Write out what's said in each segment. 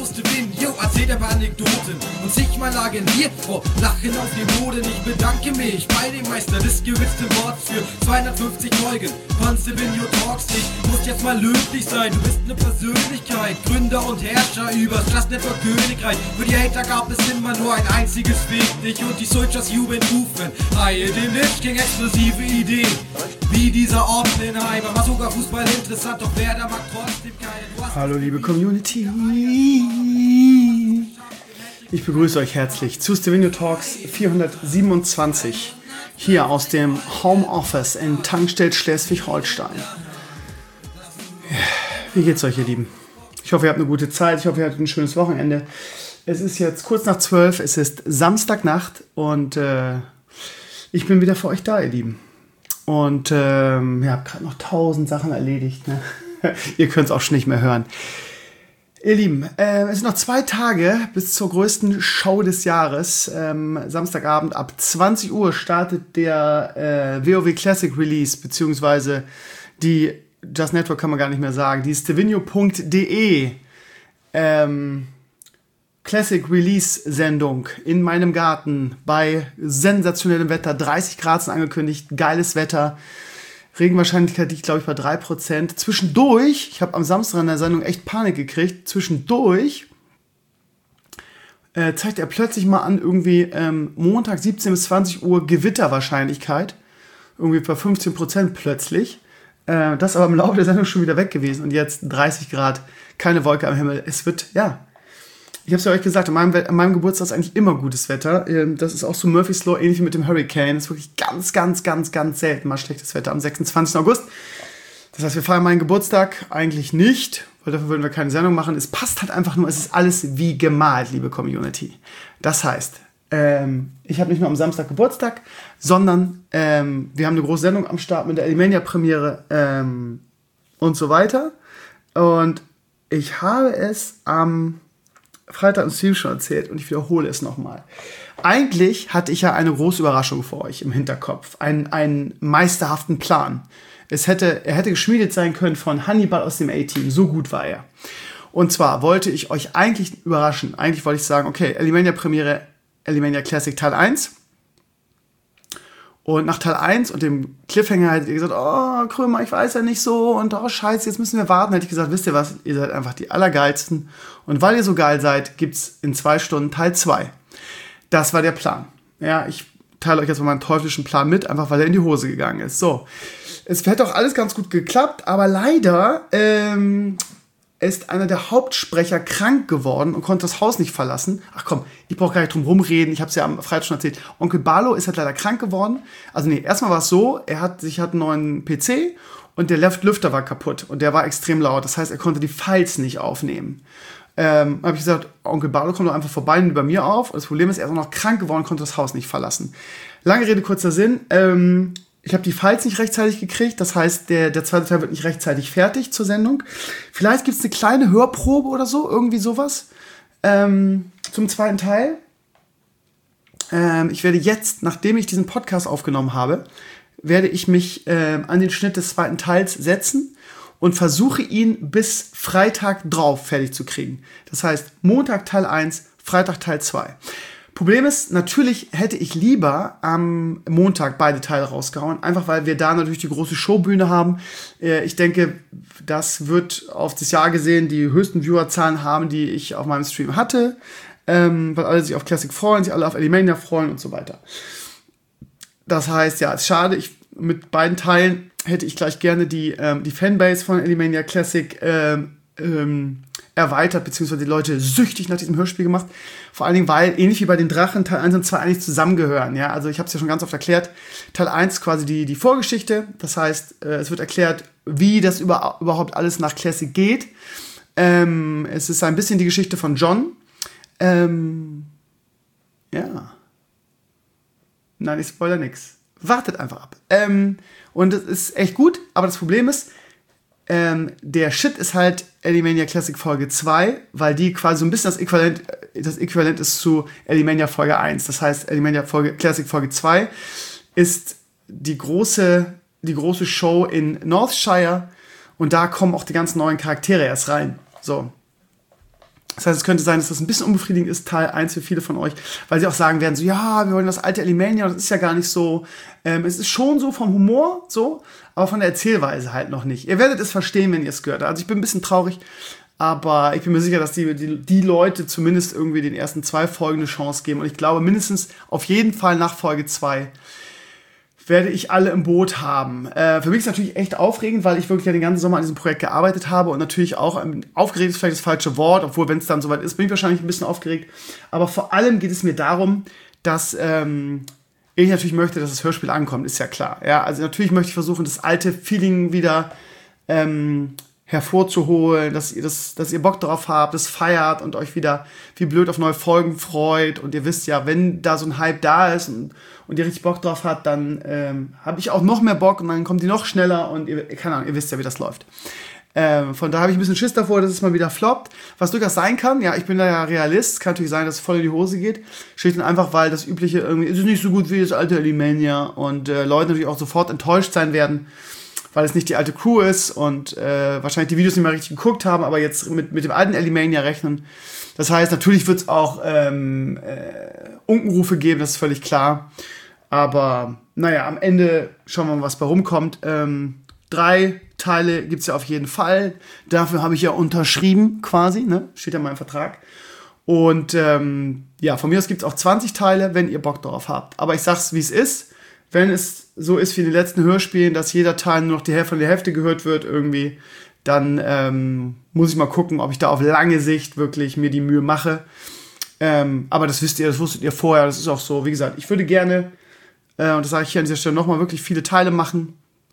Stevenio erzählt ein paar Anekdoten und zigmal lagen wir vor Lachen auf dem Boden. Ich bedanke mich bei dem Meister des gewitzten Worts für 250 Folgen von Stevenio Talks. Ich muss jetzt mal löblich sein, du bist eine Persönlichkeit, Gründer und Herrscher übers Just Network Königreich. Für die Hater gab es immer nur ein einziges Fick dich und die Soldiers jubeln rufen. Haie dem Lich King, explosive Ideen, wie dieser Oppenheimer. War sogar Fußball interessant, doch wer da mag trotzdem keine. Hallo liebe Community, ich begrüße euch herzlich zu Stevenio Talks 427 hier aus dem Homeoffice in Tankstedt, Schleswig-Holstein. Wie geht's euch, ihr Lieben? Ich hoffe, ihr habt eine gute Zeit, ich hoffe, ihr hattet ein schönes Wochenende. Es ist jetzt kurz nach 12, es ist Samstagnacht und ich bin wieder für euch da, ihr Lieben. Und ich habe gerade noch 1000 Sachen erledigt, ne? Ihr könnt es auch schon nicht mehr hören. Ihr Lieben, es sind noch 2 Tage bis zur größten Show des Jahres. Samstagabend ab 20 Uhr startet der WoW Classic Release, beziehungsweise die Just Network kann man gar nicht mehr sagen, die stevenio.de Classic Release Sendung in meinem Garten bei sensationellem Wetter. 30 Grad sind angekündigt, geiles Wetter. Regenwahrscheinlichkeit liegt, glaube ich, bei 3%. Zwischendurch, ich habe am Samstag in der Sendung echt Panik gekriegt, zwischendurch zeigt er plötzlich mal an, irgendwie Montag 17 bis 20 Uhr Gewitterwahrscheinlichkeit. Irgendwie bei 15% plötzlich. Das ist aber im Laufe der Sendung schon wieder weg gewesen. Und jetzt 30 Grad, keine Wolke am Himmel. Es wird, ja, ich habe es ja euch gesagt, an meinem Geburtstag ist eigentlich immer gutes Wetter. Das ist auch so Murphy's Law, ähnlich wie mit dem Hurricane. Es ist wirklich ganz, ganz, ganz, ganz selten mal schlechtes Wetter am 26. August. Das heißt, wir feiern meinen Geburtstag eigentlich nicht, weil dafür würden wir keine Sendung machen. Es passt halt einfach nur, es ist alles wie gemalt, liebe Community. Das heißt, ich habe nicht nur am Samstag Geburtstag, sondern wir haben eine große Sendung am Start mit der Alimania-Premiere und so weiter. Und ich habe es am Freitag im Stream schon erzählt und ich wiederhole es nochmal. Eigentlich hatte ich ja eine große Überraschung für euch im Hinterkopf. Einen meisterhaften Plan. Er hätte geschmiedet sein können von Hannibal aus dem A-Team. So gut war er. Und zwar wollte ich euch eigentlich überraschen. Eigentlich wollte ich sagen, okay, Alimania Premiere, Alimania Classic Teil 1. Und nach Teil 1 und dem Cliffhanger hättet ihr gesagt, oh, Krömer, ich weiß ja nicht so und oh, scheiße, jetzt müssen wir warten. Hätte ich gesagt, wisst ihr was, ihr seid einfach die Allergeilsten. Und weil ihr so geil seid, gibt's in 2 Stunden Teil 2. Das war der Plan. Ja, ich teile euch jetzt mal meinen teuflischen Plan mit, einfach weil er in die Hose gegangen ist. So, es hätte auch alles ganz gut geklappt, aber leider ist einer der Hauptsprecher krank geworden und konnte das Haus nicht verlassen. Ach komm, ich brauche gar nicht drum rumreden. Ich habe es ja am Freitag schon erzählt. Onkel Barlo ist halt leider krank geworden. Also nee, erstmal war es so, er hat einen neuen PC und der Lüfter war kaputt und der war extrem laut. Das heißt, er konnte die Files nicht aufnehmen. Habe ich gesagt, Onkel Barlo kommt doch einfach vorbei, nimmt bei mir auf. Und das Problem ist, er ist auch noch krank geworden und konnte das Haus nicht verlassen. Lange Rede, kurzer Sinn. Ich habe die Files nicht rechtzeitig gekriegt, das heißt, der zweite Teil wird nicht rechtzeitig fertig zur Sendung. Vielleicht gibt es eine kleine Hörprobe oder so, irgendwie sowas, zum zweiten Teil. Ich werde jetzt, nachdem ich diesen Podcast aufgenommen habe, werde ich mich an den Schnitt des zweiten Teils setzen und versuche ihn bis Freitag drauf fertig zu kriegen. Das heißt, Montag Teil 1, Freitag Teil 2. Problem ist, natürlich hätte ich lieber am Montag beide Teile rausgehauen, einfach weil wir da natürlich die große Showbühne haben. Ich denke, das wird auf das Jahr gesehen die höchsten Viewerzahlen haben, die ich auf meinem Stream hatte, weil alle sich auf Classic freuen, sich alle auf Alimania freuen und so weiter. Das heißt, ja, es ist schade, mit beiden Teilen hätte ich gleich gerne die Fanbase von Alimania Classic erweitert, beziehungsweise die Leute süchtig nach diesem Hörspiel gemacht. Vor allen Dingen, weil, ähnlich wie bei den Drachen, Teil 1 und 2 eigentlich zusammengehören. Ja? Also ich habe es ja schon ganz oft erklärt. Teil 1 ist quasi die Vorgeschichte. Das heißt, es wird erklärt, wie das überhaupt alles nach Classic geht. Es ist ein bisschen die Geschichte von John. Ja. Nein, ich spoilere nichts. Wartet einfach ab. Und es ist echt gut, aber das Problem ist, der Shit ist halt Alimania Classic Folge 2, weil die quasi so ein bisschen das Äquivalent ist zu Alimania Folge 1. Das heißt, Alimania Classic Folge 2 ist die große Show in Northshire und da kommen auch die ganzen neuen Charaktere erst rein. So. Das heißt, es könnte sein, dass das ein bisschen unbefriedigend ist, Teil 1 für viele von euch, weil sie auch sagen werden, so, ja, wir wollen das alte Alimania, das ist ja gar nicht so. Es ist schon so vom Humor, so, aber von der Erzählweise halt noch nicht. Ihr werdet es verstehen, wenn ihr es gehört. Also ich bin ein bisschen traurig, aber ich bin mir sicher, dass die Leute zumindest irgendwie den ersten 2 Folgen eine Chance geben. Und ich glaube, mindestens auf jeden Fall nach Folge 2 werde ich alle im Boot haben. Für mich ist es natürlich echt aufregend, weil ich wirklich ja den ganzen Sommer an diesem Projekt gearbeitet habe und natürlich auch, aufgeregt ist vielleicht das falsche Wort, obwohl, wenn es dann soweit ist, bin ich wahrscheinlich ein bisschen aufgeregt. Aber vor allem geht es mir darum, dass ich natürlich möchte, dass das Hörspiel ankommt, ist ja klar. Ja, also natürlich möchte ich versuchen, das alte Feeling wieder hervorzuholen, dass ihr Bock drauf habt, das feiert und euch wieder wie blöd auf neue Folgen freut. Und ihr wisst ja, wenn da so ein Hype da ist und ihr richtig Bock drauf habt, dann habe ich auch noch mehr Bock und dann kommt die noch schneller und ihr wisst ja, wie das läuft. Von daher habe ich ein bisschen Schiss davor, dass es mal wieder floppt. Was durchaus sein kann, ja, ich bin da ja Realist, kann natürlich sein, dass es voll in die Hose geht. Schlicht und einfach, weil das Übliche irgendwie, ist es nicht so gut wie das alte Alimania und Leute natürlich auch sofort enttäuscht sein werden, weil es nicht die alte Crew ist und wahrscheinlich die Videos nicht mehr richtig geguckt haben, aber jetzt mit dem alten Alimania rechnen. Das heißt, natürlich wird es auch Unkenrufe geben, das ist völlig klar. Aber naja, am Ende schauen wir mal, was bei rumkommt. 3 Teile gibt es ja auf jeden Fall. Dafür habe ich ja unterschrieben quasi, ne? Steht ja in meinem Vertrag. Und ja, von mir aus gibt es auch 20 Teile, wenn ihr Bock drauf habt. Aber ich sag's, wie es ist. Wenn es so ist wie in den letzten Hörspielen, dass jeder Teil nur noch die Hälfte von der Hälfte gehört wird irgendwie, dann muss ich mal gucken, ob ich da auf lange Sicht wirklich mir die Mühe mache. Aber das wisst ihr, das wusstet ihr vorher, das ist auch so. Wie gesagt, ich würde gerne, und das sage ich hier an dieser Stelle nochmal, wirklich viele Teile machen.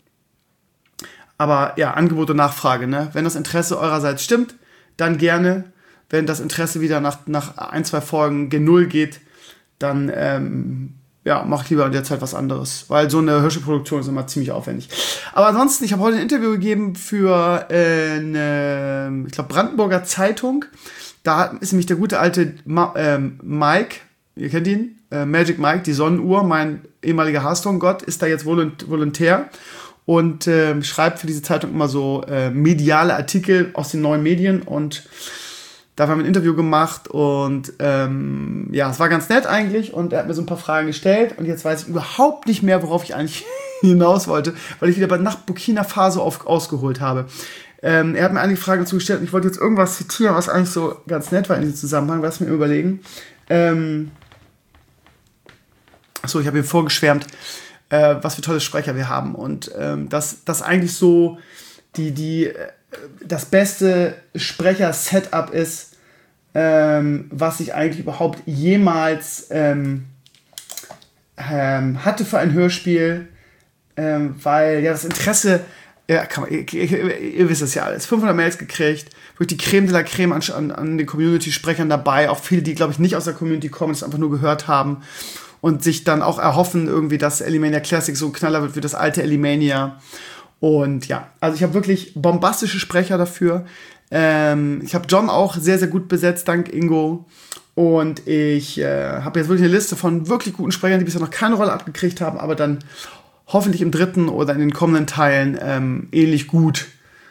Aber ja, Angebot und Nachfrage, ne? Wenn das Interesse eurerseits stimmt, dann gerne. Wenn das Interesse wieder nach 1, 2 Folgen gen Null geht, dann mache ich lieber in der Zeit was anderes. Weil so eine Hörspielproduktion ist immer ziemlich aufwendig. Aber ansonsten, ich habe heute ein Interview gegeben für eine, ich glaube, Brandenburger Zeitung. Da ist nämlich der gute alte Mike, ihr kennt ihn, Magic Mike, die Sonnenuhr, mein ehemaliger Hearthstone-Gott, ist da jetzt Volontär und schreibt für diese Zeitung immer so mediale Artikel aus den neuen Medien und da haben wir ein Interview gemacht und es war ganz nett eigentlich und er hat mir so ein paar Fragen gestellt und jetzt weiß ich überhaupt nicht mehr, worauf ich eigentlich hinaus wollte, weil ich wieder nach Burkina Faso ausgeholt habe. Er hat mir einige Fragen dazu gestellt und ich wollte jetzt irgendwas zitieren, was eigentlich so ganz nett war in diesem Zusammenhang. Lass mir überlegen. Ich habe ihm vorgeschwärmt, was für tolle Sprecher wir haben und dass eigentlich so das beste Sprecher-Setup ist, was ich eigentlich überhaupt jemals hatte für ein Hörspiel, weil ja das Interesse, ja, ihr wisst es ja alles, 500 Mails gekriegt, wirklich die Creme de la Creme an den Community-Sprechern dabei, auch viele, die, glaube ich, nicht aus der Community kommen, das einfach nur gehört haben und sich dann auch erhoffen, irgendwie, dass Alimania Classic so ein Knaller wird wie das alte Alimania. Und ja, also ich habe wirklich bombastische Sprecher dafür. Ich habe John auch sehr, sehr gut besetzt, dank Ingo. Und ich habe jetzt wirklich eine Liste von wirklich guten Sprechern, die bisher noch keine Rolle abgekriegt haben, aber dann hoffentlich im 3. oder in den kommenden Teilen ähnlich gut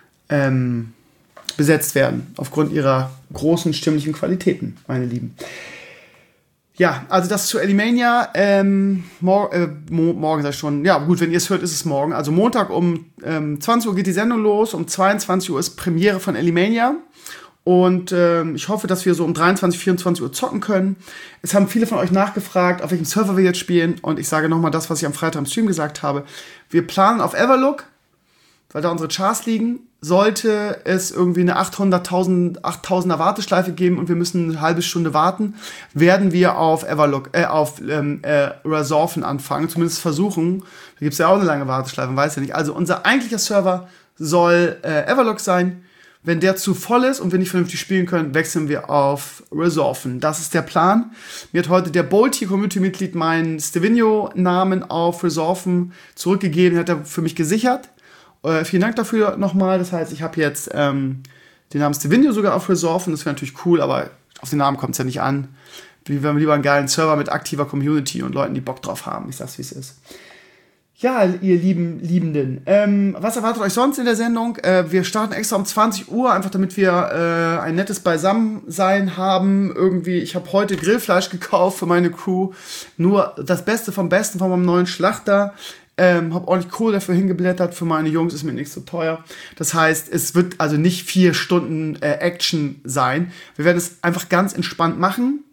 besetzt werden, aufgrund ihrer großen stimmlichen Qualitäten, meine Lieben. Ja, also das zu Alimania, morgen sag ich schon, ja gut, wenn ihr es hört, ist es morgen. Also Montag um 20 Uhr geht die Sendung los, um 22 Uhr ist Premiere von Alimania. Und ich hoffe, dass wir so um 23, 24 Uhr zocken können. Es haben viele von euch nachgefragt, auf welchem Server wir jetzt spielen. Und ich sage nochmal das, was ich am Freitag im Stream gesagt habe. Wir planen auf Everlook, weil da unsere Charts liegen. Sollte es irgendwie eine 8000er Warteschleife geben und wir müssen eine halbe Stunde warten, werden wir auf Everlook, auf Resolven anfangen, zumindest versuchen. Da gibt es ja auch eine lange Warteschleife, man weiß ja nicht. Also unser eigentlicher Server soll Everlook sein. Wenn der zu voll ist und wir nicht vernünftig spielen können, wechseln wir auf Resolven. Das ist der Plan. Mir hat heute der Bolti, Community-Mitglied, meinen Stevino-Namen auf Resolven zurückgegeben, hat er für mich gesichert. Vielen Dank dafür nochmal. Das heißt, ich habe jetzt den Namen Stevino sogar auf Resolven. Das wäre natürlich cool, aber auf den Namen kommt es ja nicht an. Wir haben lieber einen geilen Server mit aktiver Community und Leuten, die Bock drauf haben. Ich sag's, wie es ist. Ja, ihr Liebenden, was erwartet euch sonst in der Sendung? Wir starten extra um 20 Uhr, einfach damit wir ein nettes Beisammensein haben. Irgendwie, ich habe heute Grillfleisch gekauft für meine Crew. Nur das Beste vom Besten von meinem neuen Schlachter. Hab ordentlich Kohle dafür hingeblättert. Für meine Jungs ist mir nicht so teuer. Das heißt, es wird also nicht 4 Stunden Action sein. Wir werden es einfach ganz entspannt machen.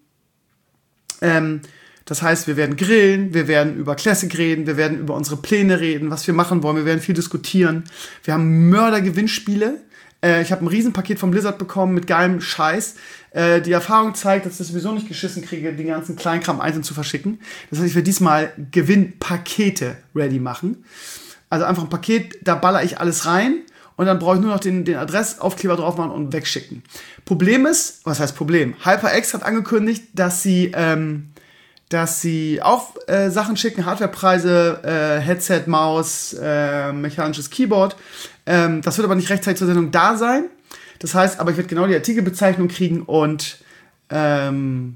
Das heißt, wir werden grillen, wir werden über Classic reden, wir werden über unsere Pläne reden, was wir machen wollen, wir werden viel diskutieren. Wir haben Mörder-Gewinnspiele. Ich habe ein Riesenpaket von Blizzard bekommen mit geilem Scheiß. Die Erfahrung zeigt, dass ich das sowieso nicht geschissen kriege, den ganzen Kleinkram einzeln zu verschicken. Das heißt, ich werde diesmal Gewinnpakete ready machen. Also einfach ein Paket, da baller ich alles rein und dann brauche ich nur noch den Adressaufkleber drauf machen und wegschicken. Problem ist, was heißt Problem? HyperX hat angekündigt, dass sie auch Sachen schicken, Hardwarepreise, Headset, Maus, mechanisches Keyboard. Das wird aber nicht rechtzeitig zur Sendung da sein. Das heißt, aber ich werde genau die Artikelbezeichnung kriegen und das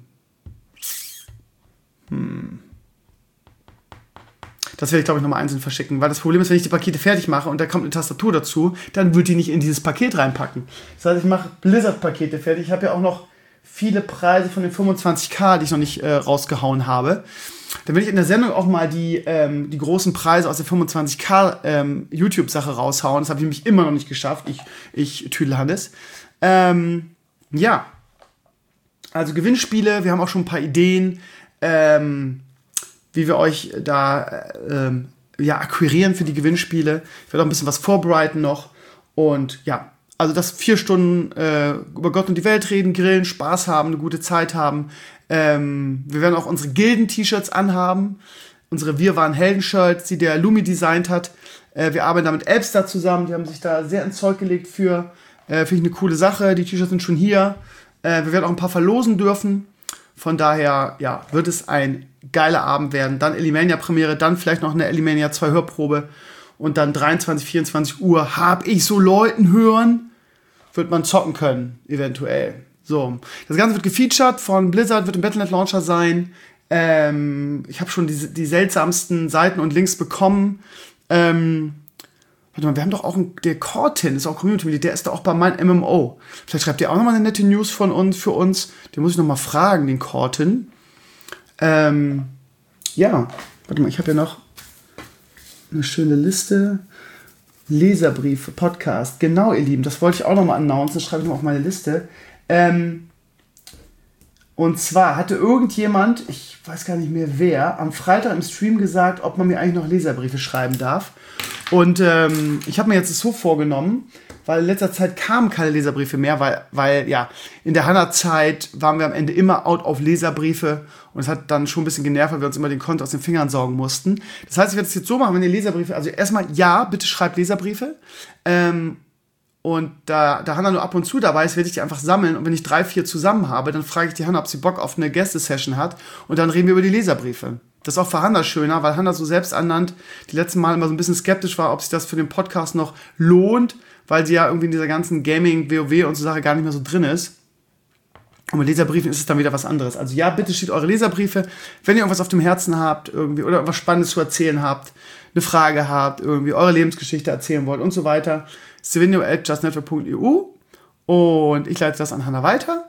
werde ich, glaube ich, nochmal einzeln verschicken. Weil das Problem ist, wenn ich die Pakete fertig mache und da kommt eine Tastatur dazu, dann wird die nicht in dieses Paket reinpacken. Das heißt, ich mache Blizzard-Pakete fertig. Ich habe ja auch noch viele Preise von den 25k, die ich noch nicht rausgehauen habe. Dann will ich in der Sendung auch mal die großen Preise aus der 25k YouTube-Sache raushauen. Das habe ich nämlich immer noch nicht geschafft. Ich Tüdelhannes. Ja. Also Gewinnspiele. Wir haben auch schon ein paar Ideen, wie wir euch da akquirieren für die Gewinnspiele. Ich werde auch ein bisschen was vorbereiten noch. Und ja, also das 4 Stunden über Gott und die Welt reden, grillen, Spaß haben, eine gute Zeit haben. Wir werden auch unsere Gilden-T-Shirts anhaben. Unsere Wir waren Helden-Shirts, die der Lumi designt hat. Wir arbeiten da mit Elbstar zusammen. Die haben sich da sehr ins Zeug gelegt für. Finde ich eine coole Sache. Die T-Shirts sind schon hier. Wir werden auch ein paar verlosen dürfen. Von daher, ja, wird es ein geiler Abend werden. Dann Elimania-Premiere, dann vielleicht noch eine Elimania 2 Hörprobe. Und dann 23, 24 Uhr habe ich so Leuten hören, wird man zocken können, eventuell. So, das Ganze wird gefeatured von Blizzard, wird im Battle.net Launcher sein. Ich habe schon die seltsamsten Seiten und Links bekommen. Warte mal, wir haben doch auch der Cortin, ist auch Community-Mitglied, der ist da auch bei meinem MMO. Vielleicht schreibt ihr auch nochmal eine nette News für uns. Den muss ich nochmal fragen, den Cortin. Ja, warte mal, ich habe ja noch eine schöne Liste. Leserbriefe, Podcast. Genau, ihr Lieben, das wollte ich auch nochmal announcen. Das schreibe ich noch auf meine Liste. Und zwar hatte irgendjemand, ich weiß gar nicht mehr wer, am Freitag im Stream gesagt, ob man mir eigentlich noch Leserbriefe schreiben darf. Und ich habe mir jetzt das so vorgenommen, weil in letzter Zeit kamen keine Leserbriefe mehr, weil ja, in der Hanna-Zeit waren wir am Ende immer out auf Leserbriefe und es hat dann schon ein bisschen genervt, weil wir uns immer den Konto aus den Fingern saugen mussten. Das heißt, ich werde es jetzt so machen, wenn ihr Leserbriefe, also erstmal, ja, bitte schreibt Leserbriefe. Und da Hanna nur ab und zu dabei ist, werde ich die einfach sammeln. Und wenn ich 3, 4 zusammen habe, dann frage ich die Hanna, ob sie Bock auf eine Gäste-Session hat. Und dann reden wir über die Leserbriefe. Das ist auch für Hanna schöner, weil Hanna so selbsternannt die letzten Mal immer so ein bisschen skeptisch war, ob sich das für den Podcast noch lohnt, weil sie ja irgendwie in dieser ganzen Gaming, WoW und so Sache gar nicht mehr so drin ist. Und mit Leserbriefen ist es dann wieder was anderes. Also ja, bitte schickt eure Leserbriefe, wenn ihr irgendwas auf dem Herzen habt irgendwie oder irgendwas Spannendes zu erzählen habt, eine Frage habt, irgendwie eure Lebensgeschichte erzählen wollt und so weiter. stevenio@justnetwork.eu und ich leite das an Hanna weiter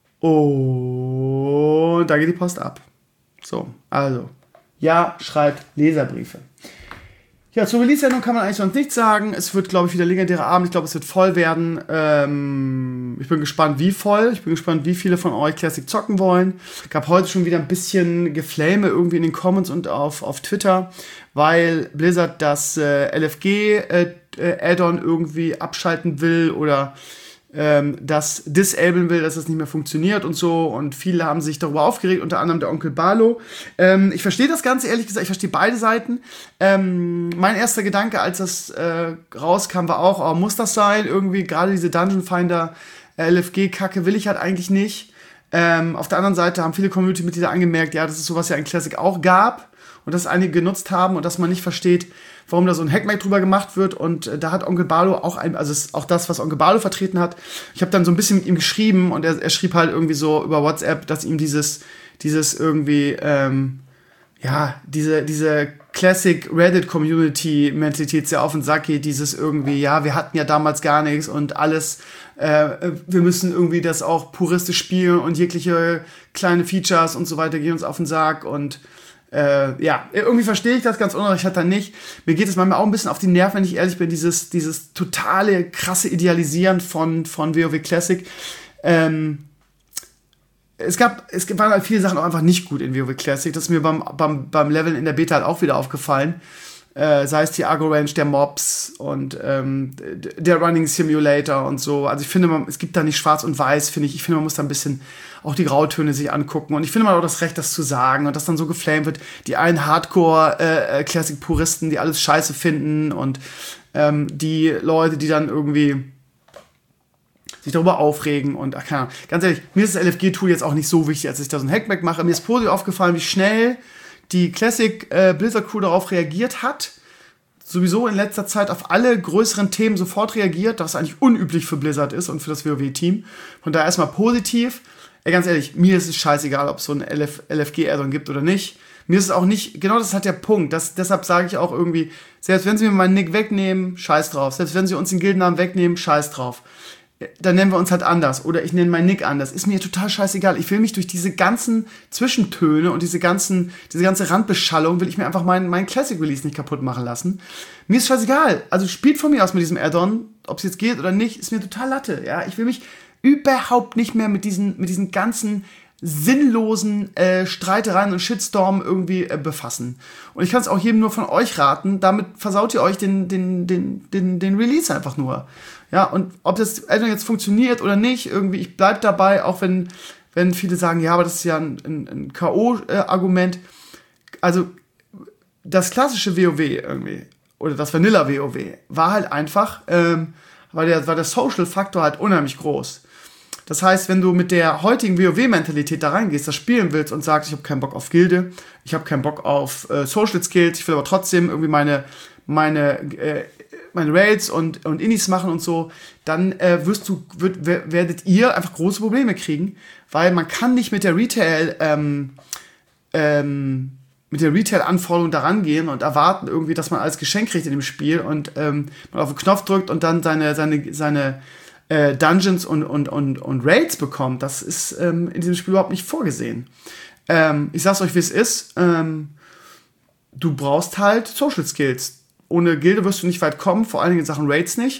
und da geht die Post ab. So, also, ja, schreibt Leserbriefe. Ja, zur Release-Sendung kann man eigentlich sonst nichts sagen. Es wird, glaube ich, wieder ein legendärer Abend. Ich glaube, es wird voll werden. Ich bin gespannt, wie voll. Ich bin gespannt, wie viele von euch Classic zocken wollen. Gab heute schon wieder ein bisschen Geflame irgendwie in den Comments und auf Twitter, weil Blizzard das LFG-Add-on irgendwie abschalten will oder das disablen will, dass das nicht mehr funktioniert und so. Und viele haben sich darüber aufgeregt, unter anderem der Onkel Barlo. Ich verstehe das Ganze, ehrlich gesagt. Ich verstehe beide Seiten. Mein erster Gedanke, als das rauskam, war auch, muss das sein? Irgendwie gerade diese Dungeon Finder LFG-Kacke will ich halt eigentlich nicht. Auf der anderen Seite haben viele Community-Mitglieder angemerkt, ja, dass es sowas ja in Classic auch gab und dass einige genutzt haben und dass man nicht versteht, warum da so ein Hackmack drüber gemacht wird. Und da hat Onkel Barlo auch also ist auch das, was Onkel Barlo vertreten hat. Ich habe dann so ein bisschen mit ihm geschrieben und er schrieb halt irgendwie so über WhatsApp, dass ihm dieses irgendwie, diese Classic Reddit-Community-Mentalität sehr auf den Sack geht, dieses irgendwie, ja, wir hatten ja damals gar nichts und alles, wir müssen irgendwie das auch puristisch spielen und jegliche kleine Features und so weiter gehen uns auf den Sack und irgendwie verstehe ich das, ganz unrecht hat er nicht. Mir geht es manchmal auch ein bisschen auf die Nerven, wenn ich ehrlich bin, dieses totale, krasse Idealisieren von WoW Classic. Es waren halt viele Sachen auch einfach nicht gut in WoW Classic. Das ist mir beim Leveln in der Beta halt auch wieder aufgefallen. Sei es die Agro-Range der Mobs und der Running Simulator und so. Also ich finde, es gibt da nicht schwarz und weiß, finde ich. Ich finde, man muss da ein bisschen auch die Grautöne sich angucken. Und ich finde, man hat auch das Recht, das zu sagen und dass dann so geflamed wird. Die einen Hardcore-Classic-Puristen, die alles scheiße finden und die Leute, die dann irgendwie sich darüber aufregen und keine Ahnung. Ganz ehrlich, mir ist das LFG-Tool jetzt auch nicht so wichtig, als ich da so ein Hackback mache. Mir ist positiv aufgefallen, wie schnell die Classic Blizzard Crew darauf reagiert hat. Sowieso in letzter Zeit auf alle größeren Themen sofort reagiert, was eigentlich unüblich für Blizzard ist und für das WoW-Team. Von daher erstmal positiv. Ganz ehrlich, mir ist es scheißegal, ob es so ein LFG-Addon gibt oder nicht. Mir ist es auch nicht, genau das ist halt der Punkt. Deshalb sage ich auch irgendwie, selbst wenn sie mir meinen Nick wegnehmen, scheiß drauf. Selbst wenn sie uns den Gildennamen wegnehmen, scheiß drauf. Dann nennen wir uns halt anders oder ich nenne meinen Nick anders. Ist mir total scheißegal. Ich will mich durch diese ganzen Zwischentöne und diese ganze Randbeschallung will ich mir einfach meinen Classic Release nicht kaputt machen lassen. Mir ist scheißegal. Also spielt von mir aus mit diesem Add-on, ob es jetzt geht oder nicht, ist mir total Latte. Ja, ich will mich überhaupt nicht mehr mit diesen ganzen sinnlosen Streitereien und Shitstorm irgendwie befassen. Und ich kann es auch jedem nur von euch raten, damit versaut ihr euch den Release einfach nur. Ja, und ob das Addon jetzt funktioniert oder nicht, irgendwie, ich bleib dabei, auch wenn viele sagen, ja, aber das ist ja ein K.O.-Argument. Also, das klassische WoW irgendwie, oder das Vanilla WoW, war halt einfach, war der Social-Faktor halt unheimlich groß. Das heißt, wenn du mit der heutigen WoW-Mentalität da reingehst, das spielen willst und sagst, ich habe keinen Bock auf Gilde, ich habe keinen Bock auf Social Skills, ich will aber trotzdem irgendwie meine Raids und Innis machen und so, dann werdet ihr einfach große Probleme kriegen, weil man kann nicht mit der Retail-Anforderung da rangehen und erwarten irgendwie, dass man alles Geschenk kriegt in dem Spiel und man auf den Knopf drückt und dann seine Dungeons und Raids bekommt. Das ist in diesem Spiel überhaupt nicht vorgesehen. Ich sag's euch, wie es ist. Du brauchst halt Social Skills. Ohne Gilde wirst du nicht weit kommen, vor allen Dingen in Sachen Raids nicht.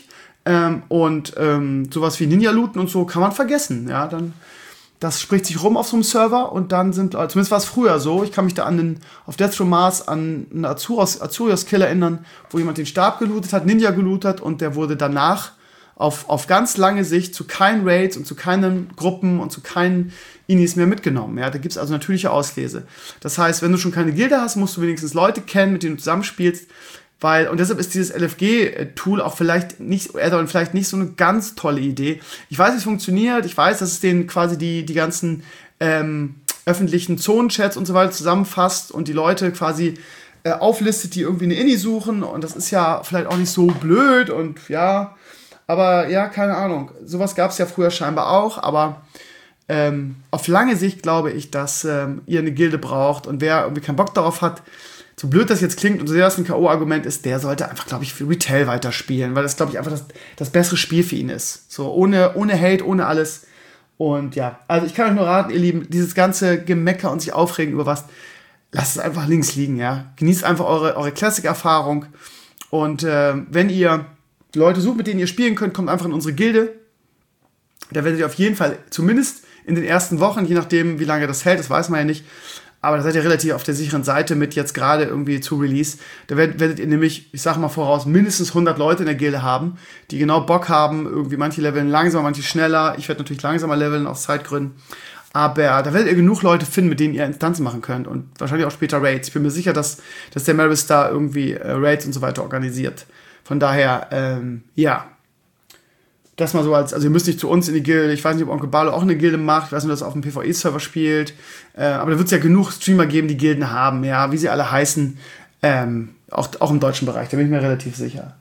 Sowas wie Ninja-Looten und so kann man vergessen. Ja, das spricht sich rum auf so einem Server und dann zumindest war es früher so, ich kann mich da auf Death Row Mars an einen Azurios-Kill erinnern, wo jemand den Stab gelootet hat, Ninja gelootet hat und der wurde danach auf ganz lange Sicht zu keinen Raids und zu keinen Gruppen und zu keinen Inis mehr mitgenommen. Ja, da gibt es also natürliche Auslese. Das heißt, wenn du schon keine Gilde hast, musst du wenigstens Leute kennen, mit denen du zusammenspielst, und deshalb ist dieses LFG-Tool auch vielleicht nicht so eine ganz tolle Idee. Ich weiß, es funktioniert, ich weiß, dass es denen quasi die ganzen öffentlichen Zonenchats und so weiter zusammenfasst und die Leute quasi auflistet, die irgendwie eine Inni suchen und das ist ja vielleicht auch nicht so blöd und ja, aber ja, keine Ahnung. Sowas gab es ja früher scheinbar auch, aber auf lange Sicht glaube ich, dass ihr eine Gilde braucht und wer irgendwie keinen Bock darauf hat, so blöd das jetzt klingt und so sehr das ein K.O.-Argument ist, der sollte einfach, glaube ich, für Retail weiterspielen, weil das, glaube ich, einfach das bessere Spiel für ihn ist. So, ohne Hate, ohne alles. Und ja, also ich kann euch nur raten, ihr Lieben, dieses ganze Gemecker und sich aufregen über was, lasst es einfach links liegen, ja. Genießt einfach eure Classic-Erfahrung und wenn ihr Leute sucht, mit denen ihr spielen könnt, kommt einfach in unsere Gilde. Da werdet ihr auf jeden Fall, zumindest in den ersten Wochen, je nachdem, wie lange das hält, das weiß man ja nicht, aber da seid ihr relativ auf der sicheren Seite mit jetzt gerade irgendwie zu Release. Da werdet ihr nämlich, ich sag mal voraus, mindestens 100 Leute in der Gilde haben, die genau Bock haben, irgendwie manche leveln langsamer, manche schneller. Ich werde natürlich langsamer leveln aus Zeitgründen. Aber da werdet ihr genug Leute finden, mit denen ihr Instanzen machen könnt und wahrscheinlich auch später Raids. Ich bin mir sicher, dass der Maris da irgendwie Raids und so weiter organisiert. Von daher, ja. Das mal so also ihr müsst nicht zu uns in die Gilde, ich weiß nicht, ob Onkel Barlo auch eine Gilde macht, ich weiß nicht, ob das auf dem PvE-Server spielt, aber da wird es ja genug Streamer geben, die Gilden haben, ja, wie sie alle heißen, auch im deutschen Bereich, da bin ich mir relativ sicher.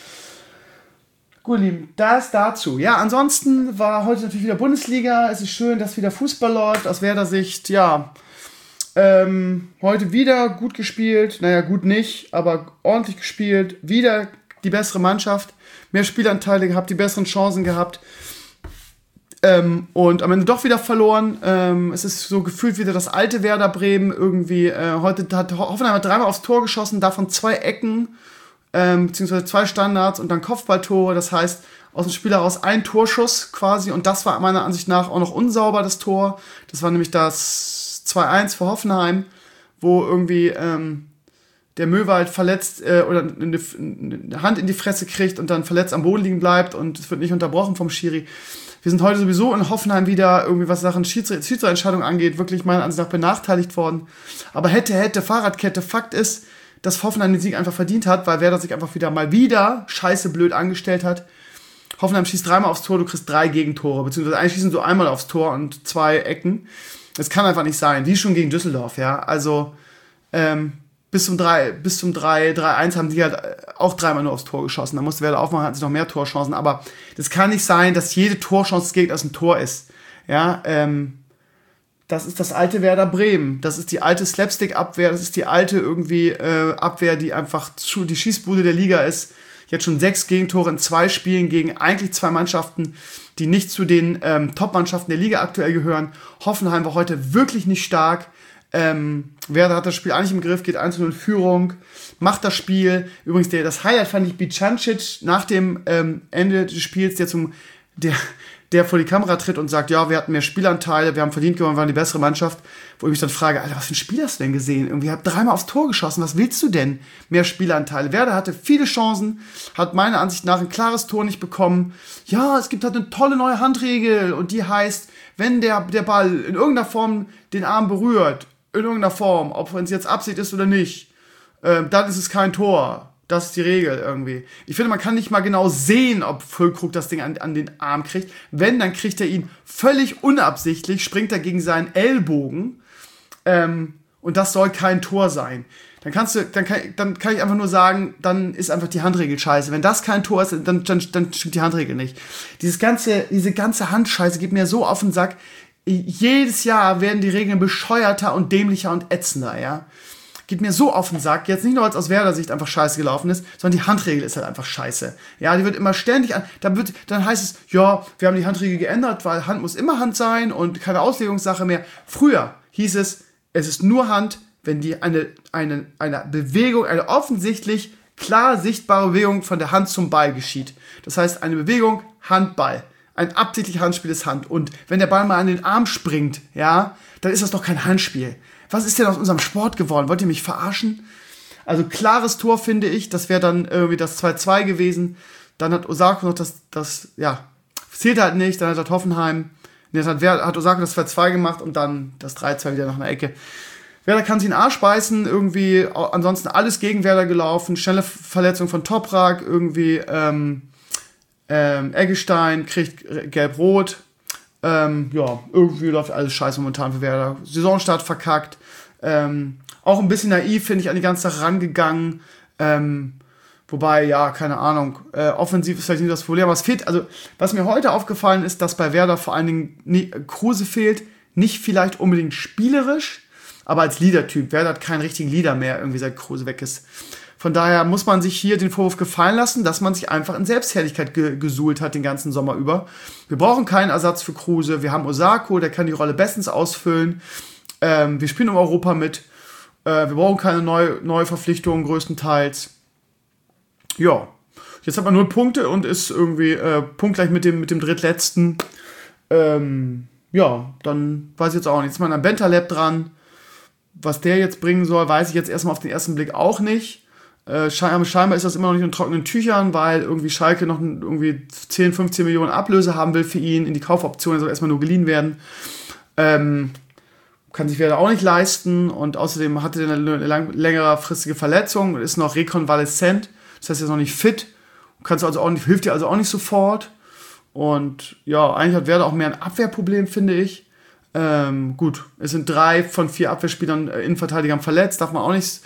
Gut, Lieben, das dazu. Ja, ansonsten war heute natürlich wieder Bundesliga, es ist schön, dass wieder Fußball läuft, aus Werder Sicht, ja, Heute wieder gut gespielt. Naja, gut nicht, aber ordentlich gespielt. Wieder die bessere Mannschaft. Mehr Spielanteile gehabt, die besseren Chancen gehabt. Und am Ende doch wieder verloren. Es ist so gefühlt wieder das alte Werder Bremen irgendwie. Heute hat Hoffenheim 3-mal aufs Tor geschossen, davon 2 Ecken, beziehungsweise 2 Standards und dann Kopfballtore. Das heißt, aus dem Spiel heraus ein Torschuss quasi. Und das war meiner Ansicht nach auch noch unsauber, das Tor. Das war nämlich das 2-1 für Hoffenheim, wo irgendwie der Möwald verletzt oder eine Hand in die Fresse kriegt und dann verletzt am Boden liegen bleibt und es wird nicht unterbrochen vom Schiri. Wir sind heute sowieso in Hoffenheim wieder irgendwie, was Sachen Schiedsrichterentscheidung angeht, wirklich meiner Ansicht nach benachteiligt worden. Aber hätte, Fahrradkette. Fakt ist, dass Hoffenheim den Sieg einfach verdient hat, weil Werder sich einfach wieder scheiße blöd angestellt hat. Hoffenheim schießt 3-mal aufs Tor, du kriegst 3 Gegentore, beziehungsweise eigentlich schießen so einmal aufs Tor und 2 Ecken. Das kann einfach nicht sein, wie schon gegen Düsseldorf, ja. Also, bis zum 3-1 haben die halt auch 3-mal nur aufs Tor geschossen. Da musste Werder aufmachen, hatten sie noch mehr Torchancen. Aber das kann nicht sein, dass jede Torchance des Gegners ein Tor ist. Ja, das ist das alte Werder Bremen. Das ist die alte Slapstick-Abwehr. Das ist die alte irgendwie Abwehr, die einfach die Schießbude der Liga ist. Jetzt schon 6 Gegentore in 2 Spielen gegen eigentlich 2 Mannschaften, die nicht zu den Top-Mannschaften der Liga aktuell gehören. Hoffenheim war heute wirklich nicht stark. Werder hat das Spiel eigentlich im Griff, geht 1-0 in Führung, macht das Spiel. Übrigens, das Highlight fand ich Bicancic nach dem Ende des Spiels, der vor die Kamera tritt und sagt, ja, wir hatten mehr Spielanteile, wir haben verdient gewonnen, wir waren die bessere Mannschaft. Wo ich mich dann frage, Alter, was für ein Spiel hast du denn gesehen? Irgendwie habt 3-mal aufs Tor geschossen, was willst du denn? Mehr Spielanteile. Werder hatte viele Chancen, hat meiner Ansicht nach ein klares Tor nicht bekommen. Ja, es gibt halt eine tolle neue Handregel und die heißt, wenn der Ball in irgendeiner Form den Arm berührt, in irgendeiner Form, ob es jetzt Absicht ist oder nicht, dann ist es kein Tor. Das ist die Regel irgendwie. Ich finde, man kann nicht mal genau sehen, ob Füllkrug das Ding an den Arm kriegt. Wenn, dann kriegt er ihn völlig unabsichtlich, springt er gegen seinen Ellbogen. Und das soll kein Tor sein. Dann kann ich einfach nur sagen, dann ist einfach die Handregel scheiße. Wenn das kein Tor ist, dann stimmt die Handregel nicht. Diese ganze Handscheiße geht mir so auf den Sack. Jedes Jahr werden die Regeln bescheuerter und dämlicher und ätzender, ja. Geht mir so auf den Sack. Jetzt nicht nur, weil es aus Werder-Sicht einfach scheiße gelaufen ist, sondern die Handregel ist halt einfach scheiße. Ja, die wird immer ständig dann heißt es, ja, wir haben die Handregel geändert, weil Hand muss immer Hand sein und keine Auslegungssache mehr. Früher hieß es ist nur Hand, wenn die eine Bewegung, eine offensichtlich klar sichtbare Bewegung von der Hand zum Ball geschieht. Das heißt, eine Bewegung, Handball. Ein absichtliches Handspiel ist Hand. Und wenn der Ball mal an den Arm springt, ja, dann ist das doch kein Handspiel. Was ist denn aus unserem Sport geworden? Wollt ihr mich verarschen? Also klares Tor, finde ich. Das wäre dann irgendwie das 2-2 gewesen. Dann hat Osako noch das zählt halt nicht. Dann hat Hoffenheim, hat Osako das 2-2 gemacht und dann das 3-2 wieder nach einer Ecke. Werder kann sich in den Arsch beißen, irgendwie, ansonsten alles gegen Werder gelaufen. Schnelle Verletzung von Toprak, irgendwie, Eggestein kriegt gelb-rot. Irgendwie läuft alles scheiße momentan für Werder. Saisonstart verkackt. Auch ein bisschen naiv, finde ich, an die ganze Sache rangegangen. Wobei, ja, keine Ahnung. Offensiv ist vielleicht nicht das Problem, aber es fehlt, also, was mir heute aufgefallen ist, dass bei Werder vor allen Dingen Kruse fehlt. Nicht vielleicht unbedingt spielerisch, aber als Leader-Typ. Werder hat keinen richtigen Leader mehr, irgendwie seit Kruse weg ist. Von daher muss man sich hier den Vorwurf gefallen lassen, dass man sich einfach in Selbstherrlichkeit gesuhlt hat den ganzen Sommer über. Wir brauchen keinen Ersatz für Kruse. Wir haben Osako, der kann die Rolle bestens ausfüllen. Wir spielen um Europa mit. Wir brauchen keine neue Verpflichtungen größtenteils. Ja, jetzt hat man 0 Punkte und ist irgendwie punktgleich mit dem drittletzten. Dann weiß ich jetzt auch nicht. Jetzt ist man am Bentaleb dran. Was der jetzt bringen soll, weiß ich jetzt erstmal auf den ersten Blick auch nicht. Scheinbar ist das immer noch nicht in trockenen Tüchern, weil irgendwie Schalke noch irgendwie 10, 15 Millionen Ablöse haben will für ihn. In die Kaufoption soll erstmal nur geliehen werden. Kann sich Werder auch nicht leisten und außerdem hatte er eine längerfristige Verletzung und ist noch rekonvaleszent. Das heißt, er ist noch nicht fit. Hilft dir also auch nicht sofort. Und ja, eigentlich hat Werder auch mehr ein Abwehrproblem, finde ich. Gut, es sind 3 von 4 Abwehrspielern, Innenverteidigern verletzt, darf man auch nicht,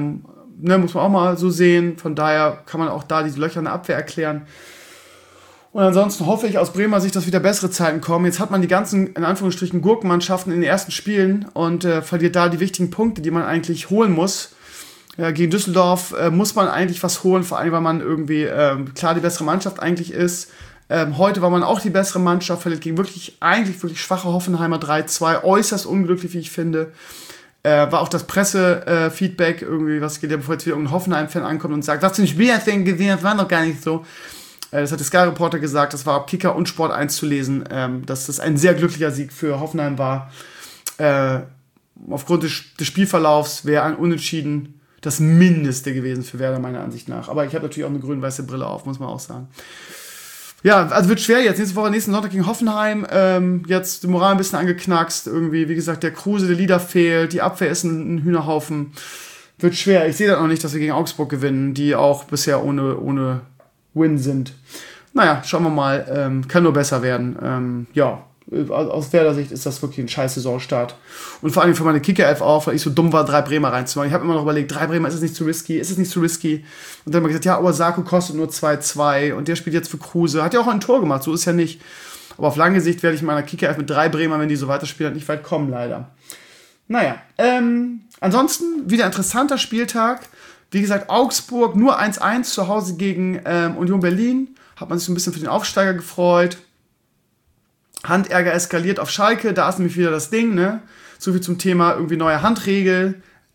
muss man auch mal so sehen. Von daher kann man auch da diese Löcher in der Abwehr erklären. Und ansonsten hoffe ich aus Bremer Sicht, dass wieder bessere Zeiten kommen. Jetzt hat man die ganzen, in Anführungsstrichen, Gurkenmannschaften in den ersten Spielen und verliert da die wichtigen Punkte, die man eigentlich holen muss. Gegen Düsseldorf muss man eigentlich was holen, vor allem, weil man irgendwie klar die bessere Mannschaft eigentlich ist. Heute war man auch die bessere Mannschaft, verliert gegen wirklich schwache Hoffenheimer 3-2, äußerst unglücklich, wie ich finde. War auch das Presse-Feedback irgendwie, was geht ja, bevor jetzt wieder irgendein Hoffenheim-Fan ankommt und sagt, was für ein Spiel hast du denn gesehen, das war doch gar nicht so. Das hat der Sky-Reporter gesagt, das war auf Kicker und Sport 1 zu lesen, dass das ein sehr glücklicher Sieg für Hoffenheim war. Aufgrund des Spielverlaufs wäre ein Unentschieden das Mindeste gewesen für Werder, meiner Ansicht nach. Aber ich habe natürlich auch eine grün-weiße Brille auf, muss man auch sagen. Ja, also wird schwer jetzt. Nächsten Sonntag gegen Hoffenheim. Jetzt die Moral ein bisschen angeknackst. Irgendwie, wie gesagt, der Kruse, der Leader fehlt. Die Abwehr ist ein Hühnerhaufen. Wird schwer. Ich sehe das noch nicht, dass wir gegen Augsburg gewinnen, die auch bisher ohne Win sind. Naja, schauen wir mal. Kann nur besser werden. Aus Werder Sicht ist das wirklich ein scheiß Saisonstart. Und vor allem für meine Kicker-Elf auch, weil ich so dumm war, 3 Bremer reinzumachen. Ich habe immer noch überlegt, 3 Bremer, ist es nicht zu risky? Und dann haben wir gesagt, ja, aber Osako kostet nur 2,2 und der spielt jetzt für Kruse. Hat ja auch ein Tor gemacht, so ist ja nicht. Aber auf lange Sicht werde ich in meiner Kicker-Elf mit 3 Bremer, wenn die so weiterspielen, nicht weit kommen, leider. Naja, ansonsten wieder interessanter Spieltag. Wie gesagt, Augsburg nur 1-1 zu Hause gegen Union Berlin. Hat man sich so ein bisschen für den Aufsteiger gefreut. Handärger eskaliert auf Schalke, da ist nämlich wieder das Ding, ne? So viel zum Thema irgendwie neue Handregel.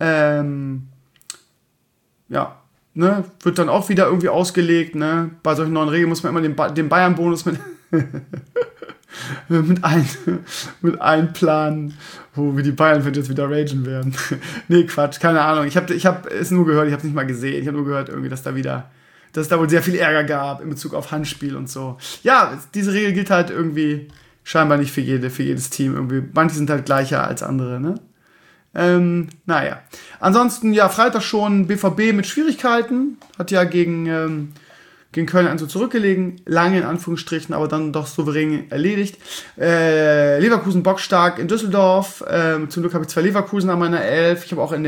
Wird dann auch wieder irgendwie ausgelegt, ne? Bei solchen neuen Regeln muss man immer den Bayern-Bonus mit einplanen, wo wir die Bayern-Fans jetzt wieder ragen werden. Nee, Quatsch, keine Ahnung. Ich hab es nur gehört, ich habe es nicht mal gesehen. Ich habe nur gehört irgendwie, dass es da wohl sehr viel Ärger gab in Bezug auf Handspiel und so. Ja, diese Regel gilt halt irgendwie scheinbar nicht für jedes Team. Irgendwie. Manche sind halt gleicher als andere, ne? Naja. Ansonsten, ja, Freitag schon BVB mit Schwierigkeiten. Hat ja gegen Köln 1 zurückgelegen. Lange in Anführungsstrichen, aber dann doch souverän erledigt. Leverkusen bockstark in Düsseldorf. Zum Glück habe ich 2 Leverkusen an meiner 11. Ich habe auch in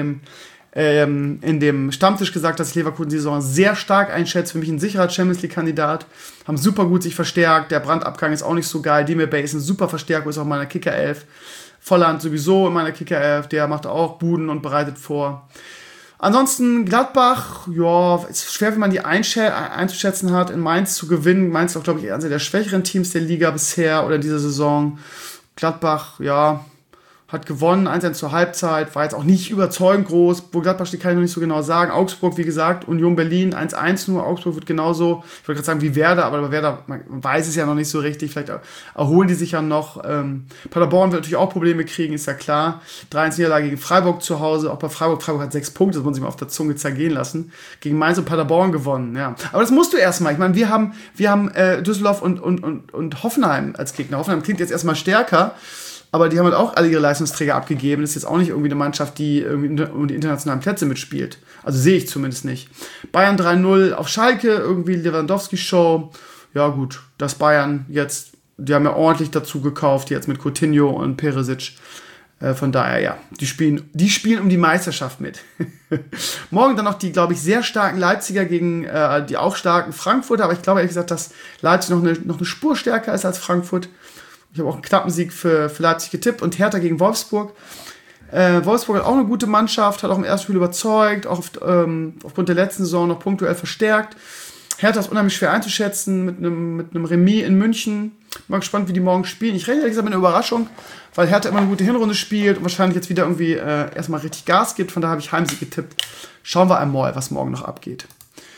dem Stammtisch gesagt, dass ich Leverkusen die Saison sehr stark einschätze. Für mich ein sicherer Champions-League-Kandidat. Haben super gut sich verstärkt. Der Brandabgang ist auch nicht so geil. Demir Bay ist eine super Verstärkung, ist auch in meiner Kicker-Elf. Volland sowieso in meiner Kicker-Elf. Der macht auch Buden und bereitet vor. Ansonsten Gladbach, ja, ist schwer, wenn man die einzuschätzen hat, in Mainz zu gewinnen. Mainz ist auch, glaube ich, eines der schwächeren Teams der Liga bisher oder dieser Saison. Gladbach, ja, hat gewonnen, 1-1 zur Halbzeit, war jetzt auch nicht überzeugend groß. Wo Gladbach steht, kann ich noch nicht so genau sagen. Augsburg, wie gesagt, Union Berlin, 1-1 nur. Augsburg wird genauso, ich wollte gerade sagen wie Werder, aber bei Werder, man weiß es ja noch nicht so richtig. Vielleicht erholen die sich ja noch. Paderborn wird natürlich auch Probleme kriegen, ist ja klar. 3-1 Niederlage gegen Freiburg zu Hause. Auch bei Freiburg hat 6 Punkte, das muss ich mal auf der Zunge zergehen lassen. Gegen Mainz und Paderborn gewonnen, ja. Aber das musst du erstmal. Ich meine, wir haben Düsseldorf und Hoffenheim als Gegner. Hoffenheim klingt jetzt erstmal stärker. Aber die haben halt auch alle ihre Leistungsträger abgegeben. Das ist jetzt auch nicht irgendwie eine Mannschaft, die irgendwie um die internationalen Plätze mitspielt. Also sehe ich zumindest nicht. Bayern 3-0 auf Schalke, irgendwie Lewandowski-Show. Ja gut, das Bayern jetzt, die haben ja ordentlich dazu gekauft, jetzt mit Coutinho und Perisic. Von daher, ja, die spielen um die Meisterschaft mit. Morgen dann noch die, glaube ich, sehr starken Leipziger gegen die auch starken Frankfurter. Aber ich glaube ehrlich gesagt, dass Leipzig noch eine Spur stärker ist als Frankfurt. Ich habe auch einen knappen Sieg für Leipzig getippt und Hertha gegen Wolfsburg. Wolfsburg hat auch eine gute Mannschaft, hat auch im ersten Spiel überzeugt, auch aufgrund der letzten Saison noch punktuell verstärkt. Hertha ist unheimlich schwer einzuschätzen mit einem Remis in München. Bin mal gespannt, wie die morgen spielen. Ich rechne ehrlich gesagt mit einer Überraschung, weil Hertha immer eine gute Hinrunde spielt und wahrscheinlich jetzt wieder irgendwie erstmal richtig Gas gibt. Von daher habe ich Heimsieg getippt. Schauen wir einmal, was morgen noch abgeht.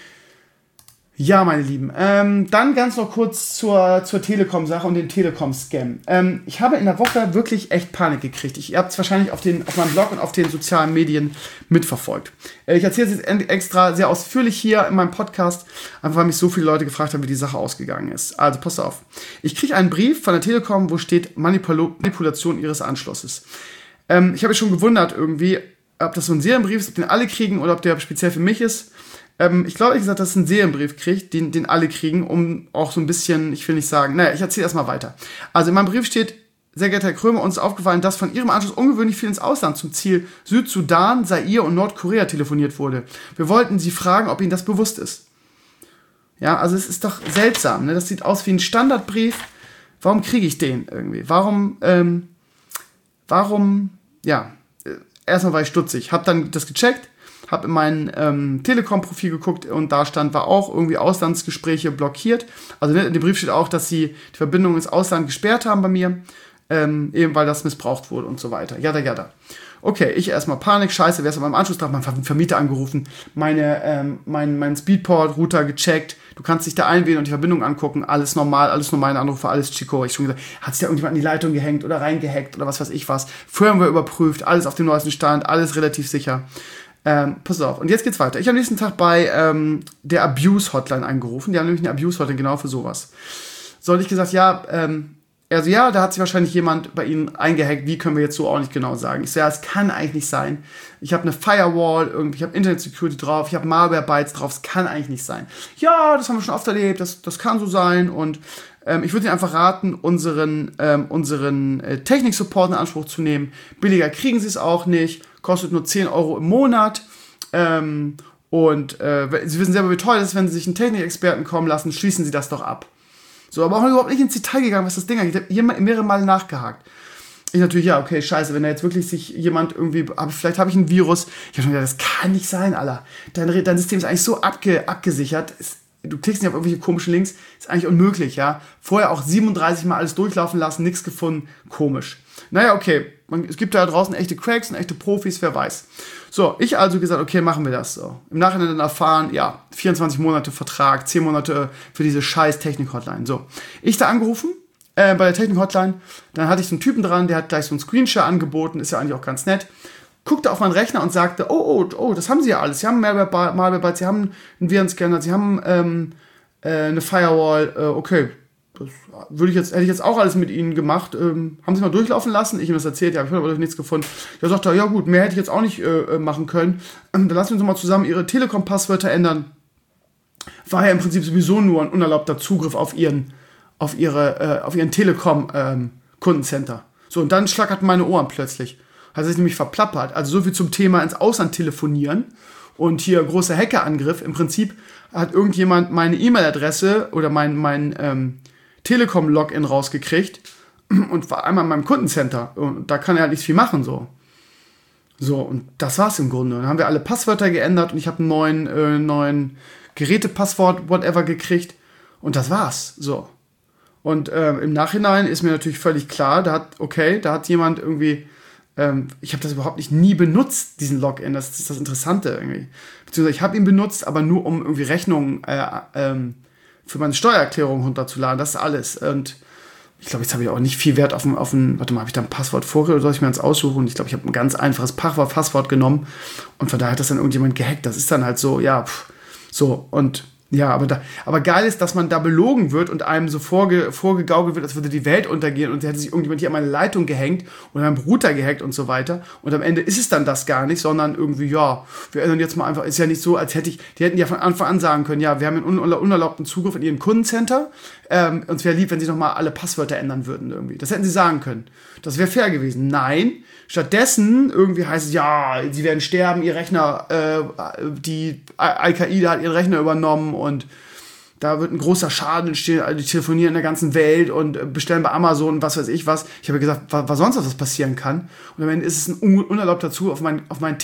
Ja, meine Lieben, dann ganz noch kurz zur Telekom-Sache und den Telekom-Scam. Ich habe in der Woche wirklich echt Panik gekriegt. Ihr habt es wahrscheinlich auf meinem Blog und auf den sozialen Medien mitverfolgt. Ich erzähle es jetzt extra sehr ausführlich hier in meinem Podcast, einfach weil mich so viele Leute gefragt haben, wie die Sache ausgegangen ist. Also, pass auf. Ich kriege einen Brief von der Telekom, wo steht Manipulation ihres Anschlusses. Ich habe mich schon gewundert irgendwie, ob das so ein Serienbrief ist, ob den alle kriegen oder ob der speziell für mich ist. Ich glaube, ehrlich gesagt, dass es einen Serienbrief kriegt, den alle kriegen, um auch so ein bisschen, ich will nicht sagen, naja, ich erzähle erstmal weiter. Also in meinem Brief steht, sehr geehrter Herr Krömer, uns ist aufgefallen, dass von Ihrem Anschluss ungewöhnlich viel ins Ausland zum Ziel Südsudan, Zaire und Nordkorea telefoniert wurde. Wir wollten Sie fragen, ob Ihnen das bewusst ist. Ja, also es ist doch seltsam, ne? Das sieht aus wie ein Standardbrief. Warum kriege ich den irgendwie? Warum, ja, erstmal war ich stutzig. Hab dann das gecheckt, hab in mein Telekom-Profil geguckt und da war auch irgendwie Auslandsgespräche blockiert. Also in dem Brief steht auch, dass sie die Verbindung ins Ausland gesperrt haben bei mir, eben weil das missbraucht wurde und so weiter. Jada. Okay, ich erstmal Panik, scheiße, wer ist aber im Anschluss drauf? Mein Vermieter angerufen, mein Speedport-Router gecheckt, du kannst dich da einwählen und die Verbindung angucken, alles normale Anrufe, alles Chico. Ich schon gesagt, hat sich da irgendjemand an die Leitung gehängt oder reingehackt oder was weiß ich was. Firmware überprüft, alles auf dem neuesten Stand, alles relativ sicher. Pass auf, und jetzt geht's weiter. Ich habe am nächsten Tag bei der Abuse-Hotline angerufen, die haben nämlich eine Abuse-Hotline genau für sowas. So, und ich gesagt, also ja, da hat sich wahrscheinlich jemand bei Ihnen eingehackt, wie können wir jetzt so auch nicht genau sagen. Ich so, ja, es kann eigentlich nicht sein. Ich habe eine Firewall, ich habe Internet Security drauf, ich habe Malware-Bytes drauf, es kann eigentlich nicht sein. Ja, das haben wir schon oft erlebt, das kann so sein und ich würde Ihnen einfach raten, unseren Technik-Support in Anspruch zu nehmen. Billiger kriegen Sie es auch nicht, kostet nur 10 Euro im Monat Sie wissen selber, wie teuer das ist, wenn Sie sich einen Technikexperten kommen lassen, schließen Sie das doch ab. So, aber auch überhaupt nicht ins Detail gegangen, was das Ding angeht. Ich habe hier mehrere Male nachgehakt. Ich natürlich, ja, okay, scheiße, wenn da jetzt wirklich sich jemand irgendwie, vielleicht habe ich ein Virus. Ich habe schon gedacht, das kann nicht sein, Alter. Dein System ist eigentlich so abgesichert. Du klickst nicht auf irgendwelche komischen Links, ist eigentlich unmöglich, ja. Vorher auch 37 Mal alles durchlaufen lassen, nichts gefunden, komisch. Naja, okay, es gibt da draußen echte Cracks und echte Profis, wer weiß. So, ich also gesagt, okay, machen wir das so. Im Nachhinein dann erfahren, ja, 24 Monate Vertrag, 10 Monate für diese scheiß Technik-Hotline. So, ich da angerufen bei der Technik-Hotline, dann hatte ich so einen Typen dran, der hat gleich so einen Screenshot angeboten, ist ja eigentlich auch ganz nett. Guckte auf meinen Rechner und sagte, oh, das haben sie ja alles. Sie haben Malware-Bytes, sie haben einen Virenscanner, sie haben eine Firewall, okay. Das hätte ich jetzt auch alles mit Ihnen gemacht. Haben Sie mal durchlaufen lassen? Ich ihm das erzählt, ja, ich habe aber nichts gefunden. Da sagt er, ja gut, mehr hätte ich jetzt auch nicht machen können. Dann lassen wir uns mal zusammen Ihre Telekom-Passwörter ändern. War ja im Prinzip sowieso nur ein unerlaubter Zugriff auf Ihren Telekom-Kundencenter. So, und dann schlackerten meine Ohren plötzlich. Hat sich nämlich verplappert. Also so viel zum Thema ins Ausland telefonieren. Und hier großer Hackerangriff. Im Prinzip hat irgendjemand meine E-Mail-Adresse oder mein Telekom-Login rausgekriegt und war einmal in meinem Kundencenter. Und da kann er halt nicht viel machen, so. So, und das war's im Grunde. Dann haben wir alle Passwörter geändert und ich habe einen neuen Gerätepasswort, whatever, gekriegt. Und das war's, so. Und im Nachhinein ist mir natürlich völlig klar, da hat jemand irgendwie, ich habe das überhaupt nie benutzt, diesen Login, das ist das Interessante irgendwie. Beziehungsweise ich habe ihn benutzt, aber nur um irgendwie Rechnungen für meine Steuererklärung runterzuladen, das ist alles. Und ich glaube, jetzt habe ich auch nicht viel Wert auf ein, warte mal, habe ich da ein Passwort vorher oder soll ich mir eins aussuchen? Ich glaube, ich habe ein ganz einfaches Passwort genommen und von daher hat das dann irgendjemand gehackt. Das ist dann halt so, ja, so und ja, aber geil ist, dass man da belogen wird und einem so vorgegaukelt wird, als würde die Welt untergehen und hätte sich irgendjemand hier an meine Leitung gehängt und an meinen Router gehackt und so weiter. Und am Ende ist es dann das gar nicht, sondern irgendwie, ja, wir ändern jetzt mal einfach, ist ja nicht so, als die hätten ja von Anfang an sagen können, ja, wir haben einen unerlaubten Zugriff in ihren Kundencenter, uns wäre lieb, wenn sie nochmal alle Passwörter ändern würden irgendwie. Das hätten sie sagen können. Das wäre fair gewesen. Nein, stattdessen irgendwie heißt es, ja, sie werden sterben, ihr Rechner, die Al-Qaida hat ihren Rechner übernommen und da wird ein großer Schaden entstehen, also die telefonieren in der ganzen Welt und bestellen bei Amazon und was weiß ich was. Ich habe gesagt, was sonst was passieren kann. Und am Ende ist es ein unerlaubter Zugriff auf mein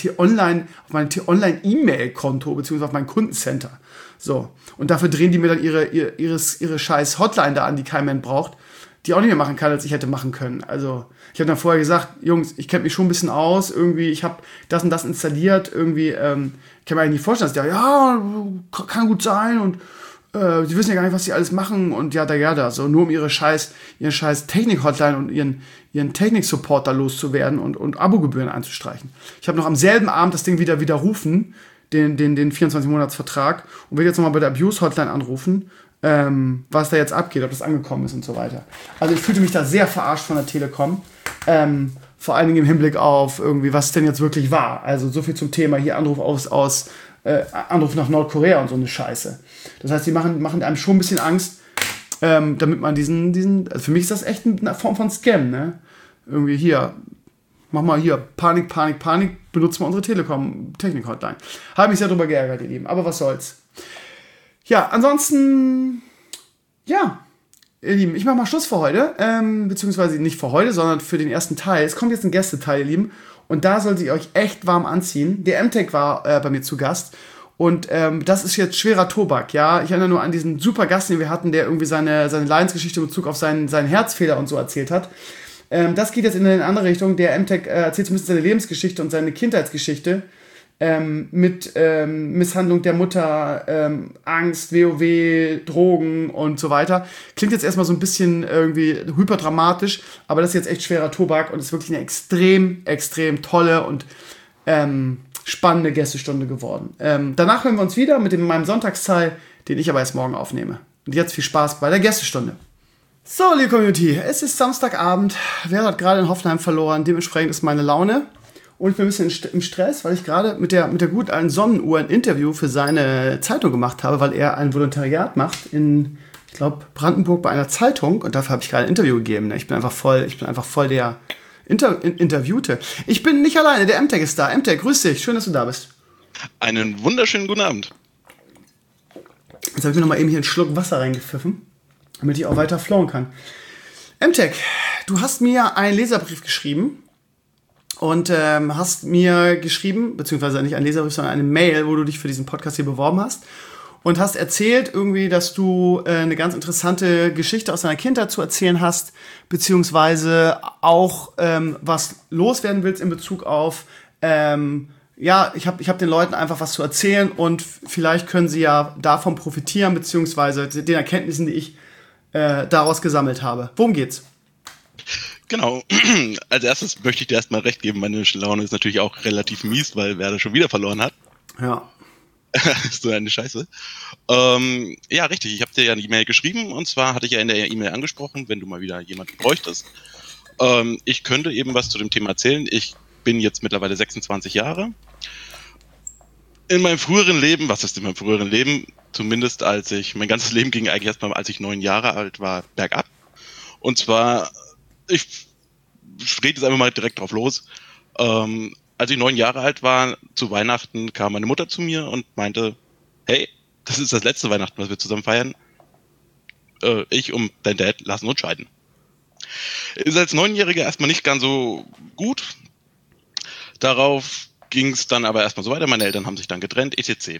T-Online-E-Mail-Konto beziehungsweise auf mein Kundencenter. So. Und dafür drehen die mir dann ihre scheiß Hotline da an, die kein Mensch braucht, die auch nicht mehr machen kann, als ich hätte machen können. Also, ich habe dann vorher gesagt, Jungs, ich kenne mich schon ein bisschen aus, irgendwie, ich habe das und das installiert, irgendwie, ich kann mir eigentlich nicht vorstellen, dass ja, kann gut sein und sie wissen ja gar nicht, was sie alles machen und ja, so nur um ihren scheiß Technik-Hotline und ihren Technik-Supporter loszuwerden und Abogebühren einzustreichen. Ich habe noch am selben Abend das Ding wieder widerrufen, den 24-Monats-Vertrag und will jetzt nochmal bei der Abuse-Hotline anrufen, was da jetzt abgeht, ob das angekommen ist und so weiter. Also ich fühlte mich da sehr verarscht von der Telekom, vor allen Dingen im Hinblick auf irgendwie, was es denn jetzt wirklich war. Also so viel zum Thema hier Anruf Anruf nach Nordkorea und so eine Scheiße. Das heißt, die machen einem schon ein bisschen Angst, damit man diesen, also für mich ist das echt eine Form von Scam, ne? Irgendwie hier, mach mal hier, Panik, benutzt mal unsere Telekom-Technik-Hotline. Habe mich sehr drüber geärgert, ihr Lieben, aber was soll's. Ja, ansonsten, ja, ihr Lieben, ich mache mal Schluss für heute. Beziehungsweise nicht für heute, sondern für den ersten Teil. Es kommt jetzt ein Gästeteil, ihr Lieben. Und da solltet ihr euch echt warm anziehen. Der MTech war bei mir zu Gast. Und das ist jetzt schwerer Tobak, ja. Ich erinnere nur an diesen super Gast, den wir hatten, der irgendwie seine Leidensgeschichte in Bezug auf seinen Herzfehler und so erzählt hat. Das geht jetzt in eine andere Richtung. Der MTech erzählt zumindest seine Lebensgeschichte und seine Kindheitsgeschichte. Mit Misshandlung der Mutter, Angst, WoW, Drogen und so weiter. Klingt jetzt erstmal so ein bisschen irgendwie hyperdramatisch, aber das ist jetzt echt schwerer Tobak und ist wirklich eine extrem, extrem tolle und spannende Gästestunde geworden. Danach hören wir uns wieder mit meinem Sonntagsteil, den ich aber erst morgen aufnehme. Und jetzt viel Spaß bei der Gästestunde. So, liebe Community, es ist Samstagabend. Wer hat gerade in Hoffenheim verloren? Dementsprechend ist meine Laune. Und ich bin ein bisschen im Stress, weil ich gerade mit der gut alten Sonnenuhr ein Interview für seine Zeitung gemacht habe, weil er ein Volontariat macht in, ich glaube, Brandenburg bei einer Zeitung. Und dafür habe ich gerade ein Interview gegeben. Ne? Ich bin einfach voll der Interviewte. Ich bin nicht alleine, der MTech ist da. MTech, grüß dich, schön, dass du da bist. Einen wunderschönen guten Abend. Jetzt habe ich mir noch mal eben hier einen Schluck Wasser reingepfiffen, damit ich auch weiter flowen kann. MTech, du hast mir einen Leserbrief geschrieben. Und hast mir geschrieben, beziehungsweise nicht ein Leserbrief, sondern eine Mail, wo du dich für diesen Podcast hier beworben hast. Und hast erzählt irgendwie, dass du eine ganz interessante Geschichte aus deiner Kindheit zu erzählen hast, beziehungsweise auch was loswerden willst in Bezug auf, ich hab den Leuten einfach was zu erzählen und vielleicht können sie ja davon profitieren, beziehungsweise den Erkenntnissen, die ich daraus gesammelt habe. Worum geht's? Genau. Als erstes möchte ich dir erstmal recht geben. Meine Laune ist natürlich auch relativ mies, weil Werder schon wieder verloren hat. Ja. So eine Scheiße. Ja, richtig. Ich habe dir ja eine E-Mail geschrieben und zwar hatte ich ja in der E-Mail angesprochen, wenn du mal wieder jemanden bräuchtest. Ich könnte eben was zu dem Thema erzählen. Ich bin jetzt mittlerweile 26 Jahre. In meinem früheren Leben, was ist in meinem früheren Leben? Zumindest mein ganzes Leben ging eigentlich erstmal, als ich 9 Jahre alt war, bergab. Und zwar ich rede jetzt einfach mal direkt drauf los. Als ich 9 Jahre alt war, zu Weihnachten kam meine Mutter zu mir und meinte, hey, das ist das letzte Weihnachten, was wir zusammen feiern. Ich und dein Dad lassen uns scheiden. Ist als 9-Jähriger erstmal nicht ganz so gut. Darauf ging es dann aber erstmal so weiter. Meine Eltern haben sich dann getrennt, etc.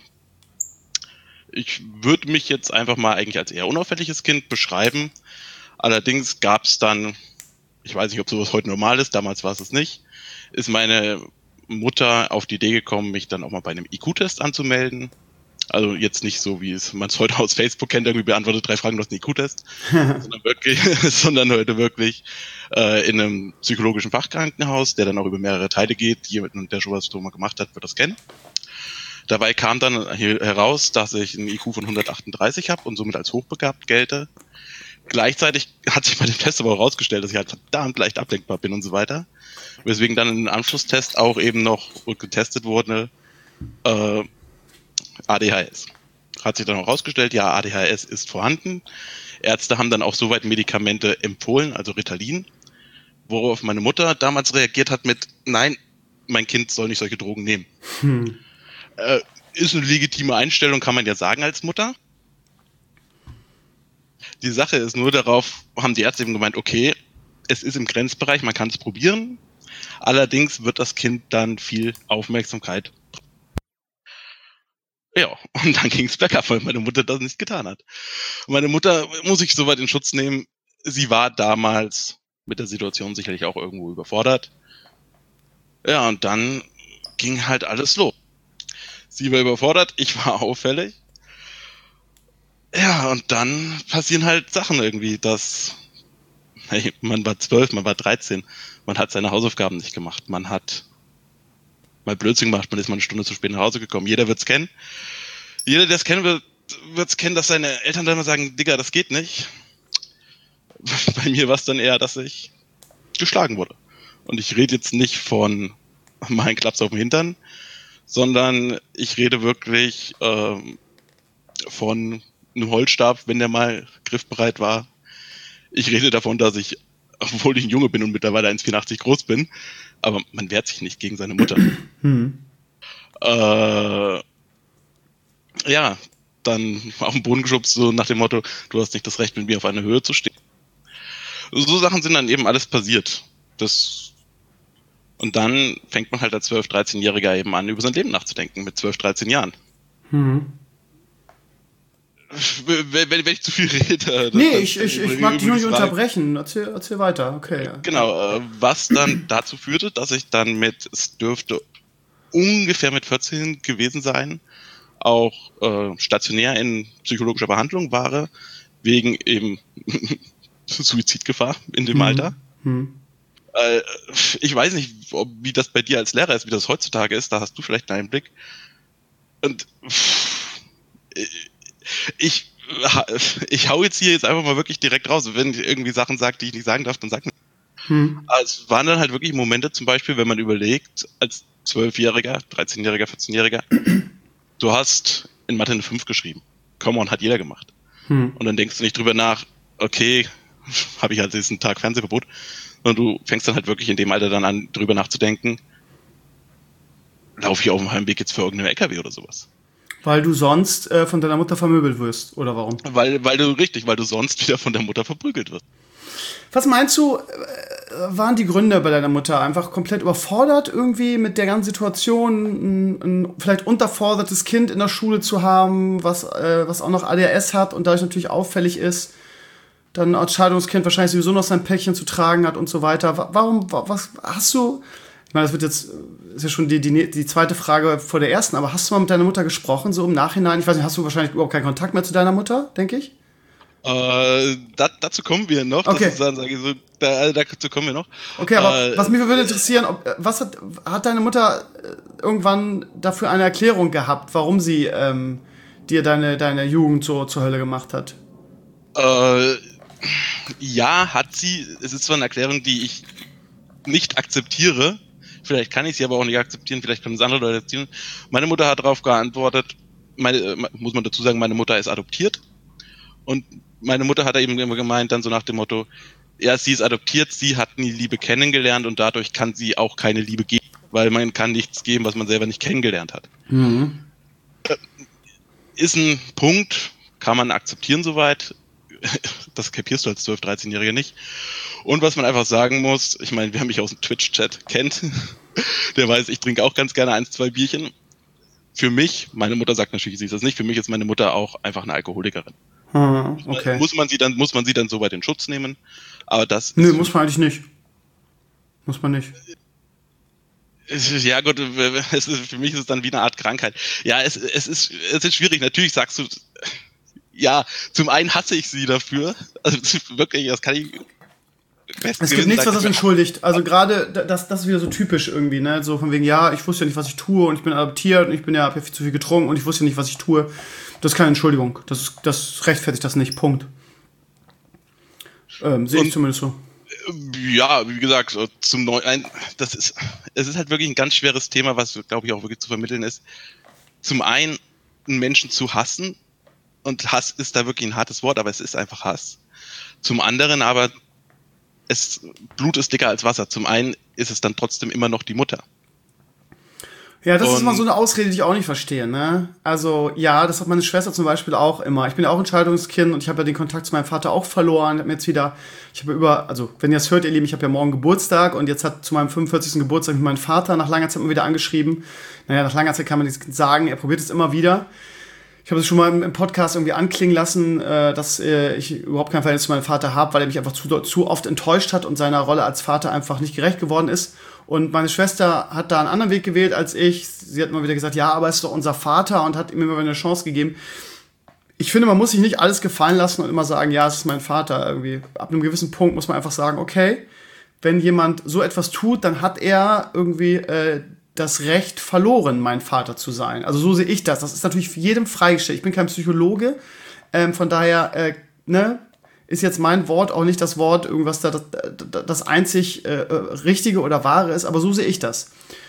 Ich würde mich jetzt einfach mal eigentlich als eher unauffälliges Kind beschreiben. Allerdings gab es dann, ich weiß nicht, ob sowas heute normal ist, damals war es nicht, ist meine Mutter auf die Idee gekommen, mich dann auch mal bei einem IQ-Test anzumelden. Also jetzt nicht so, wie man es heute aus Facebook kennt, irgendwie beantwortet 3 Fragen, du hast einen IQ-Test, sondern heute wirklich in einem psychologischen Fachkrankenhaus, der dann auch über mehrere Teile geht. Jemand, der schon was drüber gemacht hat, wird das kennen. Dabei kam dann heraus, dass ich einen IQ von 138 habe und somit als hochbegabt gelte. Gleichzeitig hat sich bei dem Test aber auch herausgestellt, dass ich halt verdammt leicht ablenkbar bin und so weiter. Weswegen dann im Anschlusstest auch eben noch getestet wurde, ADHS. Hat sich dann auch herausgestellt, ja, ADHS ist vorhanden. Ärzte haben dann auch soweit Medikamente empfohlen, also Ritalin, worauf meine Mutter damals reagiert hat mit, nein, mein Kind soll nicht solche Drogen nehmen. Ist eine legitime Einstellung, kann man ja sagen als Mutter. Die Sache ist nur, darauf haben die Ärzte eben gemeint, okay, es ist im Grenzbereich, man kann es probieren. Allerdings wird das Kind dann viel Aufmerksamkeit. Ja, und dann ging es bergab, weil meine Mutter das nicht getan hat. Meine Mutter muss ich soweit in Schutz nehmen. Sie war damals mit der Situation sicherlich auch irgendwo überfordert. Ja, und dann ging halt alles los. Sie war überfordert, ich war auffällig. Ja, und dann passieren halt Sachen irgendwie, dass man war 12, man war 13, man hat seine Hausaufgaben nicht gemacht, man hat mal Blödsinn gemacht, man ist mal eine Stunde zu spät nach Hause gekommen. Jeder wird's kennen. Jeder, der es kennen wird's kennen, dass seine Eltern dann mal sagen, Digga, das geht nicht. Bei mir war es dann eher, dass ich geschlagen wurde. Und ich rede jetzt nicht von mal einen Klaps auf dem Hintern, sondern ich rede wirklich von einem Holzstab, wenn der mal griffbereit war. Ich rede davon, dass ich, obwohl ich ein Junge bin und mittlerweile 1,84 groß bin, aber man wehrt sich nicht gegen seine Mutter. Ja, dann auf den Boden geschubst, so nach dem Motto, du hast nicht das Recht, mit mir auf einer Höhe zu stehen. So Sachen sind dann eben alles passiert. Und dann fängt man halt als 12-, 13-Jähriger eben an, über sein Leben nachzudenken, mit 12, 13 Jahren. Mhm. Wenn ich zu viel rede. Nee, ich mag dich nur nicht unterbrechen. Erzähl weiter, okay. Genau, was dann dazu führte, dass ich dann es dürfte ungefähr mit 14 gewesen sein, auch stationär in psychologischer Behandlung war, wegen eben Suizidgefahr in dem Alter. Ich weiß nicht, wie das bei dir als Lehrer ist, wie das heutzutage ist, da hast du vielleicht einen Einblick. Und ich hau jetzt hier einfach mal wirklich direkt raus. Wenn ich irgendwie Sachen sage, die ich nicht sagen darf, dann sag mir. Also es waren dann halt wirklich Momente, zum Beispiel, wenn man überlegt, als 12-Jähriger, 13-Jähriger, 14-Jähriger, du hast in Mathe eine 5 geschrieben. Come on, hat jeder gemacht. Und dann denkst du nicht drüber nach, okay, habe ich halt diesen Tag Fernsehverbot, sondern du fängst dann halt wirklich in dem Alter dann an, drüber nachzudenken, laufe ich auf dem Heimweg jetzt für irgendeinen LKW oder sowas. Weil du sonst von deiner Mutter vermöbelt wirst, oder warum? Weil du sonst wieder von der Mutter verprügelt wirst. Was meinst du, waren die Gründe bei deiner Mutter? Einfach komplett überfordert irgendwie mit der ganzen Situation, ein vielleicht unterfordertes Kind in der Schule zu haben, was auch noch ADHS hat und dadurch natürlich auffällig ist, dann als Scheidungskind wahrscheinlich sowieso noch sein Päckchen zu tragen hat und so weiter. Was hast du... Ich meine, ist ja schon die zweite Frage vor der ersten, aber hast du mal mit deiner Mutter gesprochen, so im Nachhinein? Ich weiß nicht, hast du wahrscheinlich überhaupt keinen Kontakt mehr zu deiner Mutter, denke ich? Dazu kommen wir noch. Okay. Dazu kommen wir noch. Okay, aber was mich würde interessieren, hat deine Mutter irgendwann dafür eine Erklärung gehabt, warum sie dir deine Jugend so zur Hölle gemacht hat? Ja, hat sie. Es ist zwar eine Erklärung, die ich nicht akzeptiere. Vielleicht kann ich sie aber auch nicht akzeptieren. Vielleicht können es andere Leute akzeptieren. Meine Mutter hat darauf geantwortet, muss man dazu sagen, meine Mutter ist adoptiert. Und meine Mutter hat eben immer gemeint, dann so nach dem Motto, ja, sie ist adoptiert, sie hat nie Liebe kennengelernt und dadurch kann sie auch keine Liebe geben, weil man kann nichts geben, was man selber nicht kennengelernt hat. Ist ein Punkt, kann man akzeptieren soweit. Das kapierst du als 12-, 13-Jähriger nicht. Und was man einfach sagen muss, ich meine, wer mich aus dem Twitch-Chat kennt, der weiß, ich trinke auch ganz gerne 1, 2 Bierchen. Für mich, meine Mutter sagt natürlich, sie ist das nicht, für mich ist meine Mutter auch einfach eine Alkoholikerin. Okay. Muss man sie dann so weit in Schutz nehmen? Aber das Nö, muss man eigentlich nicht. Muss man nicht. Ja gut, für mich ist es dann wie eine Art Krankheit. Ja, es ist schwierig. Natürlich sagst du, ja, zum einen hasse ich sie dafür. Also wirklich, das kann ich... Es gibt nichts, was das entschuldigt. Also gerade, das ist wieder so typisch irgendwie, ne? So von wegen, ja, ich wusste ja nicht, was ich tue und ich bin adoptiert und ich hab ja viel zu viel getrunken und ich wusste ja nicht, was ich tue. Das ist keine Entschuldigung. Das rechtfertigt das nicht. Punkt. Sehe ich zumindest so. Ja, wie gesagt, es ist halt wirklich ein ganz schweres Thema, was, glaube ich, auch wirklich zu vermitteln ist. Zum einen, einen Menschen zu hassen, und Hass ist da wirklich ein hartes Wort, aber es ist einfach Hass. Zum anderen aber, Blut ist dicker als Wasser. Zum einen ist es dann trotzdem immer noch die Mutter. Ja, das ist mal so eine Ausrede, die ich auch nicht verstehe, ne? Also, ja, das hat meine Schwester zum Beispiel auch immer. Ich bin ja auch ein Scheidungskind und ich habe ja den Kontakt zu meinem Vater auch verloren. Wenn ihr das hört, ihr Lieben, ich habe ja morgen Geburtstag und jetzt hat zu meinem 45. Geburtstag mit meinem Vater nach langer Zeit mal wieder angeschrieben. Naja, nach langer Zeit kann man nichts sagen, er probiert es immer wieder. Ich habe es schon mal im Podcast irgendwie anklingen lassen, dass ich überhaupt kein Verhältnis zu meinem Vater habe, weil er mich einfach zu oft enttäuscht hat und seiner Rolle als Vater einfach nicht gerecht geworden ist. Und meine Schwester hat da einen anderen Weg gewählt als ich. Sie hat immer wieder gesagt, ja, aber es ist doch unser Vater und hat ihm immer wieder eine Chance gegeben. Ich finde, man muss sich nicht alles gefallen lassen und immer sagen, ja, es ist mein Vater. Irgendwie ab einem gewissen Punkt muss man einfach sagen, okay, wenn jemand so etwas tut, dann hat er irgendwie das Recht verloren, mein Vater zu sein. Also so sehe ich das. Das ist natürlich für jedem freigestellt. Ich bin kein Psychologe, von daher ist jetzt mein Wort auch nicht das Wort, irgendwas das einzig Richtige oder Wahre ist, aber so sehe ich das.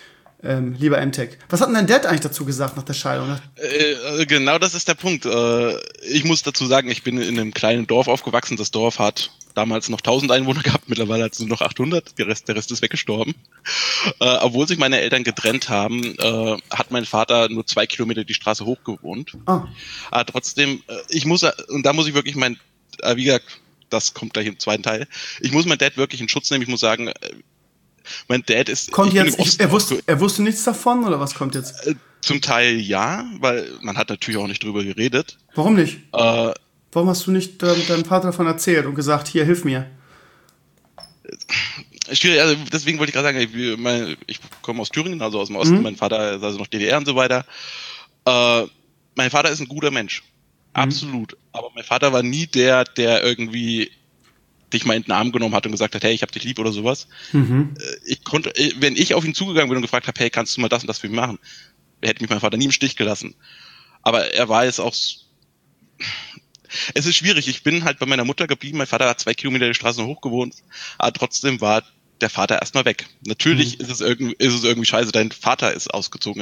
lieber MTech. Was hat denn dein Dad eigentlich dazu gesagt nach der Scheidung? Genau, das ist der Punkt. Ich muss dazu sagen, ich bin in einem kleinen Dorf aufgewachsen. Das Dorf hat damals noch 1000 Einwohner gehabt, mittlerweile hat es nur noch 800. Der Rest ist weggestorben. Obwohl sich meine Eltern getrennt haben, hat mein Vater nur 2 Kilometer die Straße hoch gewohnt. Aber trotzdem, und da muss ich wirklich wie gesagt, das kommt gleich im zweiten Teil, ich muss meinen Dad wirklich in Schutz nehmen. Ich muss sagen, mein Dad ist... Er wusste nichts davon, oder was kommt jetzt? Zum Teil ja, weil man hat natürlich auch nicht drüber geredet. Warum nicht? Warum hast du nicht deinem Vater davon erzählt und gesagt, hier, hilf mir? Schwierig, also deswegen wollte ich gerade sagen, ich komme aus Thüringen, also aus dem Osten, mein Vater ist also noch DDR und so weiter. Mein Vater ist ein guter Mensch, absolut. Aber mein Vater war nie der irgendwie dich mal in den Arm genommen hat und gesagt hat, hey, ich hab dich lieb oder sowas. Wenn ich auf ihn zugegangen bin und gefragt habe, hey, kannst du mal das und das für mich machen, hätte mich mein Vater nie im Stich gelassen. Aber er war es auch... Es ist schwierig, ich bin halt bei meiner Mutter geblieben, mein Vater hat 2 Kilometer die Straße hoch gewohnt, aber trotzdem war der Vater erstmal weg. Natürlich ist es irgendwie scheiße, dein Vater ist ausgezogen.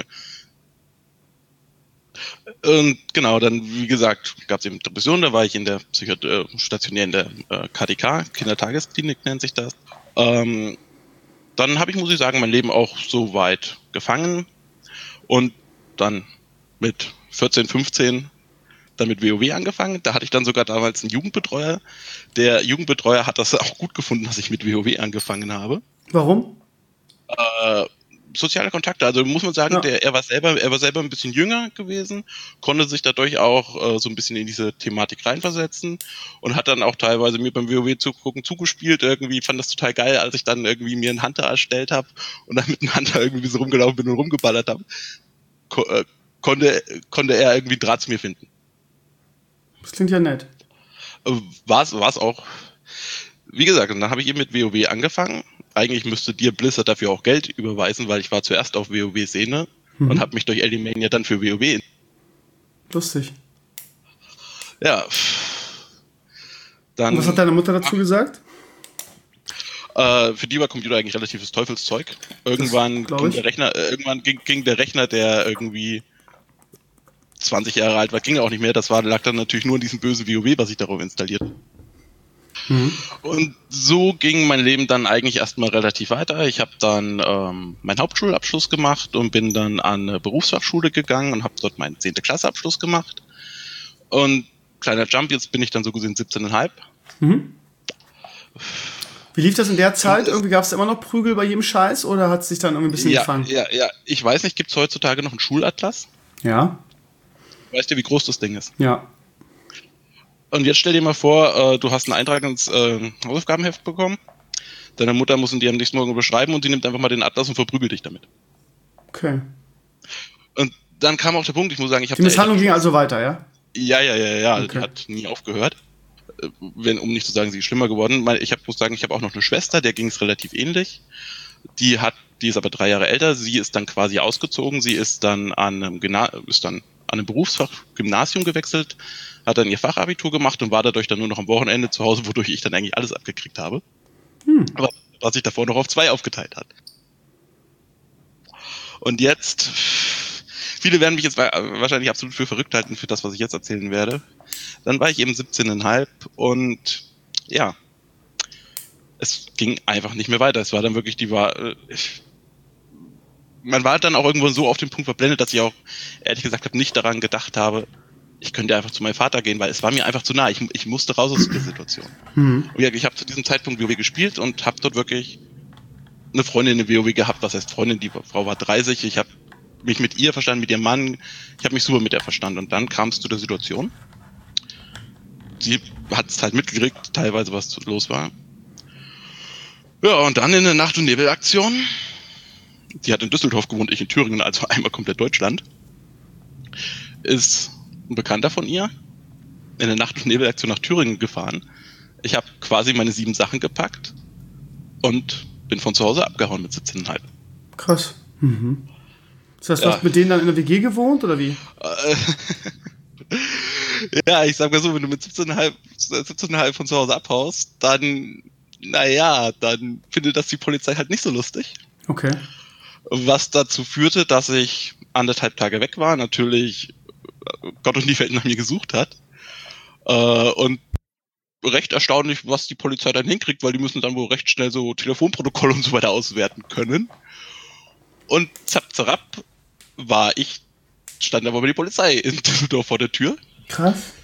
Und genau, dann, wie gesagt, gab es eben Depressionen, da war ich in der stationär in der KDK, Kindertagesklinik nennt sich das. Dann habe ich, muss ich sagen, mein Leben auch so weit gefangen und dann mit 14, 15 dann mit WoW angefangen. Da hatte ich dann sogar damals einen Jugendbetreuer. Der Jugendbetreuer hat das auch gut gefunden, dass ich mit WoW angefangen habe. Warum? Soziale Kontakte, also muss man sagen, er war selber ein bisschen jünger gewesen, konnte sich dadurch auch so ein bisschen in diese Thematik reinversetzen und hat dann auch teilweise mir beim WoW zugespielt, irgendwie fand das total geil, als ich dann irgendwie mir einen Hunter erstellt habe und dann mit einem Hunter irgendwie so rumgelaufen bin und rumgeballert habe, konnte er irgendwie Draht zu mir finden. Das klingt ja nett. War es auch. Wie gesagt, dann habe ich eben mit WoW angefangen. Eigentlich müsste dir Blizzard dafür auch Geld überweisen, weil ich war zuerst auf WoW-Szene und habe mich durch Elimania dann für WoW... Lustig. Ja. Dann, und was hat deine Mutter dazu gesagt? Für die war Computer eigentlich relatives Teufelszeug. Irgendwann ging der Rechner, der irgendwie 20 Jahre alt war, ging auch nicht mehr. Lag dann natürlich nur in diesem bösen WoW, was ich darauf installiert. Und so ging mein Leben dann eigentlich erstmal relativ weiter. Ich habe dann meinen Hauptschulabschluss gemacht und bin dann an eine Berufsfachschule gegangen und habe dort meinen 10. Klasseabschluss gemacht. Und kleiner Jump, jetzt bin ich dann so gesehen 17,5. Wie lief das in der Zeit? Irgendwie gab es immer noch Prügel bei jedem Scheiß oder hat es sich dann irgendwie ein bisschen gefangen? Ja. Ich weiß nicht, gibt es heutzutage noch einen Schulatlas? Ja. Weißt du, wie groß das Ding ist? Ja. Und jetzt stell dir mal vor, du hast einen Eintrag ins Hausaufgabenheft bekommen. Deine Mutter muss ihn dir am nächsten Morgen beschreiben und sie nimmt einfach mal den Atlas und verprügelt dich damit. Okay. Und dann kam auch der Punkt, ich muss sagen, die Misshandlung ging also weiter, ja? Ja. Okay. Die hat nie aufgehört. Um nicht zu sagen, sie ist schlimmer geworden. Ich habe auch noch eine Schwester, der ging es relativ ähnlich. Die ist aber 3 Jahre älter. Sie ist dann quasi ausgezogen. Sie ist dann an einem Berufsfach-Gymnasium gewechselt, hat dann ihr Fachabitur gemacht und war dadurch dann nur noch am Wochenende zu Hause, wodurch ich dann eigentlich alles abgekriegt habe. Aber was sich davor noch auf 2 aufgeteilt hat. Und jetzt, viele werden mich jetzt wahrscheinlich absolut für verrückt halten für das, was ich jetzt erzählen werde. Dann war ich eben 17,5 und ja, es ging einfach nicht mehr weiter. Es war dann wirklich man war dann auch irgendwo so auf den Punkt verblendet, dass ich auch, ehrlich gesagt, nicht daran gedacht habe, ich könnte einfach zu meinem Vater gehen, weil es war mir einfach zu nah. Ich musste raus aus der Situation. Und ja, ich habe zu diesem Zeitpunkt WoW gespielt und habe dort wirklich eine Freundin in WoW gehabt. Was heißt Freundin? Die Frau war 30. Ich habe mich mit ihr verstanden, mit ihrem Mann. Ich habe mich super mit ihr verstanden. Und dann kam es zu der Situation. Sie hat es halt mitgekriegt, teilweise was los war. Ja, und dann in der Nacht- und Nebelaktion. Die hat in Düsseldorf gewohnt, ich in Thüringen, also einmal komplett Deutschland. Ist ein Bekannter von ihr in der Nacht- und Nebelaktion nach Thüringen gefahren. Ich habe quasi meine 7 Sachen gepackt und bin von zu Hause abgehauen mit 17,5. Krass. Das heißt, du hast mit denen dann in der WG gewohnt, oder wie? Ja, ich sag mal so, wenn du mit 17,5 von zu Hause abhaust, dann findet das die Polizei halt nicht so lustig. Okay. Was dazu führte, dass ich 1,5 Tage weg war, natürlich Gott und die Welt nach mir gesucht hat. Und recht erstaunlich, was die Polizei dann hinkriegt, weil die müssen dann wohl recht schnell so Telefonprotokolle und so weiter auswerten können. Und zapp, zapp, stand aber die Polizei in Düsseldorf vor der Tür. Krass.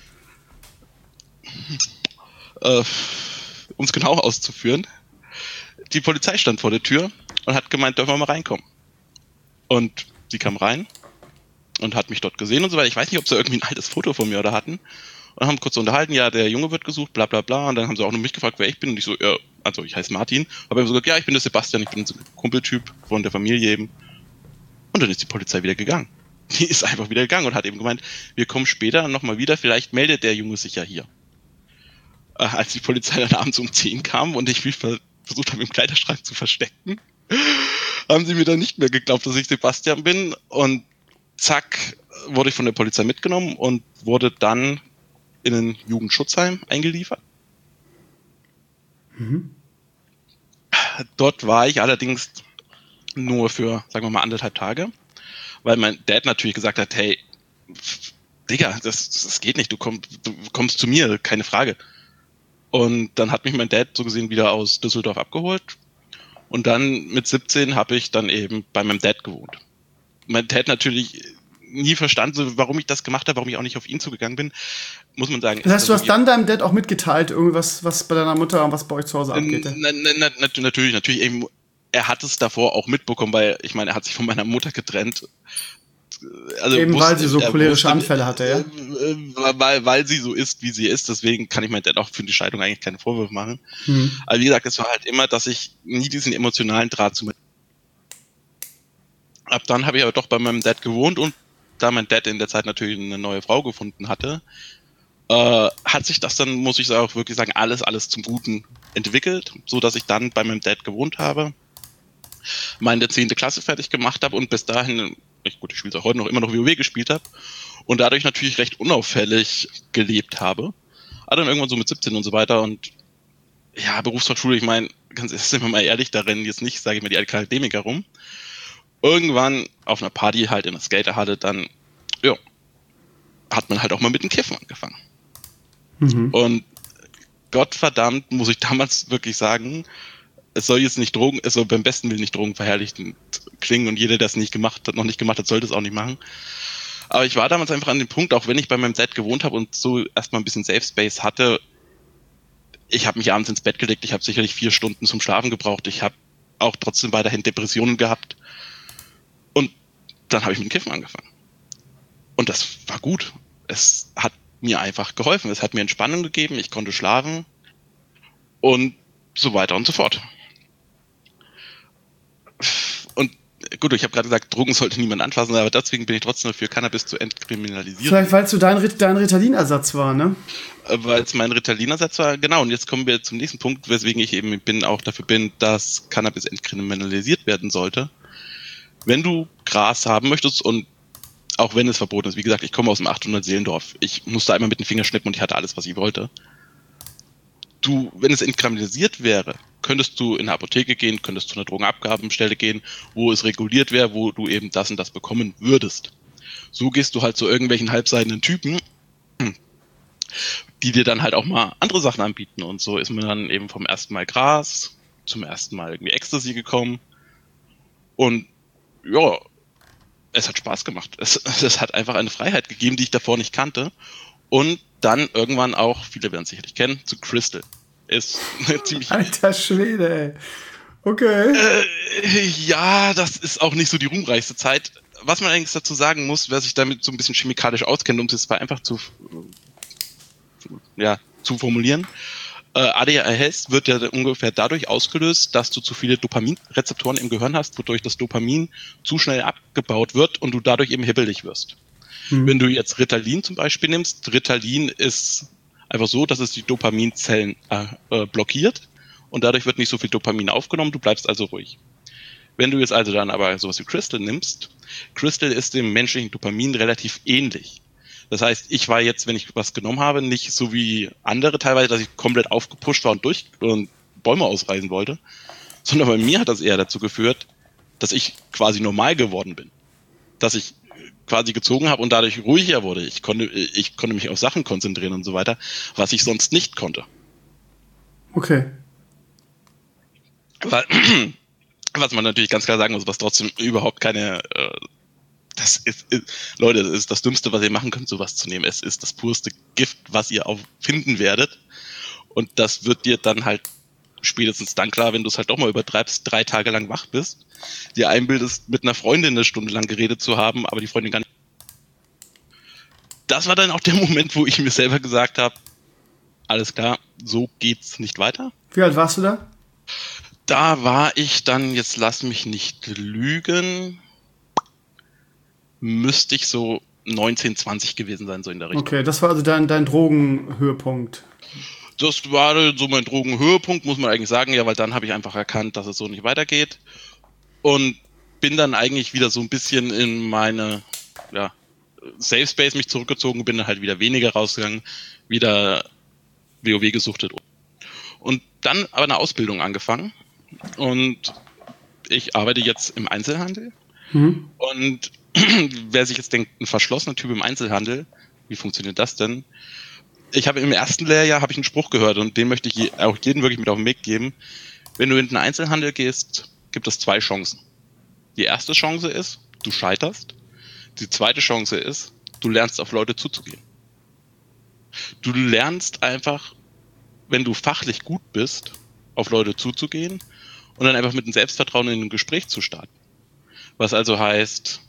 Um es genau auszuführen, die Polizei stand vor der Tür und hat gemeint, dürfen wir mal reinkommen. Und sie kam rein und hat mich dort gesehen und so weiter. Ich weiß nicht, ob sie irgendwie ein altes Foto von mir oder hatten. Und haben kurz unterhalten, ja, der Junge wird gesucht, bla bla bla. Und dann haben sie auch noch mich gefragt, wer ich bin. Und ich so, ja, also ich heiße Martin. Aber ich so gesagt, ja, ich bin der Sebastian, ich bin so ein Kumpeltyp von der Familie eben. Und dann ist die Polizei wieder gegangen. Die ist einfach wieder gegangen und hat eben gemeint, wir kommen später nochmal wieder, vielleicht meldet der Junge sich ja hier. Als die Polizei dann abends um 10 kam und ich mich versucht habe, im Kleiderschrank zu verstecken, haben sie mir dann nicht mehr geglaubt, dass ich Sebastian bin. Und zack, wurde ich von der Polizei mitgenommen und wurde dann in ein Jugendschutzheim eingeliefert. Mhm. Dort war ich allerdings nur für, sagen wir mal, 1,5 Tage, weil mein Dad natürlich gesagt hat, hey, Digga, das geht nicht, du kommst zu mir, keine Frage. Und dann hat mich mein Dad so gesehen wieder aus Düsseldorf abgeholt und dann mit 17 habe ich dann eben bei meinem Dad gewohnt. Mein Dad natürlich nie verstanden, warum ich das gemacht habe, warum ich auch nicht auf ihn zugegangen bin, muss man sagen. Das heißt, du hast dann deinem Dad auch mitgeteilt, irgendwas, was bei deiner Mutter und was bei euch zu Hause abgeht? Natürlich eben, er hat es davor auch mitbekommen, weil, ich meine, er hat sich von meiner Mutter getrennt. Also eben weil sie so cholerische Anfälle hatte, ja? Weil sie so ist, wie sie ist, deswegen kann ich meinem Dad auch für die Scheidung eigentlich keine Vorwürfe machen. Aber wie gesagt, es war halt immer, dass ich nie diesen emotionalen Draht zu mir. Ab dann habe ich aber doch bei meinem Dad gewohnt und da mein Dad in der Zeit natürlich eine neue Frau gefunden hatte, hat sich das dann, muss ich auch wirklich sagen, alles zum Guten entwickelt, so dass ich dann bei meinem Dad gewohnt habe, meine 10. Klasse fertig gemacht habe und bis dahin, ich spiele es auch heute noch, immer noch WoW gespielt habe und dadurch natürlich recht unauffällig gelebt habe. Aber dann irgendwann so mit 17 und so weiter und ja, Berufsfachschule, ich meine, sind wir mal ehrlich, da rennen jetzt nicht, sage ich mal, die Akademiker rum. Irgendwann auf einer Party halt in der Skaterhalle dann, ja, hat man halt auch mal mit dem Kiffen angefangen. Und Gottverdammt, muss ich damals wirklich sagen, es soll beim besten Willen nicht drogenverherrlichend klingen und jeder, der es noch nicht gemacht hat, sollte es auch nicht machen. Aber ich war damals einfach an dem Punkt, auch wenn ich bei meinem Dad gewohnt habe und so erstmal ein bisschen Safe Space hatte, ich habe mich abends ins Bett gelegt, ich habe sicherlich 4 Stunden zum Schlafen gebraucht, ich habe auch trotzdem weiterhin Depressionen gehabt und dann habe ich mit dem Kiffen angefangen. Und das war gut. Es hat mir einfach geholfen. Es hat mir Entspannung gegeben, ich konnte schlafen und so weiter und so fort. Und gut, ich habe gerade gesagt, Drogen sollte niemand anfassen, aber deswegen bin ich trotzdem dafür, Cannabis zu entkriminalisieren. Vielleicht, weil es so dein Ritalin-Ersatz war, ne? Weil es mein Ritalin-Ersatz war, genau. Und jetzt kommen wir zum nächsten Punkt, weswegen ich eben auch dafür bin, dass Cannabis entkriminalisiert werden sollte. Wenn du Gras haben möchtest und auch wenn es verboten ist, wie gesagt, ich komme aus dem 800-Seelendorf. Ich musste einmal mit dem Finger schnippen und ich hatte alles, was ich wollte. Wenn es entkriminalisiert wäre, könntest du in eine Apotheke gehen, könntest zu einer Drogenabgabenstelle gehen, wo es reguliert wäre, wo du eben das und das bekommen würdest. So gehst du halt zu irgendwelchen halbseidenen Typen, die dir dann halt auch mal andere Sachen anbieten. Und so ist man dann eben vom ersten Mal Gras zum ersten Mal irgendwie Ecstasy gekommen. Und ja, es hat Spaß gemacht. Es hat einfach eine Freiheit gegeben, die ich davor nicht kannte. Und dann irgendwann auch, viele werden es sicherlich kennen, zu Crystal. Ist ziemlich... Alter Schwede, ey. Okay. Ja, das ist auch nicht so die ruhmreichste Zeit. Was man eigentlich dazu sagen muss, wer sich damit so ein bisschen chemikalisch auskennt, um es einfach zu formulieren. ADHS wird ja ungefähr dadurch ausgelöst, dass du zu viele Dopaminrezeptoren im Gehirn hast, wodurch das Dopamin zu schnell abgebaut wird und du dadurch eben hibbelig wirst. Wenn du jetzt Ritalin zum Beispiel nimmst, Ritalin ist einfach so, dass es die Dopaminzellen blockiert und dadurch wird nicht so viel Dopamin aufgenommen, du bleibst also ruhig. Wenn du jetzt also dann aber sowas wie Crystal nimmst, Crystal ist dem menschlichen Dopamin relativ ähnlich. Das heißt, ich war jetzt, wenn ich was genommen habe, nicht so wie andere teilweise, dass ich komplett aufgepusht war und Bäume ausreißen wollte, sondern bei mir hat das eher dazu geführt, dass ich quasi normal geworden bin. Dass ich quasi gezogen habe und dadurch ruhiger wurde. Ich konnte mich auf Sachen konzentrieren und so weiter, was ich sonst nicht konnte. Okay. Was man natürlich ganz klar sagen muss, was trotzdem überhaupt keine... Leute, das ist das Dümmste, was ihr machen könnt, sowas zu nehmen. Es ist das purste Gift, was ihr auch finden werdet. Und das wird dir dann halt spätestens dann klar, wenn du es halt doch mal übertreibst, 3 Tage lang wach bist, dir einbildest, mit einer Freundin 1 Stunde lang geredet zu haben, aber die Freundin gar nicht. Das war dann auch der Moment, wo ich mir selber gesagt habe, alles klar, so geht's nicht weiter. Wie alt warst du da? Da war ich dann, jetzt lass mich nicht lügen, müsste ich so 19, 20 gewesen sein, so in der Richtung. Okay, das war also dein Drogenhöhepunkt. Das war so mein Drogenhöhepunkt, muss man eigentlich sagen, ja, weil dann habe ich einfach erkannt, dass es so nicht weitergeht und bin dann eigentlich wieder so ein bisschen in meine Safe Space mich zurückgezogen, bin dann halt wieder weniger rausgegangen, wieder WoW gesuchtet und dann aber eine Ausbildung angefangen und ich arbeite jetzt im Einzelhandel und wer sich jetzt denkt, ein verschlossener Typ im Einzelhandel, wie funktioniert das denn? Ich habe im ersten Lehrjahr einen Spruch gehört und den möchte ich auch jedem wirklich mit auf den Weg geben. Wenn du in den Einzelhandel gehst, gibt es 2 Chancen. Die erste Chance ist, du scheiterst. Die zweite Chance ist, du lernst auf Leute zuzugehen. Du lernst einfach, wenn du fachlich gut bist, auf Leute zuzugehen und dann einfach mit dem Selbstvertrauen in ein Gespräch zu starten. Was also heißt,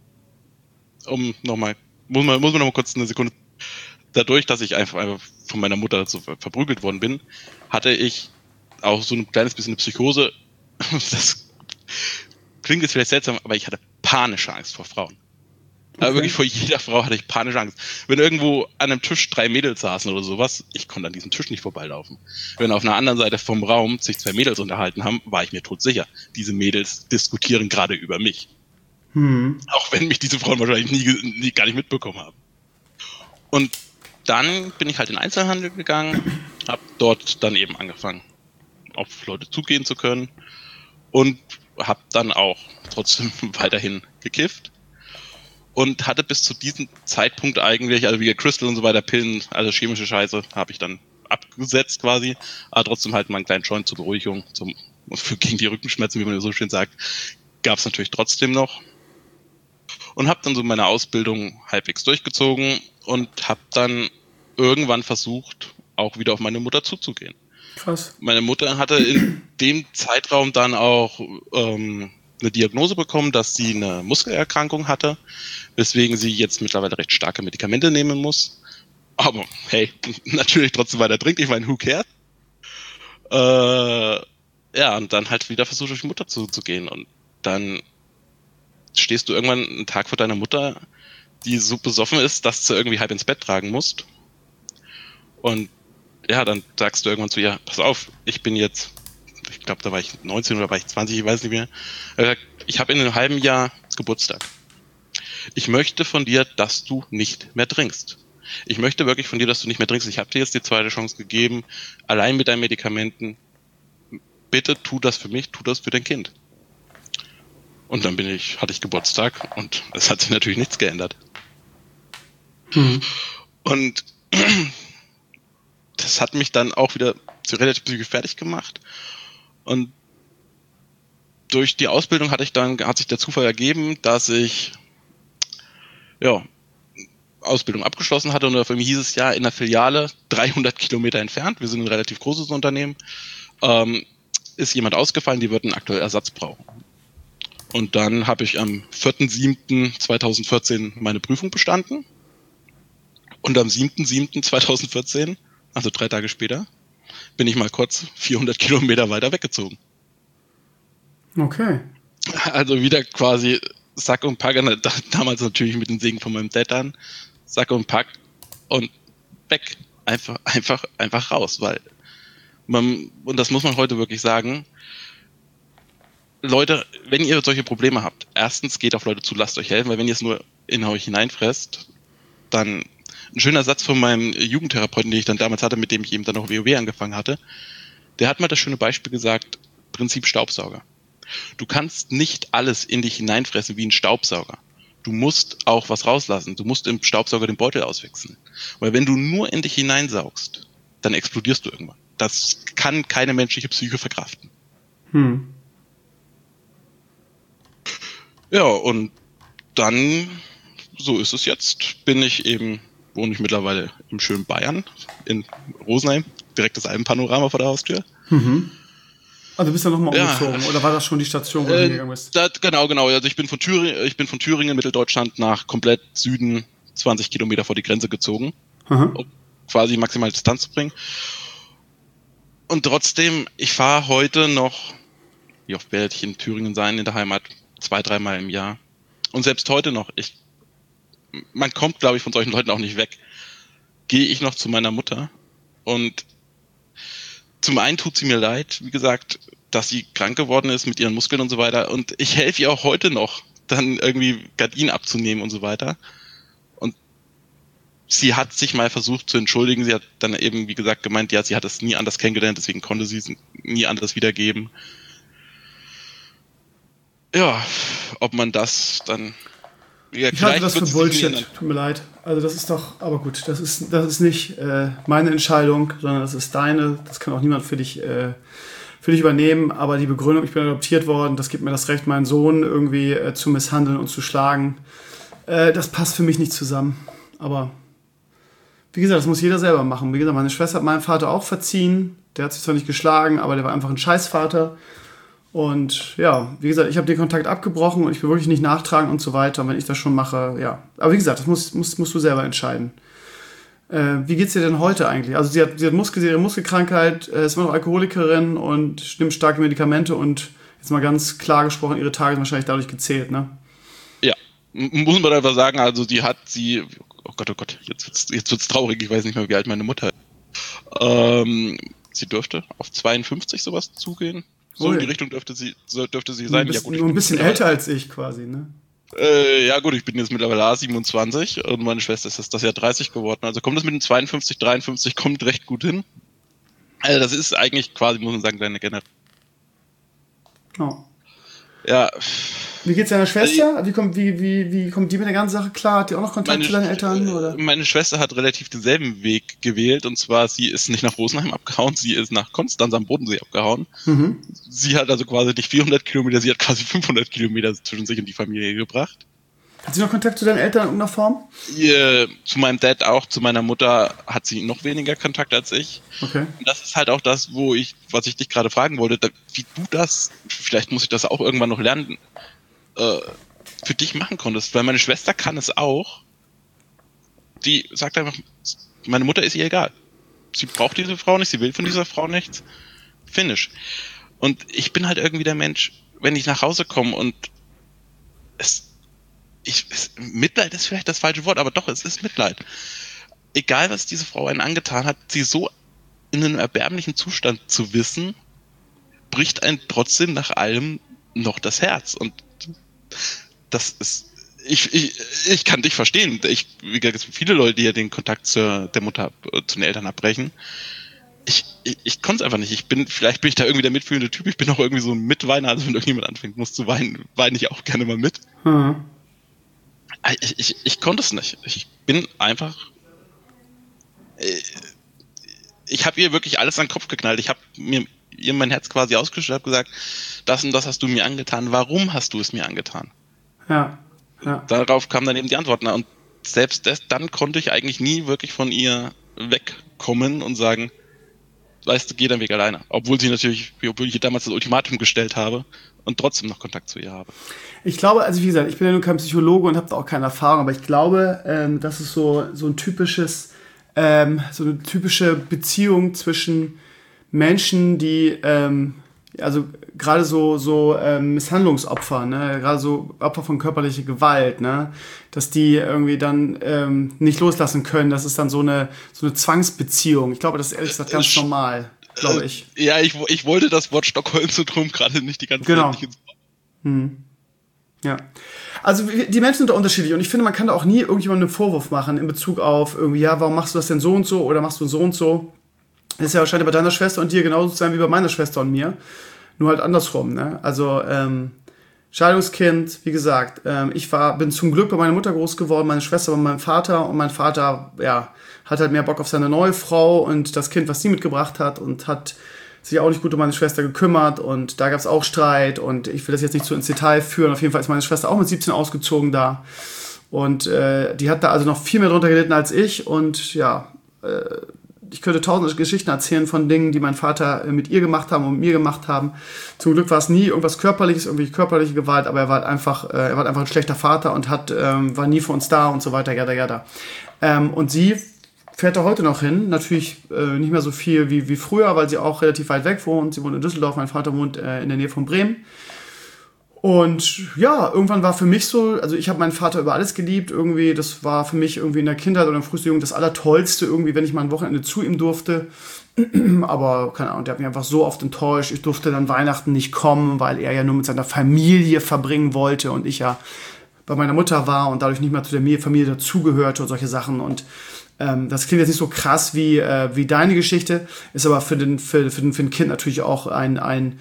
muss man noch mal kurz eine Sekunde. Dadurch, dass ich einfach von meiner Mutter so verprügelt worden bin, hatte ich auch so ein kleines bisschen eine Psychose. Das klingt jetzt vielleicht seltsam, aber ich hatte panische Angst vor Frauen. Okay. Aber wirklich vor jeder Frau hatte ich panische Angst. Wenn irgendwo an einem Tisch 3 Mädels saßen oder sowas, ich konnte an diesem Tisch nicht vorbeilaufen. Wenn auf einer anderen Seite vom Raum sich 2 Mädels unterhalten haben, war ich mir todsicher. Diese Mädels diskutieren gerade über mich. Auch wenn mich diese Frauen wahrscheinlich nie gar nicht mitbekommen haben. Und dann bin ich halt in den Einzelhandel gegangen, habe dort dann eben angefangen, auf Leute zugehen zu können und habe dann auch trotzdem weiterhin gekifft und hatte bis zu diesem Zeitpunkt eigentlich, also wie Crystal und so weiter, Pillen, also chemische Scheiße, habe ich dann abgesetzt quasi, aber trotzdem halt mal einen kleinen Joint zur Beruhigung, gegen die Rückenschmerzen, wie man so schön sagt, gab es natürlich trotzdem noch. Und habe dann so meine Ausbildung halbwegs durchgezogen und habe dann irgendwann versucht, auch wieder auf meine Mutter zuzugehen. Krass. Meine Mutter hatte in dem Zeitraum dann auch eine Diagnose bekommen, dass sie eine Muskelerkrankung hatte, weswegen sie jetzt mittlerweile recht starke Medikamente nehmen muss. Aber hey, natürlich trotzdem weiter trinkt. Ich meine, who cares? Und dann halt wieder versucht, auf die Mutter zuzugehen. Und dann stehst du irgendwann einen Tag vor deiner Mutter, die so besoffen ist, dass du irgendwie halb ins Bett tragen musst. Und ja, dann sagst du irgendwann zu ihr, pass auf, ich bin jetzt, ich glaube, da war ich 19 oder war ich 20, ich weiß nicht mehr. Ich habe in einem halben Jahr Geburtstag. Ich möchte von dir, dass du nicht mehr trinkst. Ich möchte wirklich von dir, dass du nicht mehr trinkst. Ich habe dir jetzt die zweite Chance gegeben, allein mit deinen Medikamenten. Bitte tu das für mich, tu das für dein Kind. Und dann hatte ich Geburtstag und es hat sich natürlich nichts geändert. Und das hat mich dann auch wieder relativ psychisch fertig gemacht. Und durch die Ausbildung hat sich der Zufall ergeben, dass ich Ausbildung abgeschlossen hatte und für mich hieß es ja in der Filiale 300 Kilometer entfernt, wir sind ein relativ großes Unternehmen, ist jemand ausgefallen, die würden aktuell Ersatz brauchen. Und dann habe ich am 4.7.2014 meine Prüfung bestanden. Und am 7.7.2014, also 3 Tage später, bin ich mal kurz 400 Kilometer weiter weggezogen. Okay. Also wieder quasi Sack und Pack, damals natürlich mit dem Segen von meinem Dad an, Sack und Pack und weg. Einfach raus, weil und das muss man heute wirklich sagen, Leute, wenn ihr solche Probleme habt, erstens geht auf Leute zu, lasst euch helfen, weil wenn ihr es nur in euch hineinfresst, dann ein schöner Satz von meinem Jugendtherapeuten, den ich dann damals hatte, mit dem ich eben dann auch WoW angefangen hatte, der hat mal das schöne Beispiel gesagt, Prinzip Staubsauger. Du kannst nicht alles in dich hineinfressen wie ein Staubsauger. Du musst auch was rauslassen. Du musst im Staubsauger den Beutel auswechseln. Weil wenn du nur in dich hineinsaugst, dann explodierst du irgendwann. Das kann keine menschliche Psyche verkraften. Ja, und dann, so ist es jetzt, wohne ich mittlerweile im schönen Bayern, in Rosenheim, direkt das Alpenpanorama vor der Haustür. Also bist du nochmal umgezogen, oder war das schon die Station, wo du hingegangen bist? Genau. Also ich bin von Thüringen, Mitteldeutschland, nach komplett Süden 20 Kilometer vor die Grenze gezogen, um quasi maximal Distanz zu bringen. Und trotzdem, ich fahre heute noch, wie oft werde ich in Thüringen sein, in der Heimat, 2-3 Mal im Jahr. Und selbst heute noch, man kommt, glaube ich, von solchen Leuten auch nicht weg, gehe ich noch zu meiner Mutter. Und zum einen tut sie mir leid, wie gesagt, dass sie krank geworden ist mit ihren Muskeln und so weiter. Und ich helfe ihr auch heute noch, dann irgendwie Gardinen abzunehmen und so weiter. Und sie hat sich mal versucht zu entschuldigen. Sie hat dann eben, wie gesagt, gemeint, ja, sie hat es nie anders kennengelernt, deswegen konnte sie es nie anders wiedergeben. Ja, ob man das dann... Ja, ich halte das für Bullshit, tut mir leid. Also das ist doch, aber gut, das ist nicht meine Entscheidung, sondern das ist deine. Das kann auch niemand für dich übernehmen. Aber die Begründung, ich bin adoptiert worden, das gibt mir das Recht, meinen Sohn irgendwie zu misshandeln und zu schlagen. Das passt für mich nicht zusammen. Aber wie gesagt, das muss jeder selber machen. Wie gesagt, meine Schwester hat meinen Vater auch verziehen. Der hat sich zwar nicht geschlagen, aber der war einfach ein Scheißvater. Und ja, wie gesagt, ich habe den Kontakt abgebrochen und ich will wirklich nicht nachtragen und so weiter. Und wenn ich das schon mache, ja. Aber wie gesagt, das musst du selber entscheiden. Wie geht's dir denn heute eigentlich? Also sie hat ihre Muskelkrankheit, ist immer noch Alkoholikerin und nimmt starke Medikamente und jetzt mal ganz klar gesprochen, ihre Tage sind wahrscheinlich dadurch gezählt, ne? Ja, muss man einfach sagen, also oh Gott, jetzt wird's traurig, ich weiß nicht mehr, wie alt meine Mutter ist. Sie dürfte auf 52 sowas zugehen. So in die Richtung dürfte sie sein. Nur ein bisschen älter als ich quasi, ne? Ja gut, ich bin jetzt mittlerweile 27 und meine Schwester ist das Jahr 30 geworden. Also kommt das mit den 52, 53, kommt recht gut hin. Also das ist eigentlich quasi, muss man sagen, deine Generation. Oh. Ja. Wie geht's deiner Schwester? Wie kommt die mit der ganzen Sache klar? Hat die auch noch Kontakt zu deinen Eltern? Oder? Meine Schwester hat relativ denselben Weg gewählt. Und zwar, sie ist nicht nach Rosenheim abgehauen, sie ist nach Konstanz am Bodensee abgehauen. Sie hat also quasi nicht 400 Kilometer, sie hat quasi 500 Kilometer zwischen sich und die Familie gebracht. Hat sie noch Kontakt zu deinen Eltern in irgendeiner Form? Zu meinem Dad auch, zu meiner Mutter hat sie noch weniger Kontakt als ich. Okay. Und das ist halt auch das, was ich dich gerade fragen wollte, wie du das, vielleicht muss ich das auch irgendwann noch lernen, für dich machen konntest, weil meine Schwester kann es auch. Die sagt einfach, meine Mutter ist ihr egal. Sie braucht diese Frau nicht, sie will von dieser Frau nichts. Finish. Und ich bin halt irgendwie der Mensch, wenn ich nach Hause komme und Mitleid ist vielleicht das falsche Wort, aber doch, es ist Mitleid. Egal, was diese Frau einen angetan hat, sie so in einem erbärmlichen Zustand zu wissen, bricht einen trotzdem nach allem noch das Herz. Und das ist, ich kann dich verstehen. Wie gesagt, es gibt viele Leute, die ja den Kontakt der Mutter, zu den Eltern abbrechen. Ich konnte es einfach nicht. Vielleicht bin ich da irgendwie der mitfühlende Typ. Ich bin auch irgendwie so ein Mitweiner. Also wenn irgendjemand anfängt, muss zu weinen, weine ich auch gerne mal mit. Ich konnte es nicht. Ich bin einfach. Ich habe ihr wirklich alles an den Kopf geknallt. Ich habe ihr mein Herz quasi ausgeschüttet, habe gesagt, das und das hast du mir angetan. Warum hast du es mir angetan? Ja. Darauf kamen dann eben die Antworten. Und selbst dann konnte ich eigentlich nie wirklich von ihr wegkommen und sagen, weißt du, geh deinen Weg alleine. Obwohl ich ihr damals das Ultimatum gestellt habe und trotzdem noch Kontakt zu ihr habe. Ich glaube, also wie gesagt, ich bin ja nur kein Psychologe und habe da auch keine Erfahrung, aber ich glaube, das ist so eine typische Beziehung zwischen Menschen, die also gerade so Misshandlungsopfer, ne, gerade so Opfer von körperlicher Gewalt, ne, dass die irgendwie dann nicht loslassen können. Das ist dann so eine Zwangsbeziehung. Ich glaube, das ist ehrlich gesagt ganz normal, glaube ich. Ja, ich wollte das Wort Stockholm-Syndrom gerade nicht die ganze Zeit nicht ins Wort. Ja. Also die Menschen sind da unterschiedlich und ich finde, man kann da auch nie irgendjemandem einen Vorwurf machen in Bezug auf irgendwie, ja, warum machst du das denn so und so oder machst du so und so? Das ist ja wahrscheinlich bei deiner Schwester und dir genauso zu sein wie bei meiner Schwester und mir. Nur halt andersrum, ne? Also, Scheidungskind, wie gesagt, bin zum Glück bei meiner Mutter groß geworden, meine Schwester bei meinem Vater und mein Vater, ja, hat halt mehr Bock auf seine neue Frau und das Kind, was sie mitgebracht hat und hat sich auch nicht gut um meine Schwester gekümmert und da gab es auch Streit und ich will das jetzt nicht so ins Detail führen. Auf jeden Fall ist meine Schwester auch mit 17 ausgezogen da und die hat da also noch viel mehr drunter gelitten als ich und ja, ich könnte tausende Geschichten erzählen von Dingen, die mein Vater mit ihr gemacht haben und mit mir gemacht haben. Zum Glück war es nie irgendwas Körperliches, irgendwie körperliche Gewalt, aber er war halt einfach ein schlechter Vater und war nie für uns da und so weiter, jada. Und sie fährt da heute noch hin, natürlich nicht mehr so viel wie früher, weil sie auch relativ weit weg wohnt. Sie wohnt in Düsseldorf, mein Vater wohnt in der Nähe von Bremen. Und ja, irgendwann war für mich so, also ich habe meinen Vater über alles geliebt, irgendwie, das war für mich irgendwie in der Kindheit oder in der frühesten Jugend das Allertollste, irgendwie, wenn ich mal ein Wochenende zu ihm durfte. Aber, keine Ahnung, der hat mich einfach so oft enttäuscht. Ich durfte dann Weihnachten nicht kommen, weil er ja nur mit seiner Familie verbringen wollte und ich ja bei meiner Mutter war und dadurch nicht mehr zu der Familie dazugehörte und solche Sachen. Und das klingt jetzt nicht so krass wie deine Geschichte, ist aber für ein Kind natürlich auch ein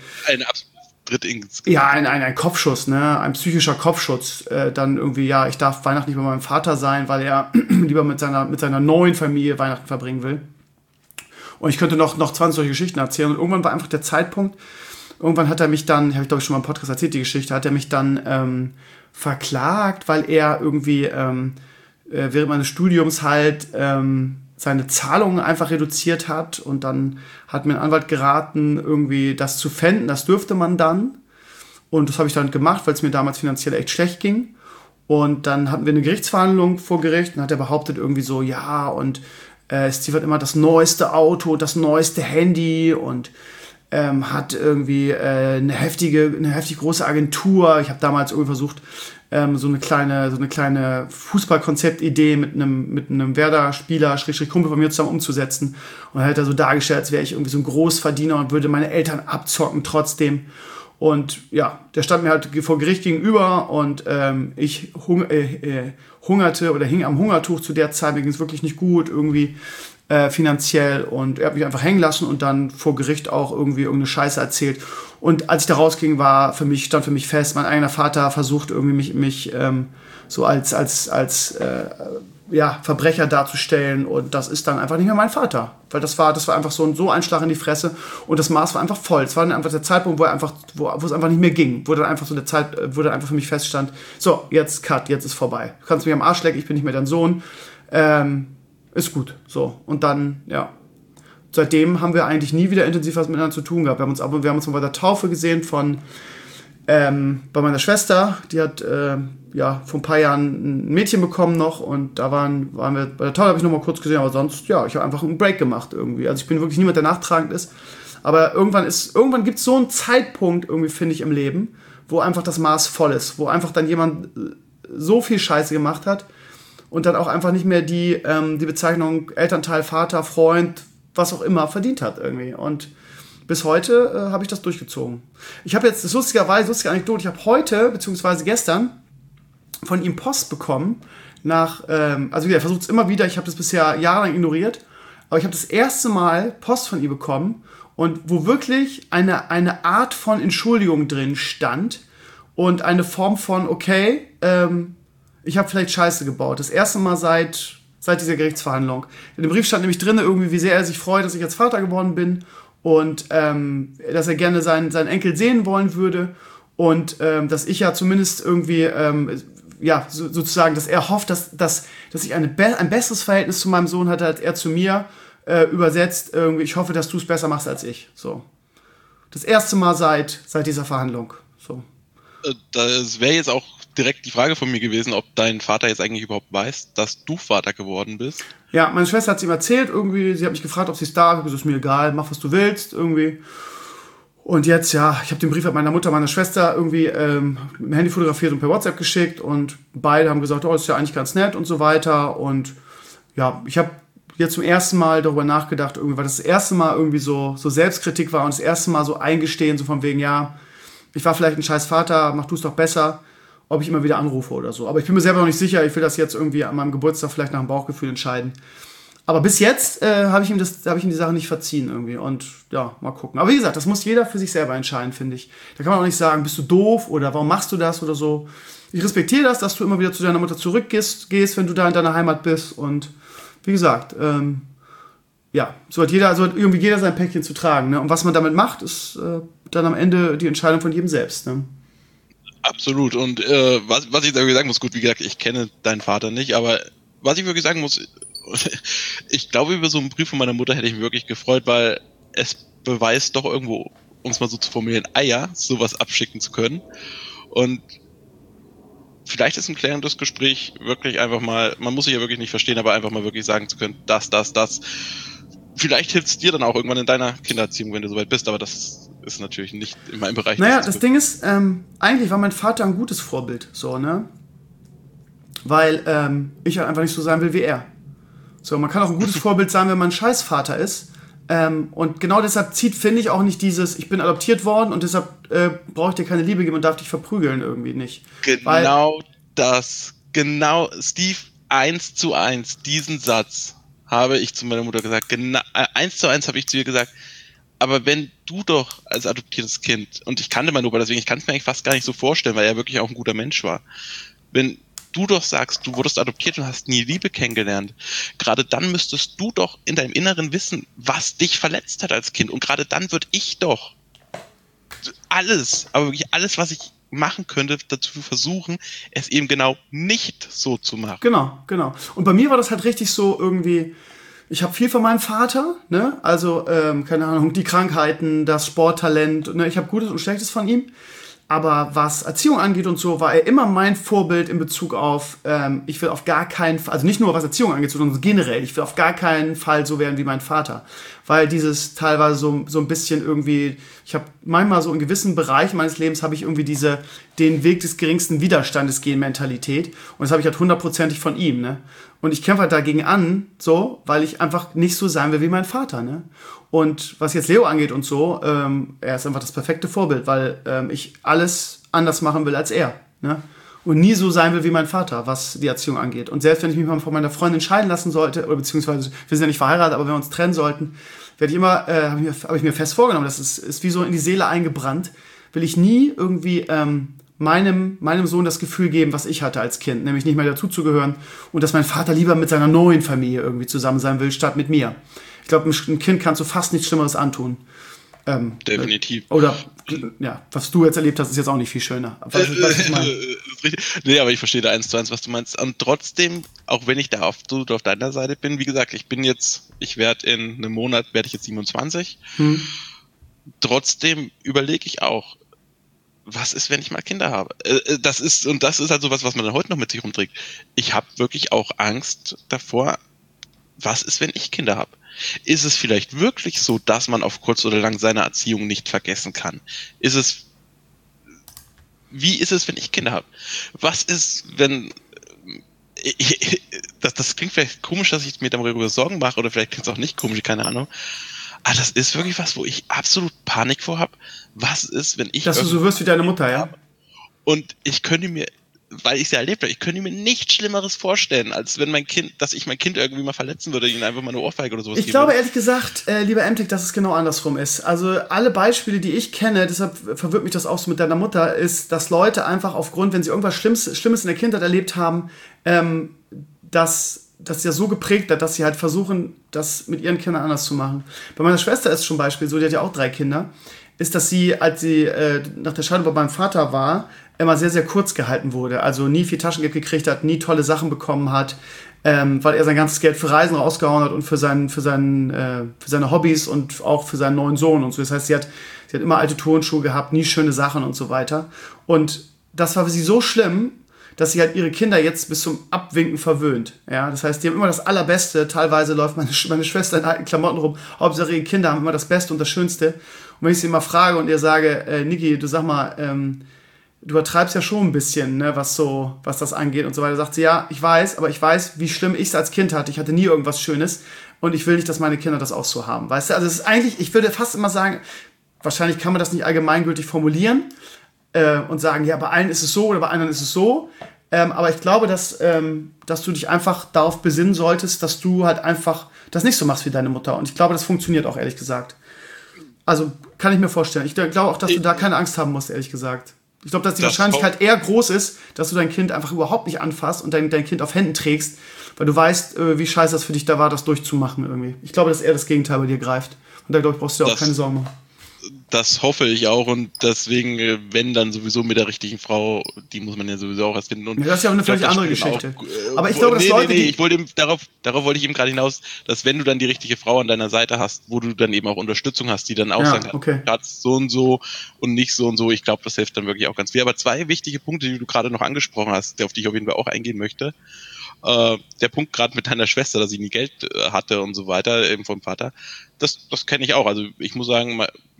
Kopfschuss, ne, ein psychischer Kopfschuss, dann irgendwie, ja, ich darf Weihnachten nicht bei meinem Vater sein, weil er lieber mit seiner neuen Familie Weihnachten verbringen will. Und ich könnte noch 20 solche Geschichten erzählen und irgendwann war einfach der Zeitpunkt, irgendwann hat er mich dann, habe ich glaube ich schon mal im Podcast erzählt, die Geschichte, hat er mich dann verklagt, weil er irgendwie während meines Studiums halt seine Zahlungen einfach reduziert hat und dann hat mir ein Anwalt geraten, irgendwie das zu pfänden, das dürfte man dann und das habe ich dann gemacht, weil es mir damals finanziell echt schlecht ging und dann hatten wir eine Gerichtsverhandlung vor Gericht und hat er behauptet irgendwie so, ja und Steve hat immer das neueste Auto, das neueste Handy und hat irgendwie eine heftig große Agentur. Ich habe damals irgendwie versucht, so eine kleine Fußballkonzeptidee mit einem Werder-Spieler, Kumpel von mir zusammen umzusetzen. Und dann hat er so dargestellt, als wäre ich irgendwie so ein Großverdiener und würde meine Eltern abzocken trotzdem. Und ja, der stand mir halt vor Gericht gegenüber und ich hungerte oder hing am Hungertuch zu der Zeit. Mir ging es wirklich nicht gut irgendwie finanziell und er hat mich einfach hängen lassen und dann vor Gericht auch irgendwie irgendeine Scheiße erzählt. Und als ich da rausging, stand für mich fest, mein eigener Vater versucht irgendwie mich so als Verbrecher darzustellen und das ist dann einfach nicht mehr mein Vater. Weil das war einfach so ein Schlag in die Fresse und das Maß war einfach voll. Es war dann einfach der Zeitpunkt, wo es einfach nicht mehr ging, wo dann einfach für mich feststand, so, jetzt Cut, jetzt ist vorbei. Du kannst mich am Arsch lecken, ich bin nicht mehr dein Sohn. Ist gut, so. Und dann, ja. Seitdem haben wir eigentlich nie wieder intensiv was miteinander zu tun gehabt. Wir haben uns mal bei der Taufe gesehen bei meiner Schwester. Die hat, vor ein paar Jahren ein Mädchen bekommen noch und da waren wir, bei der Taufe habe ich noch mal kurz gesehen, aber sonst, ja, ich habe einfach einen Break gemacht irgendwie. Also ich bin wirklich niemand, der nachtragend ist. Aber irgendwann gibt es so einen Zeitpunkt irgendwie, finde ich, im Leben, wo einfach das Maß voll ist, wo einfach dann jemand so viel Scheiße gemacht hat, und dann auch einfach nicht mehr die Bezeichnung Elternteil, Vater, Freund, was auch immer verdient hat irgendwie. Und bis heute habe ich das durchgezogen. Ich habe jetzt, lustige Anekdote, ich habe heute, beziehungsweise gestern, von ihm Post bekommen, also er versucht es immer wieder, ich habe das bisher jahrelang ignoriert, aber ich habe das erste Mal Post von ihm bekommen und wo wirklich eine Art von Entschuldigung drin stand und eine Form von, okay, ich habe vielleicht Scheiße gebaut. Das erste Mal seit dieser Gerichtsverhandlung. In dem Brief stand nämlich drin, irgendwie, wie sehr er sich freut, dass ich jetzt Vater geworden bin und dass er gerne seinen Enkel sehen wollen würde und dass ich ja zumindest irgendwie, sozusagen, dass er hofft, dass ich ein besseres Verhältnis zu meinem Sohn hatte, als er zu mir, übersetzt, irgendwie, ich hoffe, dass du es besser machst als ich. So. Das erste Mal seit dieser Verhandlung. So. Das wäre jetzt auch direkt die Frage von mir gewesen, ob dein Vater jetzt eigentlich überhaupt weiß, dass du Vater geworden bist. Ja, meine Schwester hat es ihm erzählt irgendwie. Sie hat mich gefragt, ob sie es darf. Ich habe gesagt, ist mir egal, mach, was du willst irgendwie. Und jetzt, ja, ich habe den Brief mit meiner Mutter, meiner Schwester irgendwie mit dem Handy fotografiert und per WhatsApp geschickt und beide haben gesagt, oh, das ist ja eigentlich ganz nett und so weiter. Und ja, ich habe jetzt zum ersten Mal darüber nachgedacht, irgendwie, weil das erste Mal irgendwie so Selbstkritik war und das erste Mal so eingestehen, so von wegen, ja, ich war vielleicht ein scheiß Vater, mach du es doch besser, ob ich immer wieder anrufe oder so. Aber ich bin mir selber noch nicht sicher, ich will das jetzt irgendwie an meinem Geburtstag vielleicht nach dem Bauchgefühl entscheiden. Aber bis jetzt habe ich ihm die Sache nicht verziehen irgendwie. Und ja, mal gucken. Aber wie gesagt, das muss jeder für sich selber entscheiden, finde ich. Da kann man auch nicht sagen, bist du doof oder warum machst du das oder so. Ich respektiere das, dass du immer wieder zu deiner Mutter zurückgehst, wenn du da in deiner Heimat bist. Und wie gesagt, so hat irgendwie jeder sein Päckchen zu tragen. Ne? Und was man damit macht, ist dann am Ende die Entscheidung von jedem selbst. Ne? Absolut. Und was ich da wirklich sagen muss, gut, wie gesagt, ich kenne deinen Vater nicht, aber was ich wirklich sagen muss, ich glaube, über so einen Brief von meiner Mutter hätte ich mich wirklich gefreut, weil es beweist doch irgendwo, um es mal so zu formulieren, Eier, sowas abschicken zu können. Und vielleicht ist ein klärendes Gespräch wirklich einfach mal, man muss sich ja wirklich nicht verstehen, aber einfach mal wirklich sagen zu können, das. Vielleicht hilft es dir dann auch irgendwann in deiner Kindererziehung, wenn du soweit bist, aber das ist natürlich nicht in meinem Bereich. Naja, das Ding ist, eigentlich war mein Vater ein gutes Vorbild, so, ne? Weil ich halt einfach nicht so sein will wie er. So, man kann auch ein gutes Vorbild sein, wenn man ein Scheißvater ist. Und genau deshalb finde ich auch nicht dieses, ich bin adoptiert worden und deshalb brauche ich dir keine Liebe geben und darf dich verprügeln irgendwie nicht. Genau Steve, 1:1, diesen Satz habe ich zu meiner Mutter gesagt. Genau, 1:1 habe ich zu ihr gesagt. Aber wenn du doch als adoptiertes Kind, und ich kannte meinen Opa, deswegen, ich kann es mir eigentlich fast gar nicht so vorstellen, weil er wirklich auch ein guter Mensch war. Wenn du doch sagst, du wurdest adoptiert und hast nie Liebe kennengelernt, gerade dann müsstest du doch in deinem Inneren wissen, was dich verletzt hat als Kind. Und gerade dann würde ich doch alles, aber wirklich alles, was ich machen könnte, dazu versuchen, es eben genau nicht so zu machen. Genau. Und bei mir war das halt richtig so irgendwie, ich habe viel von meinem Vater, ne? Also, keine Ahnung, die Krankheiten, das Sporttalent, ne? Ich habe Gutes und Schlechtes von ihm. Aber was Erziehung angeht und so, war er immer mein Vorbild in Bezug auf, ich will auf gar keinen Fall, also nicht nur was Erziehung angeht, sondern generell, ich will auf gar keinen Fall so werden wie mein Vater. Weil dieses teilweise so ein bisschen irgendwie, ich habe manchmal so in gewissen Bereichen meines Lebens habe ich irgendwie den Weg des geringsten Widerstandes gehen Mentalität. Und das habe ich halt 100%ig von ihm, ne? Und ich kämpfe halt dagegen an, so, weil ich einfach nicht so sein will wie mein Vater, ne? Und was jetzt Leo angeht und so, er ist einfach das perfekte Vorbild, weil ich alles anders machen will als er, ne? Und nie so sein will wie mein Vater, was die Erziehung angeht. Und selbst wenn ich mich mal von meiner Freundin scheiden lassen sollte, oder beziehungsweise wir sind ja nicht verheiratet, aber wenn wir uns trennen sollten, werde ich immer, habe ich mir fest vorgenommen, das ist wie so in die Seele eingebrannt, will ich nie irgendwie meinem Sohn das Gefühl geben, was ich hatte als Kind, nämlich nicht mehr dazuzugehören und dass mein Vater lieber mit seiner neuen Familie irgendwie zusammen sein will, statt mit mir. Ich glaube, ein Kind kannst du fast nichts Schlimmeres antun. Definitiv. Oder, ja, was du jetzt erlebt hast, ist jetzt auch nicht viel schöner. Was ich meine. Nee, aber ich verstehe da 1:1, was du meinst. Und trotzdem, auch wenn ich da auf deiner Seite bin, wie gesagt, ich werde in einem Monat, werde ich jetzt 27. Trotzdem überlege ich auch, was ist, wenn ich mal Kinder habe? Das ist halt so was man dann heute noch mit sich rumträgt. Ich habe wirklich auch Angst davor, was ist, wenn ich Kinder habe? Ist es vielleicht wirklich so, dass man auf kurz oder lang seine Erziehung nicht vergessen kann? Wie ist es, wenn ich Kinder habe? Was ist, wenn... Das klingt vielleicht komisch, dass ich mir darüber Sorgen mache, oder vielleicht klingt es auch nicht komisch, keine Ahnung. Aber das ist wirklich was, wo ich absolut Panik vor habe. Was ist, wenn ich... Dass du so wirst wie deine Mutter, ja? Und ich könnte mir, weil ich es ja erlebt habe, ich könnte mir nichts Schlimmeres vorstellen, als wenn dass ich mein Kind irgendwie mal verletzen würde, ihnen einfach mal eine Ohrfeige oder sowas geben. Ich glaube ehrlich gesagt, lieber Emtek, dass es genau andersrum ist. Also alle Beispiele, die ich kenne, deshalb verwirrt mich das auch so mit deiner Mutter, ist, dass Leute einfach aufgrund, wenn sie irgendwas Schlimmes in der Kindheit erlebt haben, dass sie ja so geprägt hat, dass sie halt versuchen, das mit ihren Kindern anders zu machen. Bei meiner Schwester ist zum Beispiel so, die hat ja auch 3 Kinder, ist, dass sie, als sie nach der Scheidung bei meinem Vater war, immer sehr, sehr kurz gehalten wurde. Also nie viel Taschengeld gekriegt hat, nie tolle Sachen bekommen hat, weil er sein ganzes Geld für Reisen rausgehauen hat und für seine Hobbys und auch für seinen neuen Sohn und so. Das heißt, sie hat immer alte Turnschuhe gehabt, nie schöne Sachen und so weiter. Und das war für sie so schlimm, dass sie halt ihre Kinder jetzt bis zum Abwinken verwöhnt. Ja, das heißt, die haben immer das Allerbeste. Teilweise läuft meine Schwester in alten Klamotten rum. Hauptsache ihre Kinder haben immer das Beste und das Schönste. Und wenn ich sie immer frage und ihr sage, Niki, du sag mal, du übertreibst ja schon ein bisschen, ne, was das angeht und so weiter, sagt sie, ja, ich weiß, aber ich weiß, wie schlimm ich es als Kind hatte. Ich hatte nie irgendwas Schönes und ich will nicht, dass meine Kinder das auch so haben. Weißt du, also es ist eigentlich, ich würde fast immer sagen, wahrscheinlich kann man das nicht allgemeingültig formulieren, und sagen, ja, bei allen ist es so oder bei anderen ist es so. Aber ich glaube, dass du dich einfach darauf besinnen solltest, dass du halt einfach das nicht so machst wie deine Mutter. Und ich glaube, das funktioniert auch, ehrlich gesagt. Also, kann ich mir vorstellen. Ich glaube auch, dass du da keine Angst haben musst, ehrlich gesagt. Ich glaube, dass die Wahrscheinlichkeit eher groß ist, dass du dein Kind einfach überhaupt nicht anfasst und dein Kind auf Händen trägst, weil du weißt, wie scheiße das für dich da war, das durchzumachen irgendwie. Ich glaube, dass eher das Gegenteil bei dir greift. Und da, glaube ich, brauchst du dir auch keine Sorgen machen. Das hoffe ich auch und deswegen, wenn dann sowieso mit der richtigen Frau, die muss man ja sowieso auch erst finden. Und das ist ja eine völlig andere Geschichte. Aber ich glaube, dass Leute, ich wollte darauf wollte ich eben gerade hinaus, dass wenn du dann die richtige Frau an deiner Seite hast, wo du dann eben auch Unterstützung hast, die dann auch sagen kann, Schatz, so und nicht so und so, ich glaube, das hilft dann wirklich auch ganz viel. Aber 2 wichtige Punkte, die du gerade noch angesprochen hast, auf die ich auf jeden Fall auch eingehen möchte. Der Punkt gerade mit deiner Schwester, dass sie nie Geld hatte und so weiter, eben vom Vater, das kenne ich auch. Also ich muss sagen,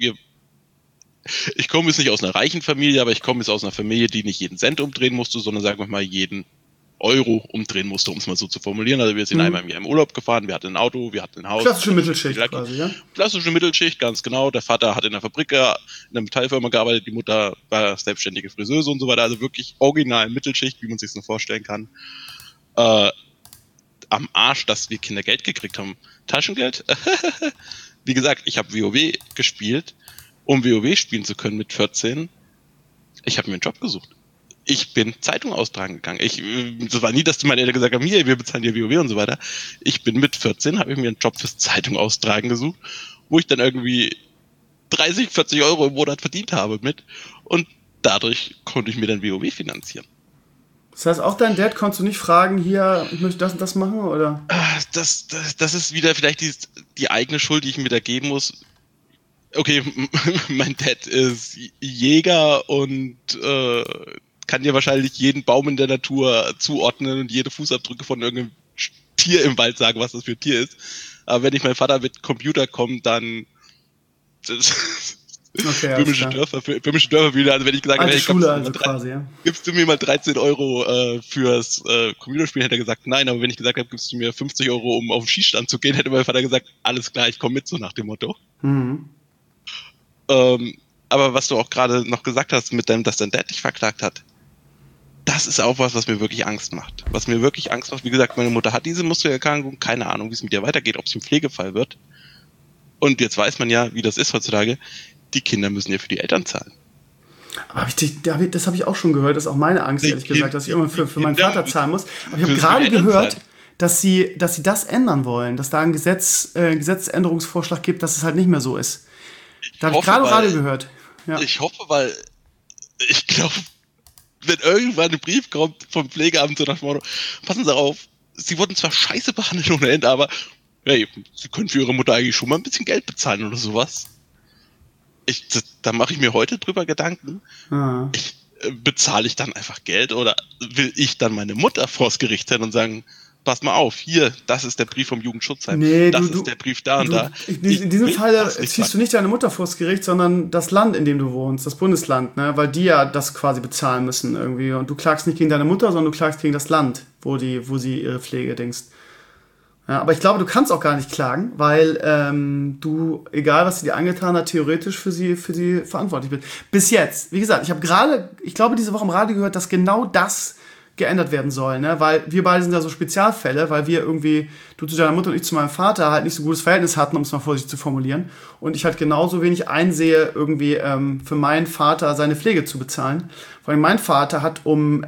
ich komme jetzt nicht aus einer reichen Familie, aber ich komme jetzt aus einer Familie, die nicht jeden Cent umdrehen musste, sondern sagen wir mal jeden Euro umdrehen musste, um es mal so zu formulieren. Also wir sind einmal im Jahr im Urlaub gefahren, wir hatten ein Auto, wir hatten ein Haus. Klassische Mittelschicht quasi, ja? Klassische Mittelschicht, ganz genau. Der Vater hat in einer Fabrik, in einer Metallfirma gearbeitet, die Mutter war selbstständige Friseuse und so weiter. Also wirklich original Mittelschicht, wie man sich das nur vorstellen kann. Am Arsch, dass wir Kinder Geld gekriegt haben. Taschengeld? Wie gesagt, ich habe WoW gespielt, um WoW spielen zu können mit 14. Ich habe mir einen Job gesucht. Ich bin Zeitung austragen gegangen. Das war nie, dass meine Eltern gesagt haben, hier, wir bezahlen dir WoW und so weiter. Ich bin mit 14, habe ich mir einen Job fürs Zeitung austragen gesucht, wo ich dann irgendwie 30, 40 Euro im Monat verdient habe mit. Und dadurch konnte ich mir dann WoW finanzieren. Das heißt, auch dein Dad konntest du nicht fragen, hier, ich möchte das und das machen, oder? Das ist wieder vielleicht die eigene Schuld, die ich mir da geben muss. Okay, mein Dad ist Jäger und kann dir wahrscheinlich jeden Baum in der Natur zuordnen und jede Fußabdrücke von irgendeinem Tier im Wald sagen, was das für ein Tier ist. Aber wenn ich mein Vater mit Computer komme, dann Okay, böhmische Dörfer wieder. Also wenn ich gesagt habe, gibst du mir mal 13 Euro fürs Computerspielen, hätte er gesagt, nein, aber wenn ich gesagt habe, gibst du mir 50 Euro, um auf den Schießstand zu gehen, hätte mein Vater gesagt, alles klar, ich komme mit, so nach dem Motto. Mhm. Aber was du auch gerade noch gesagt hast, dass dein Dad dich verklagt hat, das ist auch was mir wirklich Angst macht. Was mir wirklich Angst macht, wie gesagt, meine Mutter hat diese Muskelerkrankung, keine Ahnung, wie es mit ihr weitergeht, ob es ein Pflegefall wird. Und jetzt weiß man ja, wie das ist heutzutage, die Kinder müssen ja für die Eltern zahlen. Aber das habe ich auch schon gehört, das ist auch meine Angst, ehrlich gesagt, dass ich immer für meinen Vater zahlen muss. Aber ich habe gerade gehört, dass sie das ändern wollen, dass da ein Gesetzesänderungsvorschlag gibt, dass es halt nicht mehr so ist. Da habe ich gerade gehört. Ja. Ich hoffe, weil ich glaube, wenn irgendwann ein Brief kommt vom Pflegeamt so nach dem Motto, passen Sie auf, Sie wurden zwar scheiße behandelt ohne Ende, aber hey, Sie können für Ihre Mutter eigentlich schon mal ein bisschen Geld bezahlen oder sowas. Da mache ich mir heute drüber Gedanken. Ah. Bezahle ich dann einfach Geld oder will ich dann meine Mutter vors Gericht stellen und sagen, pass mal auf, hier, das ist der Brief vom Jugendschutzheim, ist der Brief da und da. In diesem Fall ziehst du nicht deine Mutter vors Gericht, sondern das Land, in dem du wohnst, das Bundesland, ne? Weil die ja das quasi bezahlen müssen irgendwie. Und du klagst nicht gegen deine Mutter, sondern du klagst gegen das Land, wo sie ihre Pflege denkst. Ja, aber ich glaube, du kannst auch gar nicht klagen, weil du, egal was sie dir angetan hat, theoretisch für sie verantwortlich bist. Bis jetzt. Wie gesagt, ich glaube, diese Woche im Radio gehört, dass genau das geändert werden soll, ne? Weil wir beide sind ja so Spezialfälle, weil wir irgendwie, du zu deiner Mutter und ich zu meinem Vater halt nicht so gutes Verhältnis hatten, um es mal vorsichtig zu formulieren. Und ich halt genauso wenig einsehe, irgendwie für meinen Vater seine Pflege zu bezahlen. Vor allem mein Vater hat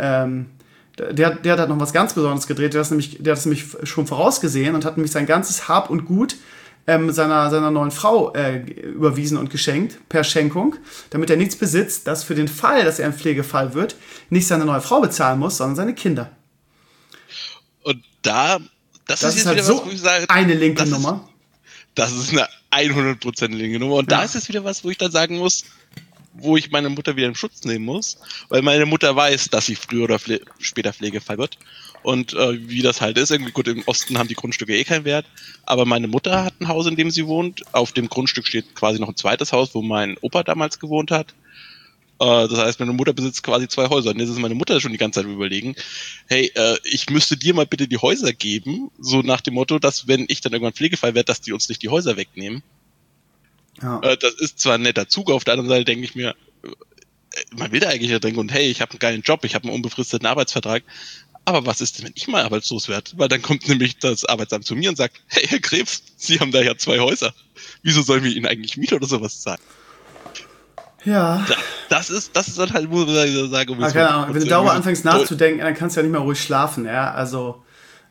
der hat halt noch was ganz Besonderes gedreht, der hat das nämlich schon vorausgesehen und hat nämlich sein ganzes Hab und Gut seiner neuen Frau überwiesen und geschenkt, per Schenkung, damit er nichts besitzt, das für den Fall, dass er ein Pflegefall wird, nicht seine neue Frau bezahlen muss, sondern seine Kinder. Und das ist jetzt halt wieder so was, wo ich sage, eine linke Nummer. Das ist eine 100% linke Nummer. Und da ist es wieder was, wo ich dann sagen muss, wo ich meine Mutter wieder in Schutz nehmen muss, weil meine Mutter weiß, dass sie früher oder später Pflegefall wird. Und wie das halt ist, irgendwie gut, im Osten haben die Grundstücke eh keinen Wert, aber meine Mutter hat ein Haus, in dem sie wohnt. Auf dem Grundstück steht quasi noch ein zweites Haus, wo mein Opa damals gewohnt hat. Das heißt, meine Mutter besitzt quasi 2 Häuser. Und jetzt ist meine Mutter schon die ganze Zeit überlegen, hey, ich müsste dir mal bitte die Häuser geben, so nach dem Motto, dass wenn ich dann irgendwann Pflegefall werde, dass die uns nicht die Häuser wegnehmen. Ja. Das ist zwar ein netter Zug, auf der anderen Seite denke ich mir, man will da eigentlich ja denken, und hey, ich habe einen geilen Job, ich habe einen unbefristeten Arbeitsvertrag. Aber was ist denn, wenn ich mal arbeitslos werde? Weil dann kommt nämlich das Arbeitsamt zu mir und sagt, hey, Herr Krebs, Sie haben da ja 2 Häuser. Wieso sollen wir Ihnen eigentlich Miete oder sowas zahlen? Ja. Das ist dann halt, wo ich sage, keine Ahnung, wenn du darüber anfängst nachzudenken, dann kannst du ja nicht mehr ruhig schlafen, ja. Also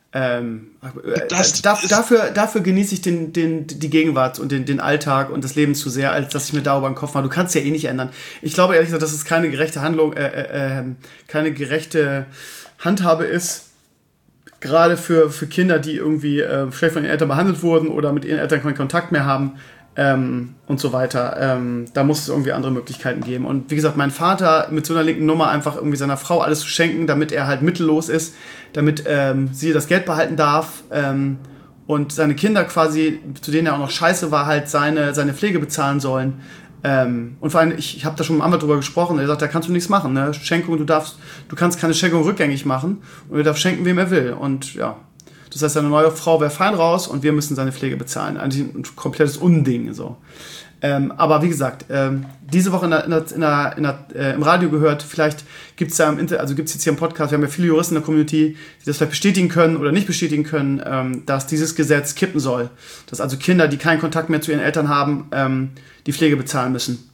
dafür genieße ich die Gegenwart und den Alltag und das Leben zu sehr, als dass ich mir darüber den Kopf mache. Du kannst es ja eh nicht ändern. Ich glaube ehrlich gesagt, dass es keine gerechte Handlung, keine gerechte Handhabe ist, gerade für Kinder, die irgendwie schlecht von ihren Eltern behandelt wurden oder mit ihren Eltern keinen Kontakt mehr haben und so weiter. Da muss es irgendwie andere Möglichkeiten geben. Und wie gesagt, mein Vater mit so einer linken Nummer einfach irgendwie seiner Frau alles zu schenken, damit er halt mittellos ist, damit sie das Geld behalten darf und seine Kinder quasi, zu denen er auch noch scheiße war, halt seine Pflege bezahlen sollen. Und vor allem, ich habe da schon mit dem Anwalt drüber gesprochen, er sagt, da kannst du nichts machen, ne? Schenkung, du kannst keine Schenkung rückgängig machen und er darf schenken, wem er will. Und ja, das heißt, seine neue Frau wäre fein raus und wir müssen seine Pflege bezahlen. Eigentlich ein komplettes Unding, so. Aber wie gesagt, diese Woche im Radio gehört, vielleicht gibt es jetzt hier im Podcast, wir haben ja viele Juristen in der Community, die das vielleicht bestätigen können oder nicht bestätigen können, dass dieses Gesetz kippen soll. Dass also Kinder, die keinen Kontakt mehr zu ihren Eltern haben, die Pflege bezahlen müssen.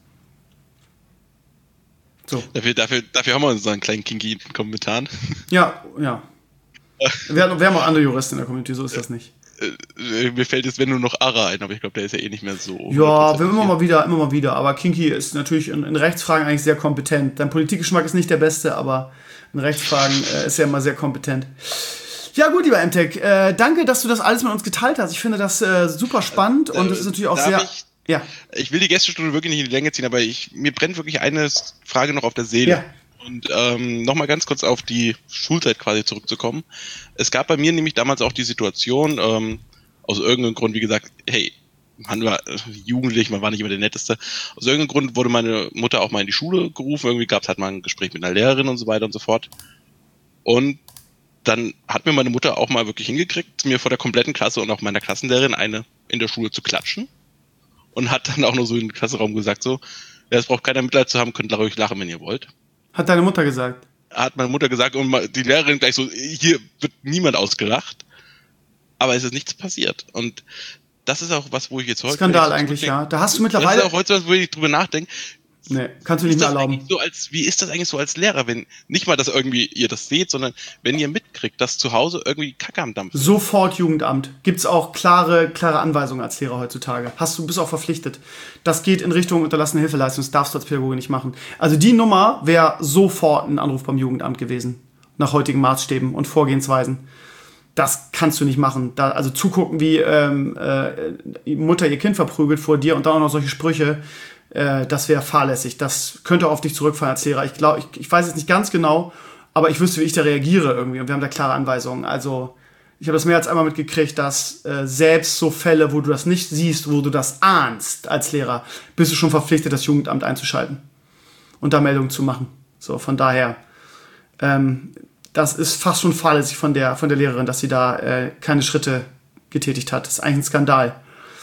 So. Dafür haben wir unseren kleinen Kinky in den Kommentaren. Ja. Wir haben auch andere Juristen in der Community, so ist das nicht. Mir fällt jetzt, wenn nur noch Ara ein, aber ich glaube, der ist ja eh nicht mehr so. Ja, wir immer mal wieder. Aber Kinky ist natürlich in Rechtsfragen eigentlich sehr kompetent. Dein Politikgeschmack ist nicht der beste, aber in Rechtsfragen ist er immer sehr kompetent. Ja gut, lieber MTech, danke, dass du das alles mit uns geteilt hast. Ich finde das super spannend und es ist natürlich auch sehr... Ich will die Gästestunde wirklich nicht in die Länge ziehen, aber mir brennt wirklich eine Frage noch auf der Seele. Ja. Und nochmal ganz kurz auf die Schulzeit quasi zurückzukommen. Es gab bei mir nämlich damals auch die Situation, aus irgendeinem Grund, wie gesagt, hey, man war jugendlich, man war nicht immer der Netteste. Aus irgendeinem Grund wurde meine Mutter auch mal in die Schule gerufen. Irgendwie gab es halt mal ein Gespräch mit einer Lehrerin und so weiter und so fort. Und dann hat mir meine Mutter auch mal wirklich hingekriegt, mir vor der kompletten Klasse und auch meiner Klassenlehrerin eine in der Schule zu klatschen. Und hat dann auch nur so in den Klassenraum gesagt, so, ja, es braucht keiner Mitleid zu haben, könnt ruhig lachen, wenn ihr wollt. Hat deine Mutter gesagt? Hat meine Mutter gesagt und die Lehrerin gleich so, hier wird niemand ausgelacht. Aber es ist nichts passiert. Und das ist auch was, wo ich jetzt heute... Skandal eigentlich, ja. Da hast du mittlerweile... Das ist auch heute was, wo ich drüber nachdenke. Nee, kannst du nicht mehr erlauben. Wie ist das eigentlich so als Lehrer, wenn nicht mal, dass irgendwie ihr das seht, sondern wenn ihr mitkriegt, dass zu Hause irgendwie Kacke am Dampf ist? Sofort Jugendamt. Gibt's auch klare Anweisungen als Lehrer heutzutage. Bist auch verpflichtet. Das geht in Richtung unterlassene Hilfeleistung. Das darfst du als Pädagoge nicht machen. Also die Nummer wäre sofort ein Anruf beim Jugendamt gewesen. Nach heutigen Maßstäben und Vorgehensweisen. Das kannst du nicht machen. Also zugucken, wie die Mutter ihr Kind verprügelt vor dir und dann auch noch solche Sprüche. Das wäre fahrlässig. Das könnte auf dich zurückfallen als Lehrer. Ich glaube, ich weiß es nicht ganz genau, aber ich wüsste, wie ich da reagiere irgendwie. Und wir haben da klare Anweisungen. Also ich habe das mehr als einmal mitgekriegt, dass selbst so Fälle, wo du das nicht siehst, wo du das ahnst als Lehrer, bist du schon verpflichtet, das Jugendamt einzuschalten und da Meldungen zu machen. So, von daher, das ist fast schon fahrlässig von der Lehrerin, dass sie da keine Schritte getätigt hat. Das ist eigentlich ein Skandal.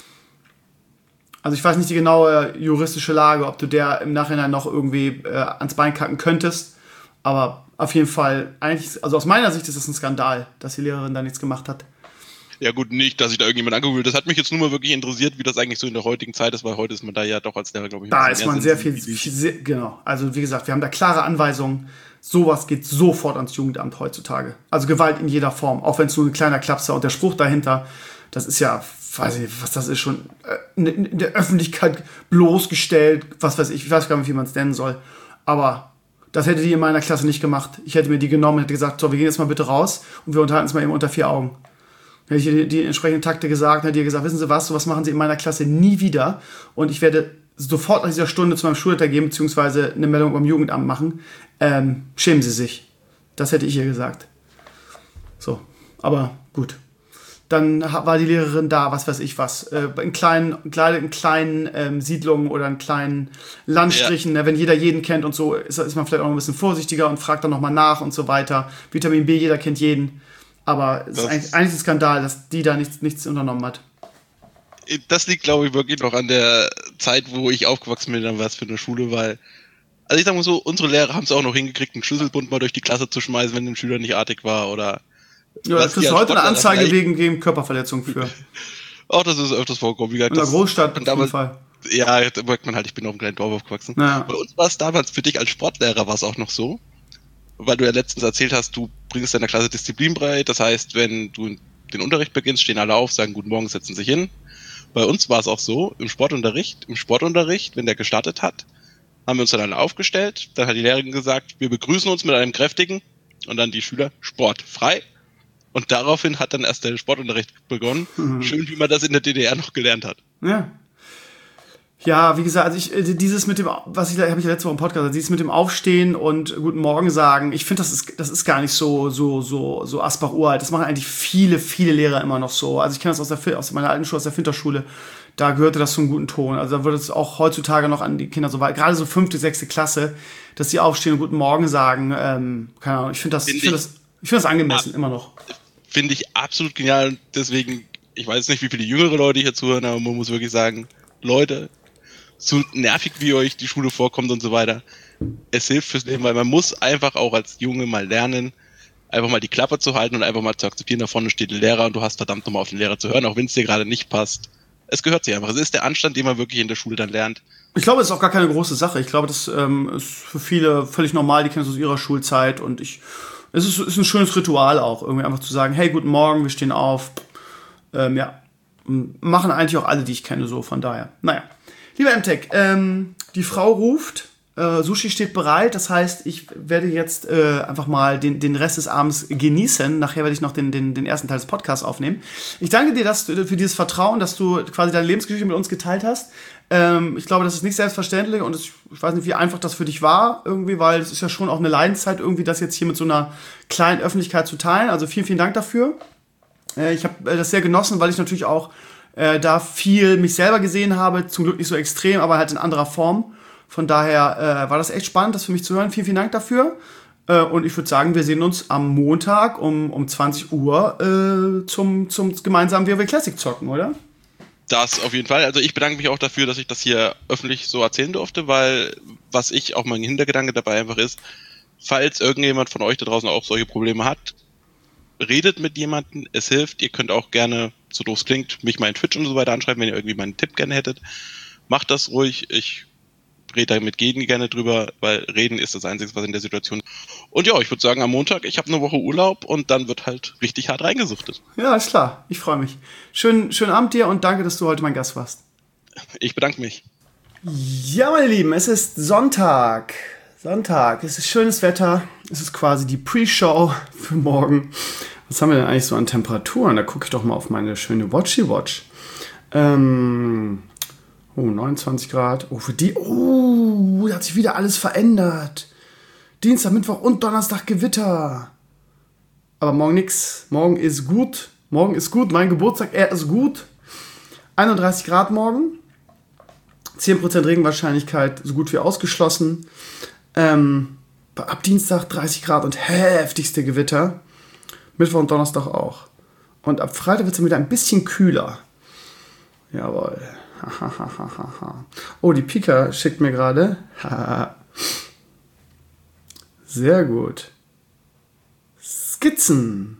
Also ich weiß nicht die genaue juristische Lage, ob du der im Nachhinein noch irgendwie ans Bein kacken könntest, aber auf jeden Fall, eigentlich, also aus meiner Sicht ist es ein Skandal, dass die Lehrerin da nichts gemacht hat. Ja gut, nicht, dass ich da irgendjemand angucken will. Das hat mich jetzt nur mal wirklich interessiert, wie das eigentlich so in der heutigen Zeit ist, weil heute ist man da ja doch als Lehrer, glaube ich, da ist man sehr viel, genau. Also wie gesagt, wir haben da klare Anweisungen. Sowas geht sofort ans Jugendamt heutzutage. Also Gewalt in jeder Form, auch wenn es nur ein kleiner Klapser und der Spruch dahinter, das ist ja, weiß ich nicht, was das ist, schon in der Öffentlichkeit bloßgestellt, was weiß ich weiß gar nicht, wie man es nennen soll. Aber das hätte die in meiner Klasse nicht gemacht. Ich hätte mir die genommen und hätte gesagt, so, wir gehen jetzt mal bitte raus und wir unterhalten uns mal eben unter 4 Augen. Dann hätte ich die entsprechenden Takte gesagt, hätte ihr gesagt, wissen Sie was, sowas machen Sie in meiner Klasse nie wieder und ich werde sofort nach dieser Stunde zu meinem Schulleiter gehen, beziehungsweise eine Meldung beim Jugendamt machen. Schämen Sie sich. Das hätte ich ihr gesagt. So, aber gut. Dann war die Lehrerin da, was weiß ich was, in kleinen Siedlungen oder in kleinen Landstrichen, ja. Wenn jeder jeden kennt und so, ist man vielleicht auch ein bisschen vorsichtiger und fragt dann nochmal nach und so weiter. Vitamin B, jeder kennt jeden. Aber es ist eigentlich ein Skandal, dass die da nichts unternommen hat. Das liegt, glaube ich, wirklich noch an der Zeit, wo ich aufgewachsen bin, dann war es für eine Schule, weil Also ich sag mal so, unsere Lehrer haben es auch noch hingekriegt, einen Schlüsselbund mal durch die Klasse zu schmeißen, wenn ein Schüler nicht artig war oder... Ja, das ist heute eine Anzeige wegen Körperverletzung für. Auch das ist öfters vorgekommen. Wie gesagt, in der Großstadt auf jeden Fall. Ja, jetzt merkt man halt, ich bin auf einem kleinen Dorf aufgewachsen. Ja. Bei uns war es damals, für dich als Sportlehrer war es auch noch so, weil du ja letztens erzählt hast, du bringst deiner Klasse Disziplin bei. Das heißt, wenn du den Unterricht beginnst, stehen alle auf, sagen Guten Morgen, setzen sich hin. Bei uns war es auch so, im Sportunterricht, wenn der gestartet hat, haben wir uns dann alle aufgestellt. Dann hat die Lehrerin gesagt, wir begrüßen uns mit einem kräftigen und dann die Schüler Sport frei. Und daraufhin hat dann erst der Sportunterricht begonnen. Schön, wie man das in der DDR noch gelernt hat. Ja. Ja, wie gesagt, also dieses mit dem, habe ich letzte Woche im Podcast gesagt, dieses mit dem Aufstehen und Guten Morgen sagen, ich finde, das ist gar nicht so Asbach-uralt. Das machen eigentlich viele Lehrer immer noch so. Also ich kenne das aus meiner alten Schule, aus der Finterschule. Da gehörte das zum guten Ton. Also da wird es auch heutzutage noch an die Kinder so weit, gerade so 5., 6. Klasse, dass sie aufstehen und Guten Morgen sagen. Keine Ahnung, ich finde das angemessen, immer noch. Finde ich absolut genial. Und deswegen, ich weiß nicht, wie viele jüngere Leute hier zuhören, aber man muss wirklich sagen, Leute, so nervig wie euch die Schule vorkommt und so weiter, es hilft fürs Leben, weil man muss einfach auch als Junge mal lernen, einfach mal die Klappe zu halten und einfach mal zu akzeptieren, da vorne steht ein Lehrer und du hast verdammt nochmal auf den Lehrer zu hören, auch wenn es dir gerade nicht passt. Es gehört sich einfach. Es ist der Anstand, den man wirklich in der Schule dann lernt. Ich glaube, es ist auch gar keine große Sache. Ich glaube, das ist für viele völlig normal, die kennen es aus ihrer Schulzeit und es ist ein schönes Ritual auch, irgendwie einfach zu sagen, hey, guten Morgen, wir stehen auf. Machen eigentlich auch alle, die ich kenne, so, von daher. Naja. Lieber MTech, die Frau ruft, Sushi steht bereit, das heißt, ich werde jetzt einfach mal den Rest des Abends genießen. Nachher werde ich noch den ersten Teil des Podcasts aufnehmen. Ich danke dir für dieses Vertrauen, dass du quasi deine Lebensgeschichte mit uns geteilt hast. Ich glaube, das ist nicht selbstverständlich und ich weiß nicht, wie einfach das für dich war irgendwie, weil es ist ja schon auch eine Leidenszeit irgendwie, das jetzt hier mit so einer kleinen Öffentlichkeit zu teilen. Also vielen Dank dafür. Ich habe das sehr genossen, weil ich natürlich auch da viel mich selber gesehen habe, zum Glück nicht so extrem, aber halt in anderer Form. Von daher war das echt spannend, das für mich zu hören. Vielen Dank dafür. Und ich würde sagen, wir sehen uns am Montag um 20 Uhr zum gemeinsamen WoW Classic zocken, oder? Das auf jeden Fall. Also ich bedanke mich auch dafür, dass ich das hier öffentlich so erzählen durfte, weil was ich auch mein Hintergedanke dabei einfach ist, falls irgendjemand von euch da draußen auch solche Probleme hat, redet mit jemandem, es hilft. Ihr könnt auch gerne, so doof es klingt, mich mal in Twitch und so weiter anschreiben, wenn ihr irgendwie meinen Tipp gerne hättet. Macht das ruhig. Ich rede da mit jedem gerne drüber, weil reden ist das Einzige, was in der Situation. Und ja, ich würde sagen, am Montag, ich habe eine Woche Urlaub und dann wird halt richtig hart reingesuchtet. Ja, ist klar. Ich freue mich. Schönen Abend dir und danke, dass du heute mein Gast warst. Ich bedanke mich. Ja, meine Lieben, es ist Sonntag. Es ist schönes Wetter. Es ist quasi die Pre-Show für morgen. Was haben wir denn eigentlich so an Temperaturen? Da gucke ich doch mal auf meine schöne Watchy-Watch. 29 Grad. Da hat sich wieder alles verändert. Dienstag, Mittwoch und Donnerstag Gewitter. Aber morgen nix. Morgen ist gut. Mein Geburtstag, er ist gut. 31 Grad morgen. 10% Regenwahrscheinlichkeit, so gut wie ausgeschlossen. Ab Dienstag 30 Grad und heftigste Gewitter. Mittwoch und Donnerstag auch. Und ab Freitag wird es dann wieder ein bisschen kühler. Jawohl. Oh, die Pika schickt mir gerade. Sehr gut. Skizzen.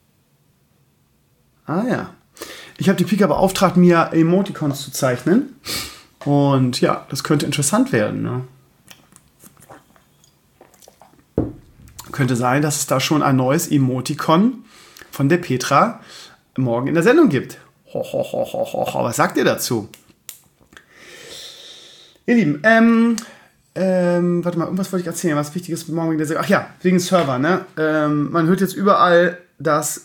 Ah ja. Ich habe die Pika beauftragt, mir Emoticons zu zeichnen. Und ja, das könnte interessant werden. Ne? Könnte sein, dass es da schon ein neues Emoticon von der Petra morgen in der Sendung gibt. Was sagt ihr dazu? Ihr Lieben, warte mal, irgendwas wollte ich erzählen, was wichtig ist morgen wegen der Sendung. Ach ja, wegen Server, ne? Man hört jetzt überall, dass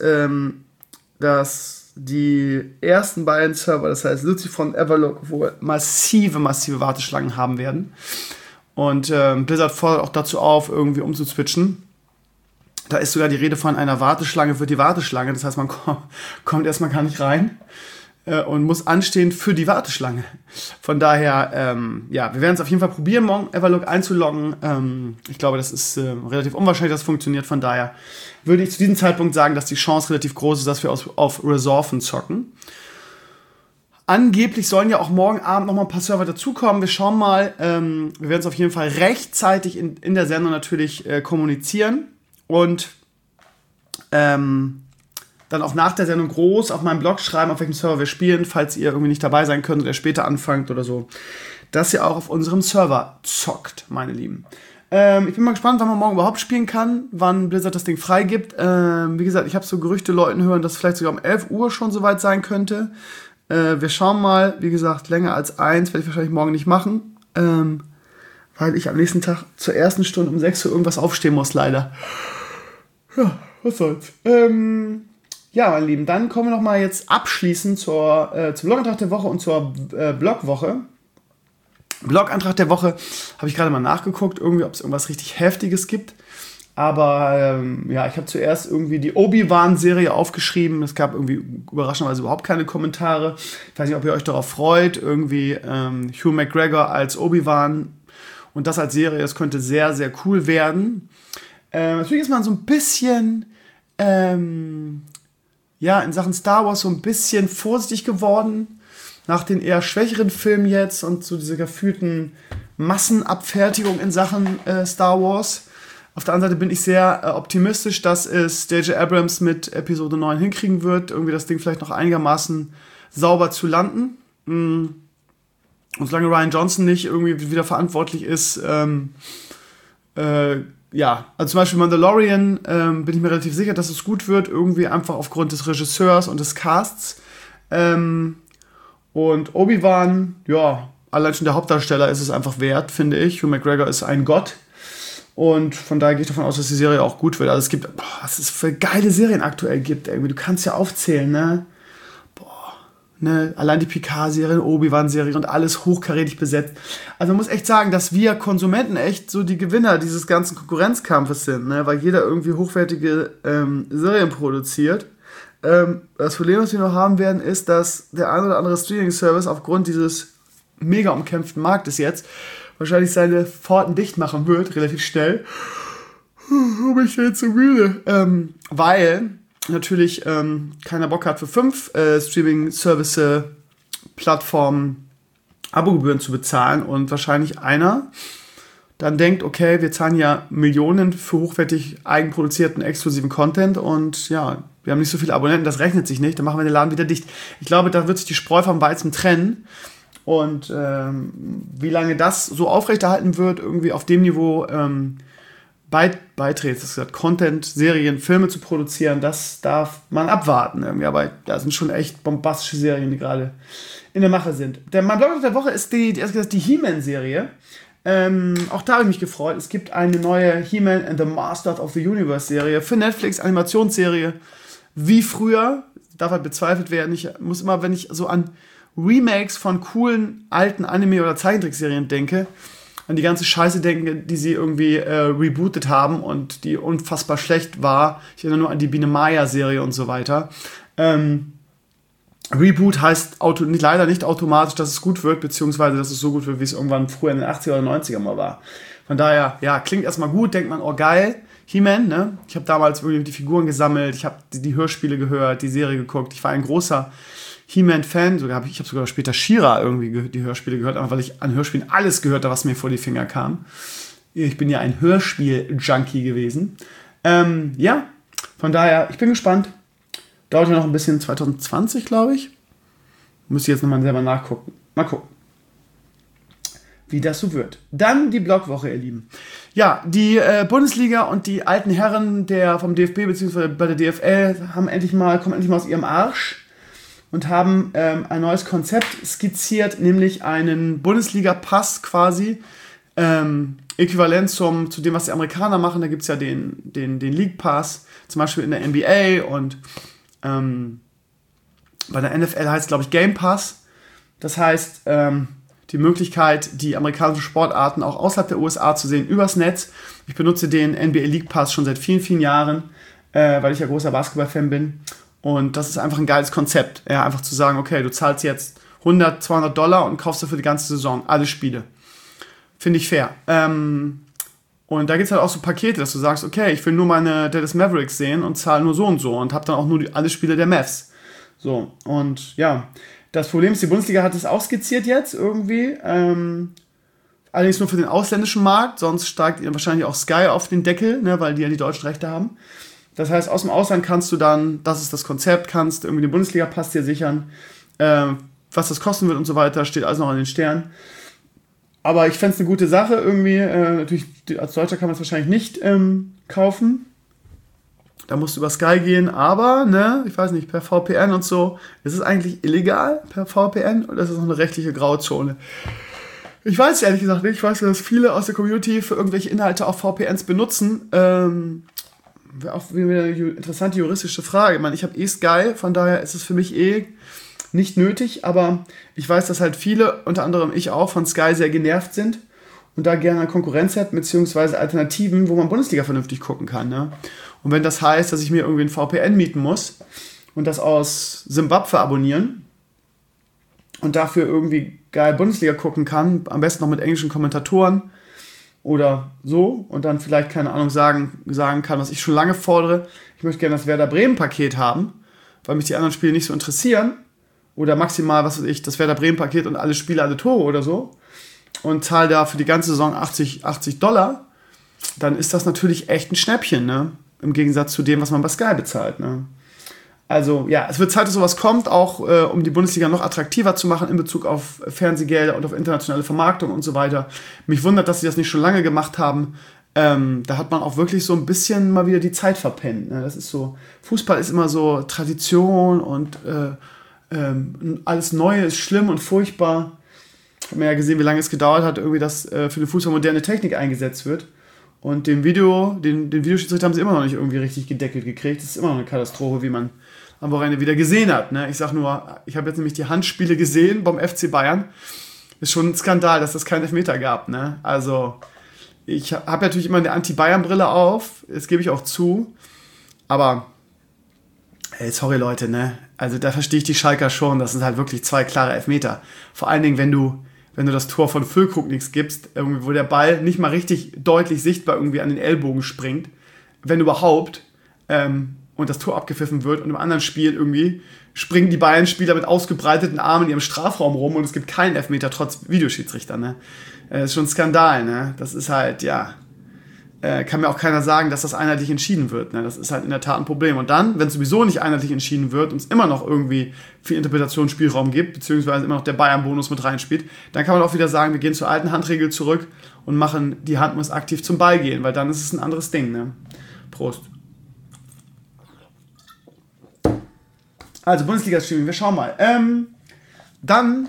die ersten beiden Server, das heißt Lucifer und Everlock, wohl massive Warteschlangen haben werden. Und Blizzard fordert auch dazu auf, irgendwie umzuswitchen. Da ist sogar die Rede von einer Warteschlange für die Warteschlange. Das heißt, man kommt erstmal gar nicht rein und muss anstehen für die Warteschlange. Von daher, ja, wir werden es auf jeden Fall probieren, morgen Everlock einzuloggen. Ich glaube, das ist relativ unwahrscheinlich, dass es funktioniert. Von daher würde ich zu diesem Zeitpunkt sagen, dass die Chance relativ groß ist, dass wir auf Resolven zocken. Angeblich sollen ja auch morgen Abend noch mal ein paar Server dazukommen. Wir schauen mal. Wir werden es auf jeden Fall rechtzeitig in der Sendung natürlich kommunizieren. Und dann auch nach der Sendung groß auf meinem Blog schreiben, auf welchem Server wir spielen, falls ihr irgendwie nicht dabei sein könnt oder später anfangt oder so. Dass ihr auch auf unserem Server zockt, meine Lieben. Ich bin mal gespannt, wann man morgen überhaupt spielen kann, wann Blizzard das Ding freigibt. Wie gesagt, ich habe so Gerüchte Leuten hören, dass es vielleicht sogar um 11 Uhr schon soweit sein könnte. Wir schauen mal, wie gesagt, länger als 1 werde ich wahrscheinlich morgen nicht machen, weil ich am nächsten Tag zur ersten Stunde um 6 Uhr irgendwas aufstehen muss, leider. Ja, was soll's. Ja, meine Lieben, dann kommen wir noch mal jetzt abschließend zum Blogantrag der Woche und zur Blogwoche. Blogantrag der Woche habe ich gerade mal nachgeguckt, irgendwie, ob es irgendwas richtig Heftiges gibt. Aber ja, ich habe zuerst irgendwie die Obi-Wan-Serie aufgeschrieben. Es gab irgendwie überraschenderweise überhaupt keine Kommentare. Ich weiß nicht, ob ihr euch darauf freut. Irgendwie Hugh McGregor als Obi-Wan und das als Serie, das könnte sehr, sehr cool werden. Natürlich ist man so ein bisschen ja, in Sachen Star Wars so ein bisschen vorsichtig geworden. Nach den eher schwächeren Filmen jetzt und so dieser gefühlten Massenabfertigung in Sachen Star Wars. Auf der anderen Seite bin ich sehr optimistisch, dass es J.J. Abrams mit Episode 9 hinkriegen wird, irgendwie das Ding vielleicht noch einigermaßen sauber zu landen. Und solange Rian Johnson nicht irgendwie wieder verantwortlich ist, ja, also zum Beispiel Mandalorian bin ich mir relativ sicher, dass es gut wird, irgendwie einfach aufgrund des Regisseurs und des Casts. Und Obi-Wan, ja, allein schon der Hauptdarsteller ist es einfach wert, finde ich. Hugh McGregor ist ein Gott. Und von daher gehe ich davon aus, dass die Serie auch gut wird. Also es gibt, was es für geile Serien aktuell gibt, irgendwie. Du kannst ja aufzählen, ne? Ne? Allein die Picard-Serie, Obi-Wan-Serie und alles hochkarätig besetzt. Also man muss echt sagen, dass wir Konsumenten echt so die Gewinner dieses ganzen Konkurrenzkampfes sind, ne? Weil jeder irgendwie hochwertige Serien produziert. Das Problem, was wir noch haben werden, ist, dass der ein oder andere Streaming-Service aufgrund dieses mega umkämpften Marktes jetzt wahrscheinlich seine Pforten dicht machen wird, relativ schnell. Bin ich jetzt so müde. Weil natürlich keiner Bock hat, für 5 Streaming-Service-Plattformen Abogebühren zu bezahlen und wahrscheinlich einer dann denkt, okay, wir zahlen ja Millionen für hochwertig eigenproduzierten, exklusiven Content und ja, wir haben nicht so viele Abonnenten, das rechnet sich nicht, dann machen wir den Laden wieder dicht. Ich glaube, da wird sich die Spreu vom Weizen trennen. Und wie lange das so aufrechterhalten wird, irgendwie auf dem Niveau beiträgt, das ist gesagt, Content, Serien, Filme zu produzieren, das darf man abwarten irgendwie. Aber da sind schon echt bombastische Serien, die gerade in der Mache sind. Mein Blog der Woche ist die He-Man-Serie. Auch da habe ich mich gefreut. Es gibt eine neue He-Man and the Masters of the Universe-Serie für Netflix, Animationsserie, wie früher. Darf halt bezweifelt werden. Ich muss immer, wenn ich so an Remakes von coolen alten Anime- oder Zeichentrickserien denke, an die ganze Scheiße denke, die sie irgendwie rebootet haben und die unfassbar schlecht war. Ich erinnere nur an die Biene Maya-Serie und so weiter. Reboot heißt leider nicht automatisch, dass es gut wird, beziehungsweise dass es so gut wird, wie es irgendwann früher in den 80er oder 90er mal war. Von daher, ja, klingt erstmal gut, denkt man, oh geil, He-Man, ne? Ich habe damals wirklich die Figuren gesammelt, ich habe die Hörspiele gehört, die Serie geguckt, ich war ein großer He-Man-Fan, ich habe sogar später She-Ra irgendwie die Hörspiele gehört, einfach weil ich an Hörspielen alles gehört habe, was mir vor die Finger kam. Ich bin ja ein Hörspiel-Junkie gewesen. Ja, von daher, ich bin gespannt. Dauert ja noch ein bisschen, 2020, glaube ich. Müsste ich jetzt nochmal selber nachgucken. Mal gucken, wie das so wird. Dann die Blogwoche, ihr Lieben. Ja, die Bundesliga und die alten Herren vom DFB bzw. bei der DFL kommen endlich mal aus ihrem Arsch und haben ein neues Konzept skizziert, nämlich einen Bundesliga-Pass quasi, äquivalent zu dem, was die Amerikaner machen. Da gibt es ja den League Pass, zum Beispiel in der NBA und bei der NFL heißt es, glaube ich, Game Pass. Das heißt, die Möglichkeit, die amerikanischen Sportarten auch außerhalb der USA zu sehen, übers Netz. Ich benutze den NBA League Pass schon seit vielen, vielen Jahren, weil ich ja großer Basketball-Fan bin. Und das ist einfach ein geiles Konzept. Ja, einfach zu sagen, okay, du zahlst jetzt $100, $200 und kaufst dafür die ganze Saison, alle Spiele. Finde ich fair. Und da gibt es halt auch so Pakete, dass du sagst, okay, ich will nur meine Dallas Mavericks sehen und zahle nur so und so und habe dann auch nur alle Spiele der Mavs. So, und ja, Das Problem ist, die Bundesliga hat es auch skizziert jetzt irgendwie. Allerdings nur für den ausländischen Markt, sonst steigt wahrscheinlich auch Sky auf den Deckel, ne, weil die ja die deutschen Rechte haben. Das heißt, aus dem Ausland kannst du dann, das ist das Konzept, kannst irgendwie den Bundesliga-Pass dir sichern. Was das kosten wird und so weiter, steht alles noch an den Sternen. Aber ich fände es eine gute Sache irgendwie. Natürlich, als Deutscher kann man es wahrscheinlich nicht kaufen. Da musst du über Sky gehen, aber, ne, ich weiß nicht, per VPN und so. Ist es eigentlich illegal per VPN oder ist es noch eine rechtliche Grauzone? Ich weiß es ehrlich gesagt nicht. Ich weiß, dass viele aus der Community für irgendwelche Inhalte auch VPNs benutzen. Wäre auch wieder eine interessante juristische Frage. Ich meine, ich habe Sky, von daher ist es für mich nicht nötig, aber ich weiß, dass halt viele, unter anderem ich auch, von Sky sehr genervt sind und da gerne eine Konkurrenz hätten, beziehungsweise Alternativen, wo man Bundesliga vernünftig gucken kann. Ne? Und wenn das heißt, dass ich mir irgendwie ein VPN mieten muss und das aus Simbabwe abonnieren und dafür irgendwie geil Bundesliga gucken kann, am besten noch mit englischen Kommentatoren oder so und dann vielleicht, keine Ahnung, sagen kann, was ich schon lange fordere, ich möchte gerne das Werder Bremen-Paket haben, weil mich die anderen Spiele nicht so interessieren oder maximal, was weiß ich, das Werder Bremen-Paket und alle Spiele, alle Tore oder so und zahle da für die ganze Saison $80, dann ist das natürlich echt ein Schnäppchen, ne? Im Gegensatz zu dem, was man bei Sky bezahlt, ne? Also, ja, es wird Zeit, dass sowas kommt, auch um die Bundesliga noch attraktiver zu machen in Bezug auf Fernsehgelder und auf internationale Vermarktung und so weiter. Mich wundert, dass sie das nicht schon lange gemacht haben. Da hat man auch wirklich so ein bisschen mal wieder die Zeit verpennt. Ne? Das ist so, Fußball ist immer so Tradition und alles Neue ist schlimm und furchtbar. Ich habe mir ja gesehen, wie lange es gedauert hat, irgendwie, dass für den Fußball moderne Technik eingesetzt wird. Und den Videoschiedsrichter haben sie immer noch nicht irgendwie richtig gedeckelt gekriegt. Das ist immer noch eine Katastrophe, wie man am Wochenende wieder gesehen hat. Ne? Ich sag nur, ich habe jetzt nämlich die Handspiele gesehen beim FC Bayern. Ist schon ein Skandal, dass das keinen Elfmeter gab. Ne? Also, ich habe natürlich immer eine Anti-Bayern-Brille auf. Das gebe ich auch zu. Aber, ey, sorry Leute, ne? Also da verstehe ich die Schalker schon. Das sind halt wirklich 2 klare Elfmeter. Vor allen Dingen, wenn du das Tor von Füllkrug nichts gibst, irgendwie, wo der Ball nicht mal richtig deutlich sichtbar irgendwie an den Ellbogen springt, wenn überhaupt, und das Tor abgepfiffen wird und im anderen Spiel irgendwie springen die Bayern-Spieler mit ausgebreiteten Armen in ihrem Strafraum rum und es gibt keinen Elfmeter trotz Videoschiedsrichter, ne? Das ist schon ein Skandal, ne? Das ist halt, ja, kann mir auch keiner sagen, dass das einheitlich entschieden wird, ne? Das ist halt in der Tat ein Problem. Und dann, wenn es sowieso nicht einheitlich entschieden wird und es immer noch irgendwie viel Interpretationsspielraum gibt, beziehungsweise immer noch der Bayern-Bonus mit reinspielt, dann kann man auch wieder sagen, wir gehen zur alten Handregel zurück und machen, die Hand muss aktiv zum Ball gehen, weil dann ist es ein anderes Ding, ne? Prost. Also Bundesliga-Streaming, wir schauen mal. Dann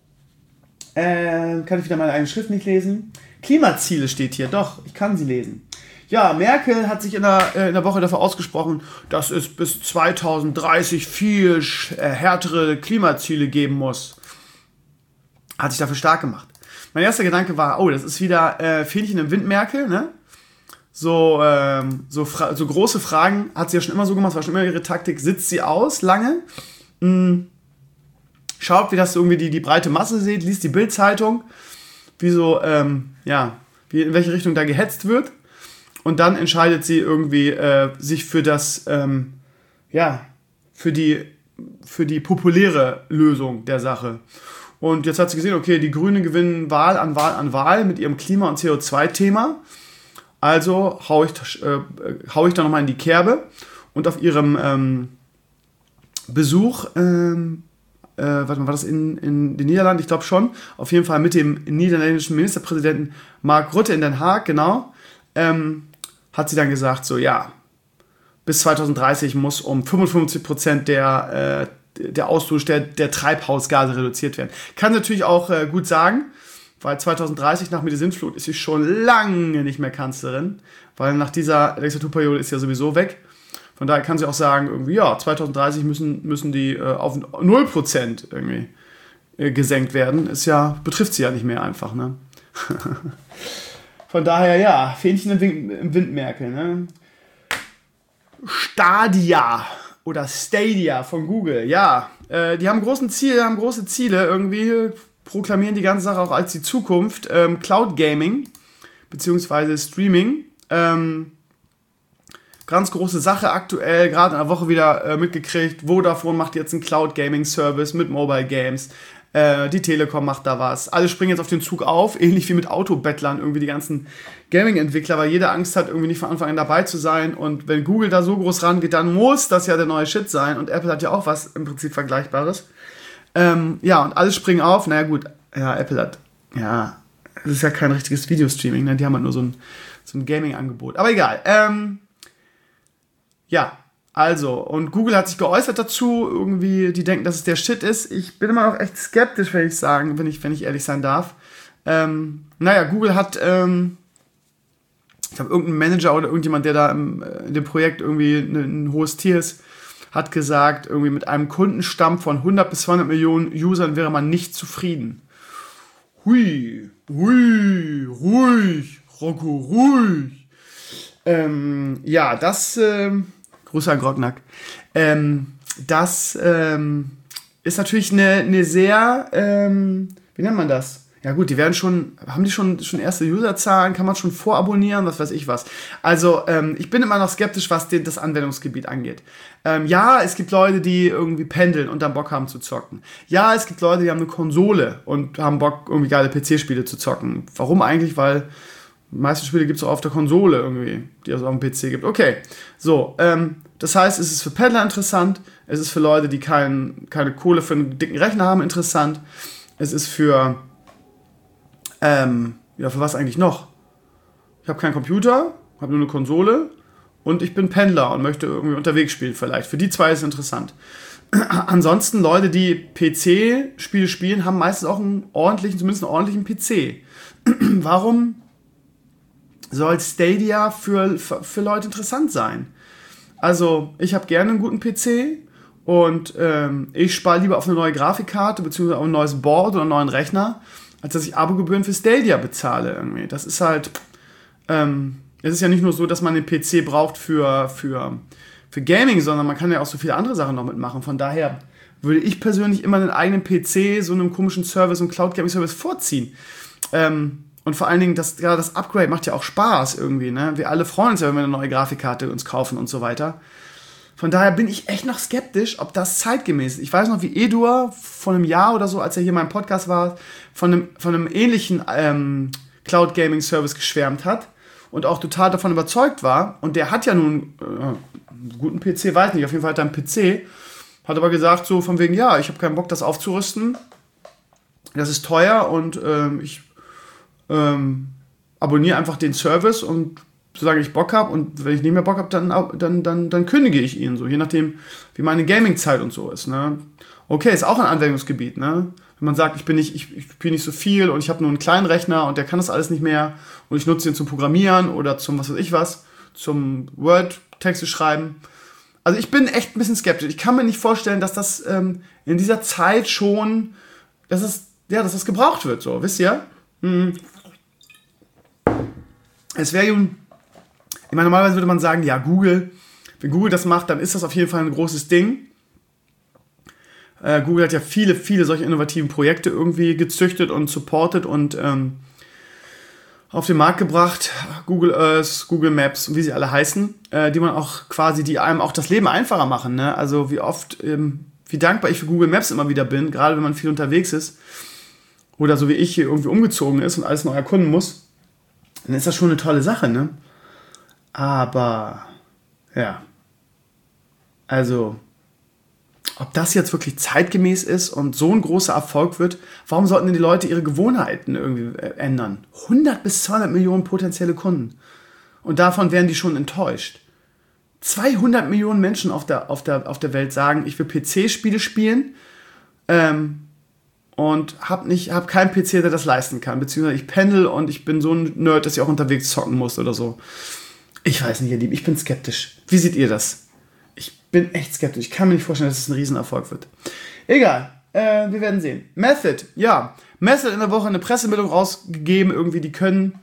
kann ich wieder meine eigene Schrift nicht lesen. Klimaziele steht hier, doch, ich kann sie lesen. Ja, Merkel hat sich in der Woche dafür ausgesprochen, dass es bis 2030 viel härtere Klimaziele geben muss. Hat sich dafür stark gemacht. Mein erster Gedanke war, oh, das ist wieder Fähnchen im Wind Merkel, ne? So große Fragen hat sie ja schon immer so gemacht, war schon immer ihre Taktik, sitzt sie aus lange, schaut, wie das irgendwie die breite Masse sieht, liest die Bild-Zeitung, wie in welche Richtung da gehetzt wird und dann entscheidet sie irgendwie sich für das, für die populäre Lösung der Sache. Und jetzt hat sie gesehen, okay, die Grünen gewinnen Wahl an Wahl mit ihrem Klima- und CO2-Thema. Also hau ich da nochmal in die Kerbe und auf ihrem Besuch, war das in den Niederlanden? Ich glaube schon, auf jeden Fall mit dem niederländischen Ministerpräsidenten Mark Rutte in Den Haag, genau, hat sie dann gesagt, so ja, bis 2030 muss um 55% der Ausstoß der Treibhausgase reduziert werden. Kann natürlich auch gut sagen, weil 2030 nach der Sintflut ist sie schon lange nicht mehr Kanzlerin, weil nach dieser Legislaturperiode ist sie ja sowieso weg. Von daher kann sie auch sagen, irgendwie, ja, 2030 müssen die auf 0% irgendwie gesenkt werden. Betrifft sie ja nicht mehr einfach, ne? Von daher, ja, Fähnchen im Wind Merkel, ne? Stadia oder Stadia von Google, ja. Die haben große Ziele irgendwie, proklamieren die ganze Sache auch als die Zukunft. Cloud Gaming, beziehungsweise Streaming. Gerade ganz große Sache aktuell, gerade in der Woche wieder mitgekriegt. Vodafone macht jetzt einen Cloud-Gaming-Service mit Mobile Games. Die Telekom macht da was. Alle springen jetzt auf den Zug auf, ähnlich wie mit Autobettlern, irgendwie die ganzen Gaming-Entwickler, weil jeder Angst hat, irgendwie nicht von Anfang an dabei zu sein. Und wenn Google da so groß rangeht, dann muss das ja der neue Shit sein. Und Apple hat ja auch was im Prinzip Vergleichbares. Ja, und alle springen auf. Naja gut, ja, Apple hat, ja, das ist ja kein richtiges Videostreaming, ne? Die haben halt nur so ein Gaming-Angebot. Aber egal. Ja, also, und Google hat sich geäußert dazu, irgendwie, die denken, dass es der Shit ist. Ich bin immer noch echt skeptisch, wenn ich ehrlich sein darf. Naja, Google hat, ich glaube, irgendein Manager oder irgendjemand, der da in dem Projekt irgendwie ein hohes Tier ist, hat gesagt, irgendwie mit einem Kundenstamm von 100 bis 200 Millionen Usern wäre man nicht zufrieden. Hui, ruhig, Rocco, ruhig. Ja, das, Grüße an Grognack. Das ist natürlich eine sehr, wie nennt man das? Ja gut, haben die schon erste Userzahlen, kann man schon vorabonnieren, was weiß ich was. Also ich bin immer noch skeptisch, was das Anwendungsgebiet angeht. Ja, es gibt Leute, die irgendwie pendeln und dann Bock haben zu zocken. Ja, es gibt Leute, die haben eine Konsole und haben Bock, irgendwie geile PC-Spiele zu zocken. Warum eigentlich? Weil die meisten Spiele gibt es auch auf der Konsole irgendwie, die es auf dem PC gibt. Okay, so, das heißt, es ist für Pendler interessant, es ist für Leute, die keine Kohle für einen dicken Rechner haben, interessant. Es ist für für was eigentlich noch? Ich habe keinen Computer, habe nur eine Konsole und ich bin Pendler und möchte irgendwie unterwegs spielen vielleicht. Für die zwei ist es interessant. Ansonsten Leute, die PC-Spiele spielen, haben meistens auch zumindest einen ordentlichen PC. Warum soll Stadia für Leute interessant sein? Also, ich habe gerne einen guten PC und ich spare lieber auf eine neue Grafikkarte beziehungsweise auf ein neues Board oder einen neuen Rechner, als dass ich Abogebühren für Stadia bezahle irgendwie. Das ist halt, es ist ja nicht nur so, dass man den PC braucht für Gaming, sondern man kann ja auch so viele andere Sachen noch mitmachen. Von daher würde ich persönlich immer einen eigenen PC so einem komischen Service, so einem Cloud-Gaming-Service vorziehen. Und vor allen Dingen, gerade das Upgrade macht ja auch Spaß irgendwie, ne? Wir alle freuen uns ja, wenn wir eine neue Grafikkarte uns kaufen und so weiter. Von daher bin ich echt noch skeptisch, ob das zeitgemäß ist. Ich weiß noch, wie Edur vor einem Jahr oder so, als er hier in meinem Podcast war, von einem ähnlichen Cloud-Gaming-Service geschwärmt hat und auch total davon überzeugt war. Und der hat ja nun einen guten PC, weiß nicht, auf jeden Fall hat er einen PC, hat aber gesagt so von wegen, ja, ich habe keinen Bock, das aufzurüsten. Das ist teuer und ich abonniere einfach den Service und solange ich Bock habe und wenn ich nicht mehr Bock habe, dann kündige ich ihn, so je nachdem, wie meine Gaming-Zeit und so ist. Ne? Okay, ist auch ein Anwendungsgebiet. Ne? Wenn man sagt, ich spiele nicht so viel und ich habe nur einen kleinen Rechner und der kann das alles nicht mehr und ich nutze ihn zum Programmieren oder zum was weiß ich was, zum Word-Texte schreiben. Also ich bin echt ein bisschen skeptisch. Ich kann mir nicht vorstellen, dass das in dieser Zeit schon, dass das gebraucht wird, so, wisst ihr? Es wäre ich meine, normalerweise würde man sagen, ja, wenn Google das macht, dann ist das auf jeden Fall ein großes Ding. Google hat ja viele, viele solche innovativen Projekte irgendwie gezüchtet und supportet und auf den Markt gebracht. Google Earth, Google Maps und wie sie alle heißen, die einem auch das Leben einfacher machen. Ne? Also wie dankbar ich für Google Maps immer wieder bin, gerade wenn man viel unterwegs ist oder so wie ich hier irgendwie umgezogen ist und alles neu erkunden muss, dann ist das schon eine tolle Sache, ne? Aber, ja, also, ob das jetzt wirklich zeitgemäß ist und so ein großer Erfolg wird, warum sollten denn die Leute ihre Gewohnheiten irgendwie ändern? 100 bis 200 Millionen potenzielle Kunden. Und davon werden die schon enttäuscht. 200 Millionen Menschen auf der Welt sagen, ich will PC-Spiele spielen und hab keinen PC, der das leisten kann. Beziehungsweise ich pendel und ich bin so ein Nerd, dass ich auch unterwegs zocken muss oder so. Ich weiß nicht, ihr Lieben, ich bin skeptisch. Wie seht ihr das? Ich bin echt skeptisch. Ich kann mir nicht vorstellen, dass es ein Riesenerfolg wird. Egal, wir werden sehen. Method in der Woche eine Pressemeldung rausgegeben. Irgendwie, die können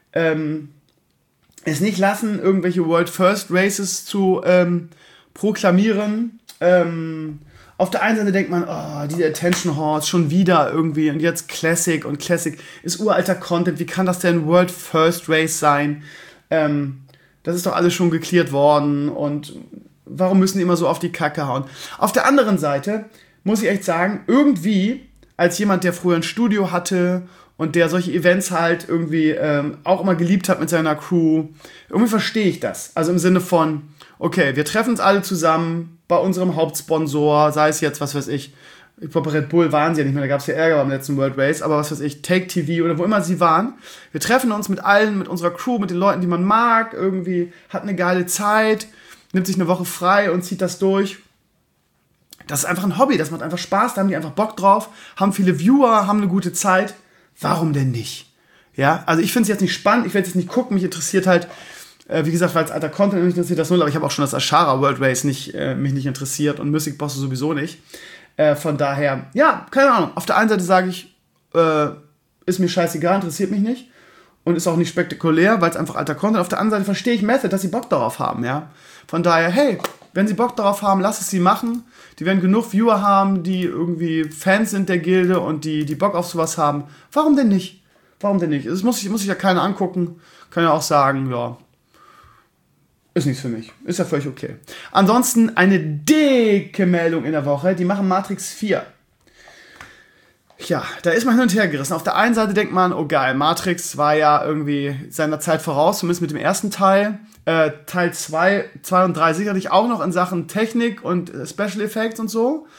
es nicht lassen, irgendwelche World First Races zu proklamieren. Auf der einen Seite denkt man, oh, diese Attention Horse schon wieder irgendwie und jetzt Classic und Classic ist uralter Content. Wie kann das denn World First Race sein? das ist doch alles schon geklärt worden und warum müssen die immer so auf die Kacke hauen? Auf der anderen Seite muss ich echt sagen, irgendwie, als jemand, der früher ein Studio hatte und der solche Events halt irgendwie auch immer geliebt hat mit seiner Crew, irgendwie verstehe ich das. Also im Sinne von, okay, wir treffen uns alle zusammen bei unserem Hauptsponsor, sei es jetzt, was weiß ich glaube, Red Bull waren sie ja nicht mehr, da gab es ja Ärger beim letzten World Race, aber was weiß ich, Take TV oder wo immer sie waren. Wir treffen uns mit allen, mit unserer Crew, mit den Leuten, die man mag, irgendwie, hat eine geile Zeit, nimmt sich eine Woche frei und zieht das durch. Das ist einfach ein Hobby, das macht einfach Spaß, da haben die einfach Bock drauf, haben viele Viewer, haben eine gute Zeit. Warum denn nicht? Ja, also ich finde es jetzt nicht spannend, ich werde jetzt nicht gucken, mich interessiert halt, wie gesagt, weil es alter Content mich interessiert das null, aber ich habe auch schon das Ashara World Race mich nicht interessiert und Mystic Boss sowieso nicht. Von daher, ja, keine Ahnung. Auf der einen Seite sage ich, ist mir scheißegal, interessiert mich nicht und ist auch nicht spektakulär, weil es einfach alter Content. Auf der anderen Seite verstehe ich Method, dass sie Bock darauf haben, ja. Von daher, hey, wenn sie Bock darauf haben, lass es sie machen. Die werden genug Viewer haben, die irgendwie Fans sind der Gilde und die Bock auf sowas haben. Warum denn nicht? Warum denn nicht? Das muss sich ja keiner angucken. Kann ja auch sagen, ja, ist nichts für mich. Ist ja völlig okay. Ansonsten eine dicke Meldung in der Woche. Die machen Matrix 4. Ja, da ist man hin und her gerissen. Auf der einen Seite denkt man, oh geil, Matrix war ja irgendwie seiner Zeit voraus, zumindest mit dem ersten Teil. Teil 2 und 3 sicherlich auch noch in Sachen Technik und Special Effects und so.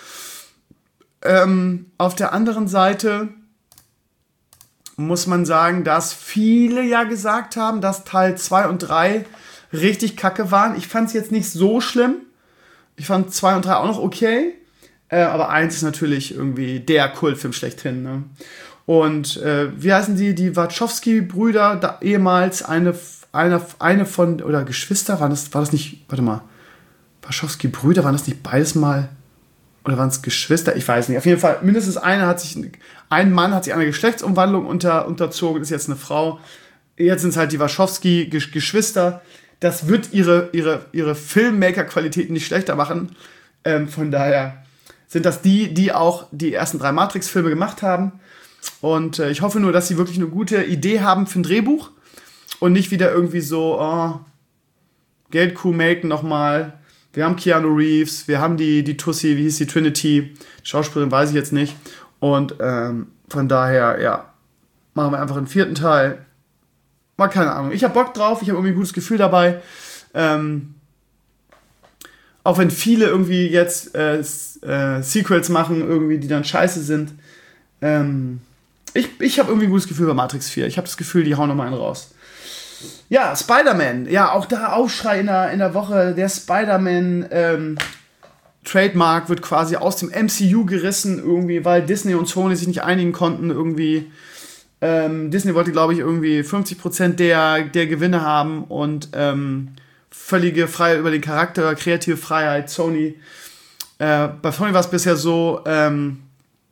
Auf der anderen Seite muss man sagen, dass viele ja gesagt haben, dass Teil 2 und 3 richtig kacke waren. Ich fand es jetzt nicht so schlimm. Ich fand 2 und 3 auch noch okay. Aber 1 ist natürlich irgendwie der Kultfilm schlechthin. Ne? Und wie heißen die? Die Wachowski-Brüder, ehemals eine von, oder Geschwister, war das nicht, warte mal, Wachowski-Brüder, waren das nicht beides mal, oder waren es Geschwister? Ich weiß nicht. Auf jeden Fall, mindestens ein Mann hat sich einer Geschlechtsumwandlung unterzogen, ist jetzt eine Frau. Jetzt sind es halt die Wachowski-Geschwister. Das wird ihre Filmmaker-Qualitäten nicht schlechter machen. Von daher sind das die auch die ersten 3 Matrix-Filme gemacht haben. Und ich hoffe nur, dass sie wirklich eine gute Idee haben für ein Drehbuch und nicht wieder irgendwie so, Geldkuh melken nochmal. Wir haben Keanu Reeves, wir haben die Tussi, wie hieß die, Trinity. Schauspielerin weiß ich jetzt nicht. Und von daher, ja, machen wir einfach einen 4. Teil. Mal keine Ahnung. Ich habe Bock drauf, ich habe irgendwie ein gutes Gefühl dabei. Auch wenn viele irgendwie jetzt Sequels machen, irgendwie, die dann scheiße sind. Ich habe irgendwie ein gutes Gefühl bei Matrix 4. Ich habe das Gefühl, die hauen nochmal einen raus. Ja, Spider-Man. Ja, auch da Aufschrei in der Woche. Der Spider-Man Trademark wird quasi aus dem MCU gerissen, irgendwie, weil Disney und Sony sich nicht einigen konnten, irgendwie. Disney wollte, glaube ich, irgendwie 50% der Gewinne haben und völlige Freiheit über den Charakter, kreative Freiheit, Sony. Bei Sony war es bisher so, sie haben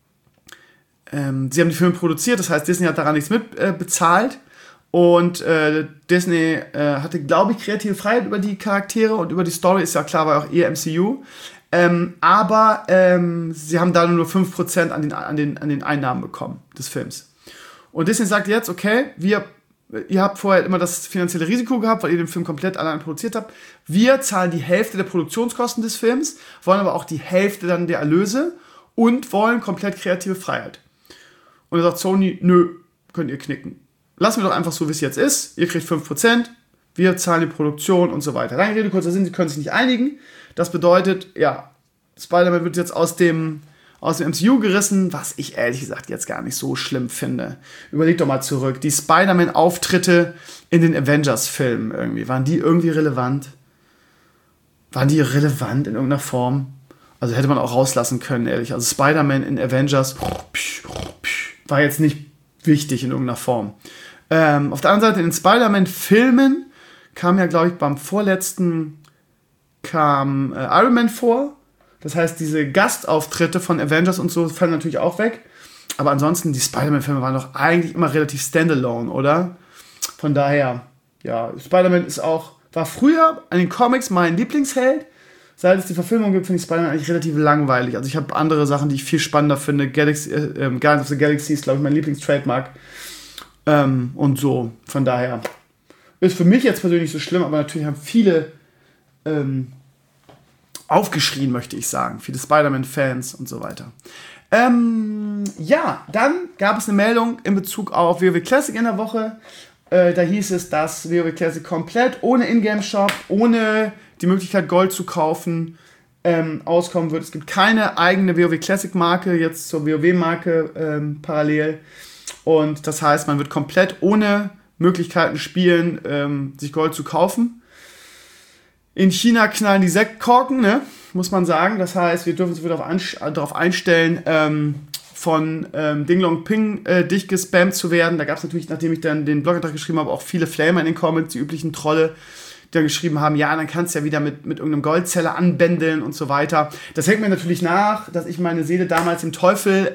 die Filme produziert, das heißt, Disney hat daran nichts mit bezahlt und Disney hatte, glaube ich, kreative Freiheit über die Charaktere und über die Story, ist ja klar, war auch eher MCU. Aber sie haben da nur 5% an den Einnahmen bekommen des Films. Und Disney sagt jetzt, okay, ihr habt vorher immer das finanzielle Risiko gehabt, weil ihr den Film komplett allein produziert habt. Wir zahlen die Hälfte der Produktionskosten des Films, wollen aber auch die Hälfte dann der Erlöse und wollen komplett kreative Freiheit. Und dann sagt Sony, nö, könnt ihr knicken. Lassen wir doch einfach so, wie es jetzt ist. Ihr kriegt 5%, wir zahlen die Produktion und so weiter. Lange Rede, kurzer Sinn, sie können sich nicht einigen. Das bedeutet, ja, Spider-Man wird jetzt aus dem MCU gerissen, was ich ehrlich gesagt jetzt gar nicht so schlimm finde. Überleg doch mal zurück. Die Spider-Man-Auftritte in den Avengers-Filmen irgendwie, waren die irgendwie relevant? Waren die relevant in irgendeiner Form? Also hätte man auch rauslassen können, ehrlich. Also Spider-Man in Avengers war jetzt nicht wichtig in irgendeiner Form. Auf der anderen Seite, in den Spider-Man-Filmen kam ja, glaube ich, beim vorletzten kam Iron Man vor. Das heißt, diese Gastauftritte von Avengers und so fallen natürlich auch weg. Aber ansonsten, die Spider-Man-Filme waren doch eigentlich immer relativ standalone, oder? Von daher, ja, Spider-Man war früher an den Comics mein Lieblingsheld. Seit es die Verfilmung gibt, finde ich Spider-Man eigentlich relativ langweilig. Also ich habe andere Sachen, die ich viel spannender finde. Guardians of the Galaxy ist, glaube ich, mein Lieblingstrademark. Und so, von daher, Ist für mich jetzt persönlich so schlimm, aber natürlich haben viele aufgeschrien, möchte ich sagen. Viele Spider-Man-Fans und so weiter. Ja, dann gab es eine Meldung in Bezug auf WoW Classic in der Woche. Da hieß es, dass WoW Classic komplett ohne Ingame-Shop, ohne die Möglichkeit Gold zu kaufen, auskommen wird. Es gibt keine eigene WoW Classic-Marke, jetzt zur WoW-Marke parallel. Und das heißt, man wird komplett ohne Möglichkeiten spielen, sich Gold zu kaufen. In China knallen die Sektkorken, ne? Muss man sagen. Das heißt, wir dürfen uns wieder darauf einstellen, von Dinglong Ping dicht gespammt zu werden. Da gab es natürlich, nachdem ich dann den Blogantrag geschrieben habe, auch viele Flamer in den Comments, die üblichen Trolle, die dann geschrieben haben, ja, dann kannst du ja wieder mit irgendeinem Goldzeller anbändeln und so weiter. Das hängt mir natürlich nach, dass ich meine Seele damals dem Teufel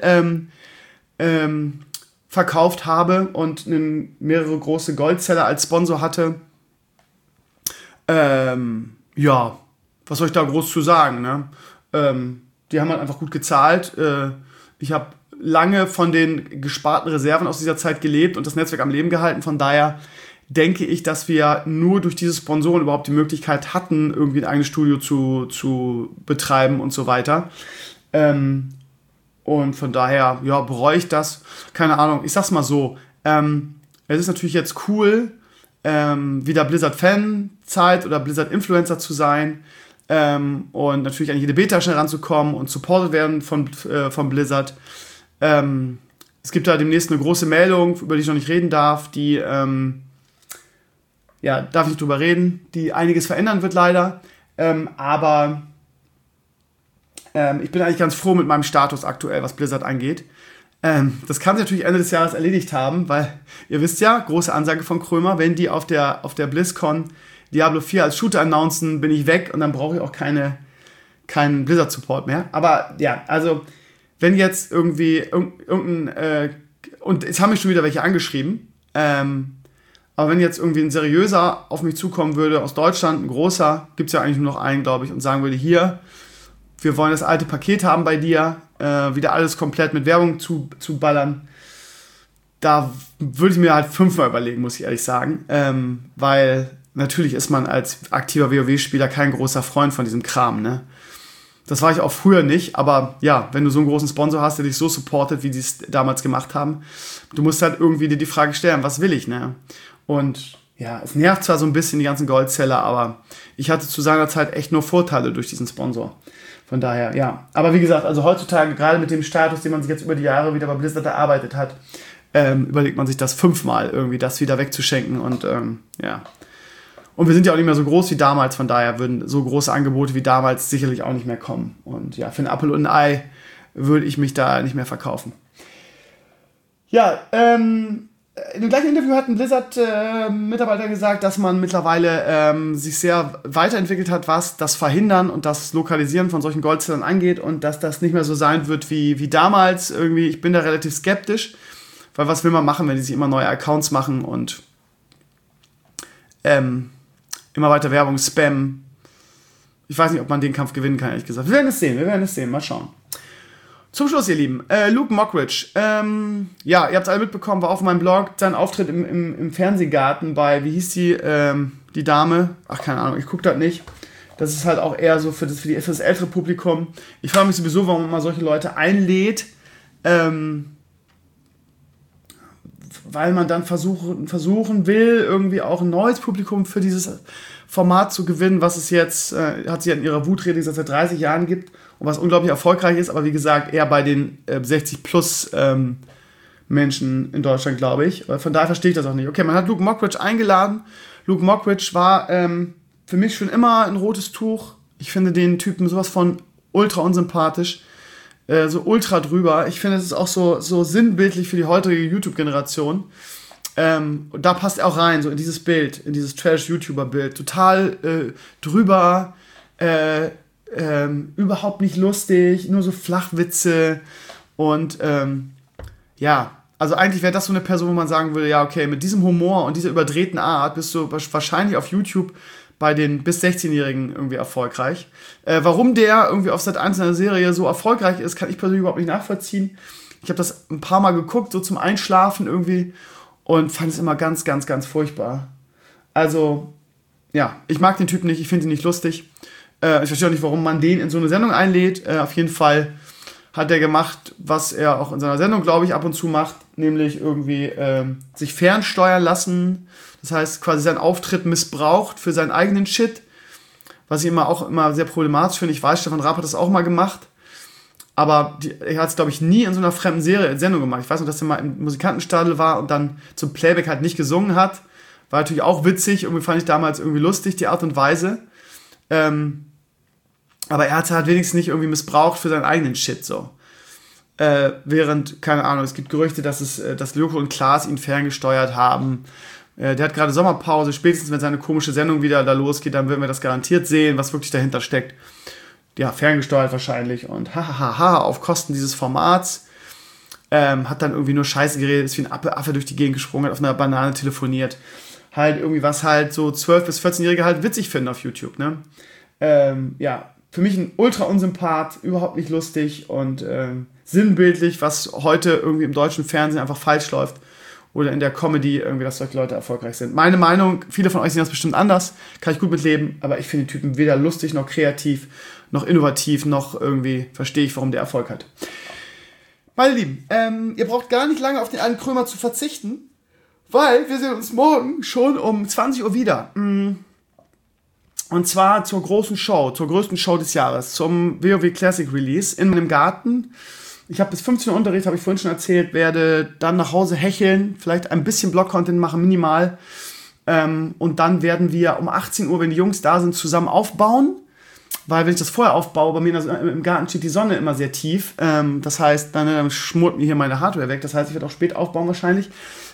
verkauft habe und mehrere große Goldzeller als Sponsor hatte. Ja, was soll ich da groß zu sagen, ne? Die haben halt einfach gut gezahlt. Ich habe lange von den gesparten Reserven aus dieser Zeit gelebt und das Netzwerk am Leben gehalten. Von daher denke ich, dass wir nur durch diese Sponsoren überhaupt die Möglichkeit hatten, irgendwie ein eigenes Studio zu betreiben und so weiter. Und von daher, ja, bereue ich das. Keine Ahnung, ich sag's mal so. Es ist natürlich jetzt cool, wieder Blizzard-Fan-Zeit oder Blizzard-Influencer zu sein und natürlich an jede Beta schnell ranzukommen und supported werden von Blizzard. Es gibt da demnächst eine große Meldung, über die ich noch nicht reden darf, die, ja, darf ich nicht drüber reden, die einiges verändern wird leider, aber ich bin eigentlich ganz froh mit meinem Status aktuell, was Blizzard angeht. Das kann sich natürlich Ende des Jahres erledigt haben, weil ihr wisst ja, große Ansage von Krömer, wenn die auf der BlizzCon Diablo 4 als Shooter announcen, bin ich weg und dann brauche ich auch keinen Blizzard-Support mehr. Aber ja, also wenn jetzt irgendwie und jetzt haben mich schon wieder welche angeschrieben, aber wenn jetzt irgendwie ein seriöser auf mich zukommen würde aus Deutschland, ein großer, gibt es ja eigentlich nur noch einen, glaube ich, und sagen würde, hier, wir wollen das alte Paket haben bei dir, wieder alles komplett mit Werbung zu ballern. Da würde ich mir halt 5-mal überlegen, muss ich ehrlich sagen. Weil natürlich ist man als aktiver WoW-Spieler kein großer Freund von diesem Kram, ne? Das war ich auch früher nicht, aber ja, wenn du so einen großen Sponsor hast, der dich so supportet, wie die es damals gemacht haben, du musst halt irgendwie dir die Frage stellen, was will ich, ne? Und ja, es nervt zwar so ein bisschen, die ganzen Goldzeller, aber ich hatte zu seiner Zeit echt nur Vorteile durch diesen Sponsor. Von daher, ja. Aber wie gesagt, also heutzutage, gerade mit dem Status, den man sich jetzt über die Jahre wieder bei Blizzard erarbeitet hat, überlegt man sich das 5-mal irgendwie, das wieder wegzuschenken und ja. Und wir sind ja auch nicht mehr so groß wie damals, von daher würden so große Angebote wie damals sicherlich auch nicht mehr kommen. Und ja, für ein Apfel und ein Ei würde ich mich da nicht mehr verkaufen. Ja, in dem gleichen Interview hat ein Blizzard-Mitarbeiter gesagt, dass man mittlerweile sich sehr weiterentwickelt hat, was das Verhindern und das Lokalisieren von solchen Goldzellern angeht und dass das nicht mehr so sein wird wie damals. Irgendwie, ich bin da relativ skeptisch, weil was will man machen, wenn die sich immer neue Accounts machen und immer weiter Werbung spammen. Ich weiß nicht, ob man den Kampf gewinnen kann, ehrlich gesagt. Wir werden es sehen, mal schauen. Zum Schluss, ihr Lieben, Luke Mockridge. Ja, ihr habt es alle mitbekommen, war auf meinem Blog sein Auftritt im Fernsehgarten bei, wie hieß die Dame? Ach, keine Ahnung, ich gucke das nicht. Das ist halt auch eher so für das ältere Publikum. Ich frage mich sowieso, warum man mal solche Leute einlädt, weil man dann versuchen will, irgendwie auch ein neues Publikum für dieses Format zu gewinnen, was es jetzt, hat sie in ihrer Wutrede seit 30 Jahren gibt und was unglaublich erfolgreich ist, aber wie gesagt, eher bei den 60+ Menschen in Deutschland, glaube ich. Von daher verstehe ich das auch nicht. Okay, man hat Luke Mockridge eingeladen. Luke Mockridge war für mich schon immer ein rotes Tuch. Ich finde den Typen sowas von ultra unsympathisch. So ultra drüber. Ich finde, es ist auch so sinnbildlich für die heutige YouTube-Generation. Und da passt er auch rein, so in dieses Bild, in dieses Trash-YouTuber-Bild. Total drüber, überhaupt nicht lustig, nur so Flachwitze. Und ja, also eigentlich wäre das so eine Person, wo man sagen würde, ja, okay, mit diesem Humor und dieser überdrehten Art bist du wahrscheinlich auf YouTube bei den bis 16-Jährigen irgendwie erfolgreich. Warum der irgendwie auf Sat.1 in der Serie so erfolgreich ist, kann ich persönlich überhaupt nicht nachvollziehen. Ich habe das ein paar Mal geguckt, so zum Einschlafen irgendwie, und fand es immer ganz, ganz, ganz furchtbar. Also, ja, ich mag den Typen nicht, ich finde ihn nicht lustig. Ich verstehe auch nicht, warum man den in so eine Sendung einlädt. Auf jeden Fall hat er gemacht, was er auch in seiner Sendung, glaube ich, ab und zu macht, nämlich irgendwie sich fernsteuern lassen. Das heißt, quasi seinen Auftritt missbraucht für seinen eigenen Shit, was ich immer sehr problematisch finde. Ich weiß, Stefan Raab hat das auch mal gemacht, aber er hat es, glaube ich, nie in so einer fremden Sendung gemacht. Ich weiß noch, dass er mal im Musikantenstadel war und dann zum Playback halt nicht gesungen hat. War natürlich auch witzig, irgendwie fand ich damals irgendwie lustig, die Art und Weise. Aber er hat es halt wenigstens nicht irgendwie missbraucht für seinen eigenen Shit, so. Während, keine Ahnung, es gibt Gerüchte, dass Joko und Klaas ihn ferngesteuert haben. Der hat gerade Sommerpause, spätestens wenn seine komische Sendung wieder da losgeht, dann werden wir das garantiert sehen, was wirklich dahinter steckt. Ja, ferngesteuert wahrscheinlich und auf Kosten dieses Formats. Hat dann irgendwie nur Scheiße geredet, ist wie ein Affe durch die Gegend gesprungen, hat auf einer Banane telefoniert. Halt irgendwie, was halt so 12- bis 14-Jährige halt witzig finden auf YouTube, ne? Ja, für mich ein ultra Unsympath, überhaupt nicht lustig und sinnbildlich, was heute irgendwie im deutschen Fernsehen einfach falsch läuft oder in der Comedy irgendwie, dass solche Leute erfolgreich sind. Meine Meinung, viele von euch sehen das bestimmt anders, kann ich gut mitleben, aber ich finde den Typen weder lustig noch kreativ, noch innovativ, noch irgendwie verstehe ich, warum der Erfolg hat. Meine Lieben, ihr braucht gar nicht lange auf den alten Krömer zu verzichten, weil wir sehen uns morgen schon um 20 Uhr wieder. Und zwar zur größten Show des Jahres, zum WoW Classic Release in meinem Garten. Ich habe bis 15 Uhr Unterricht, habe ich vorhin schon erzählt, werde dann nach Hause hecheln, vielleicht ein bisschen Blog-Content machen, minimal. Und dann werden wir um 18 Uhr, wenn die Jungs da sind, zusammen aufbauen. Weil wenn ich das vorher aufbaue, bei mir im Garten steht die Sonne immer sehr tief. Das heißt, dann schmort mir hier meine Hardware weg. Das heißt, ich werde auch spät aufbauen wahrscheinlich.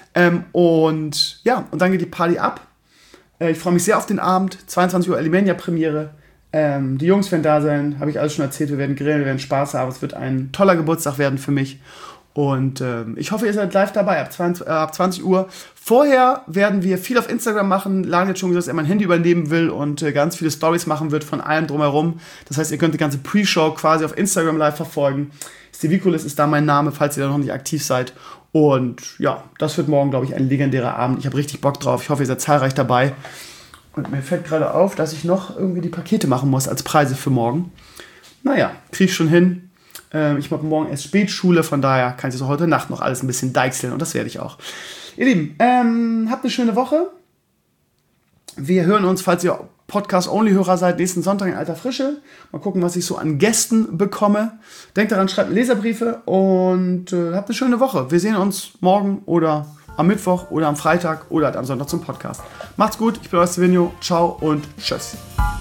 Und dann geht die Party ab. Ich freue mich sehr auf den Abend. 22 Uhr Alimania-Premiere. Die Jungs werden da sein, habe ich alles schon erzählt. Wir werden grillen, wir werden Spaß haben. Es wird ein toller Geburtstag werden für mich. Und ich hoffe, ihr seid live dabei ab 20 Uhr. Vorher werden wir viel auf Instagram machen. Lan hat schon gesagt, dass er mein Handy übernehmen will und ganz viele Stories machen wird von allem drumherum. Das heißt, ihr könnt die ganze Pre-Show quasi auf Instagram live verfolgen. Stevikulis ist da mein Name, falls ihr da noch nicht aktiv seid. Und ja, das wird morgen, glaube ich, ein legendärer Abend. Ich habe richtig Bock drauf. Ich hoffe, ihr seid zahlreich dabei. Und mir fällt gerade auf, dass ich noch irgendwie die Pakete machen muss als Preise für morgen. Naja, kriege ich schon hin. Ich mache morgen erst Spätschule, von daher kann ich so heute Nacht noch alles ein bisschen deichseln und das werde ich auch. Ihr Lieben, habt eine schöne Woche. Wir hören uns, falls ihr Podcast-Only-Hörer seid, nächsten Sonntag in alter Frische. Mal gucken, was ich so an Gästen bekomme. Denkt daran, schreibt Leserbriefe und habt eine schöne Woche. Wir sehen uns morgen oder am Mittwoch oder am Freitag oder am Sonntag zum Podcast. Macht's gut, ich bin euer Stevenio. Ciao und tschüss.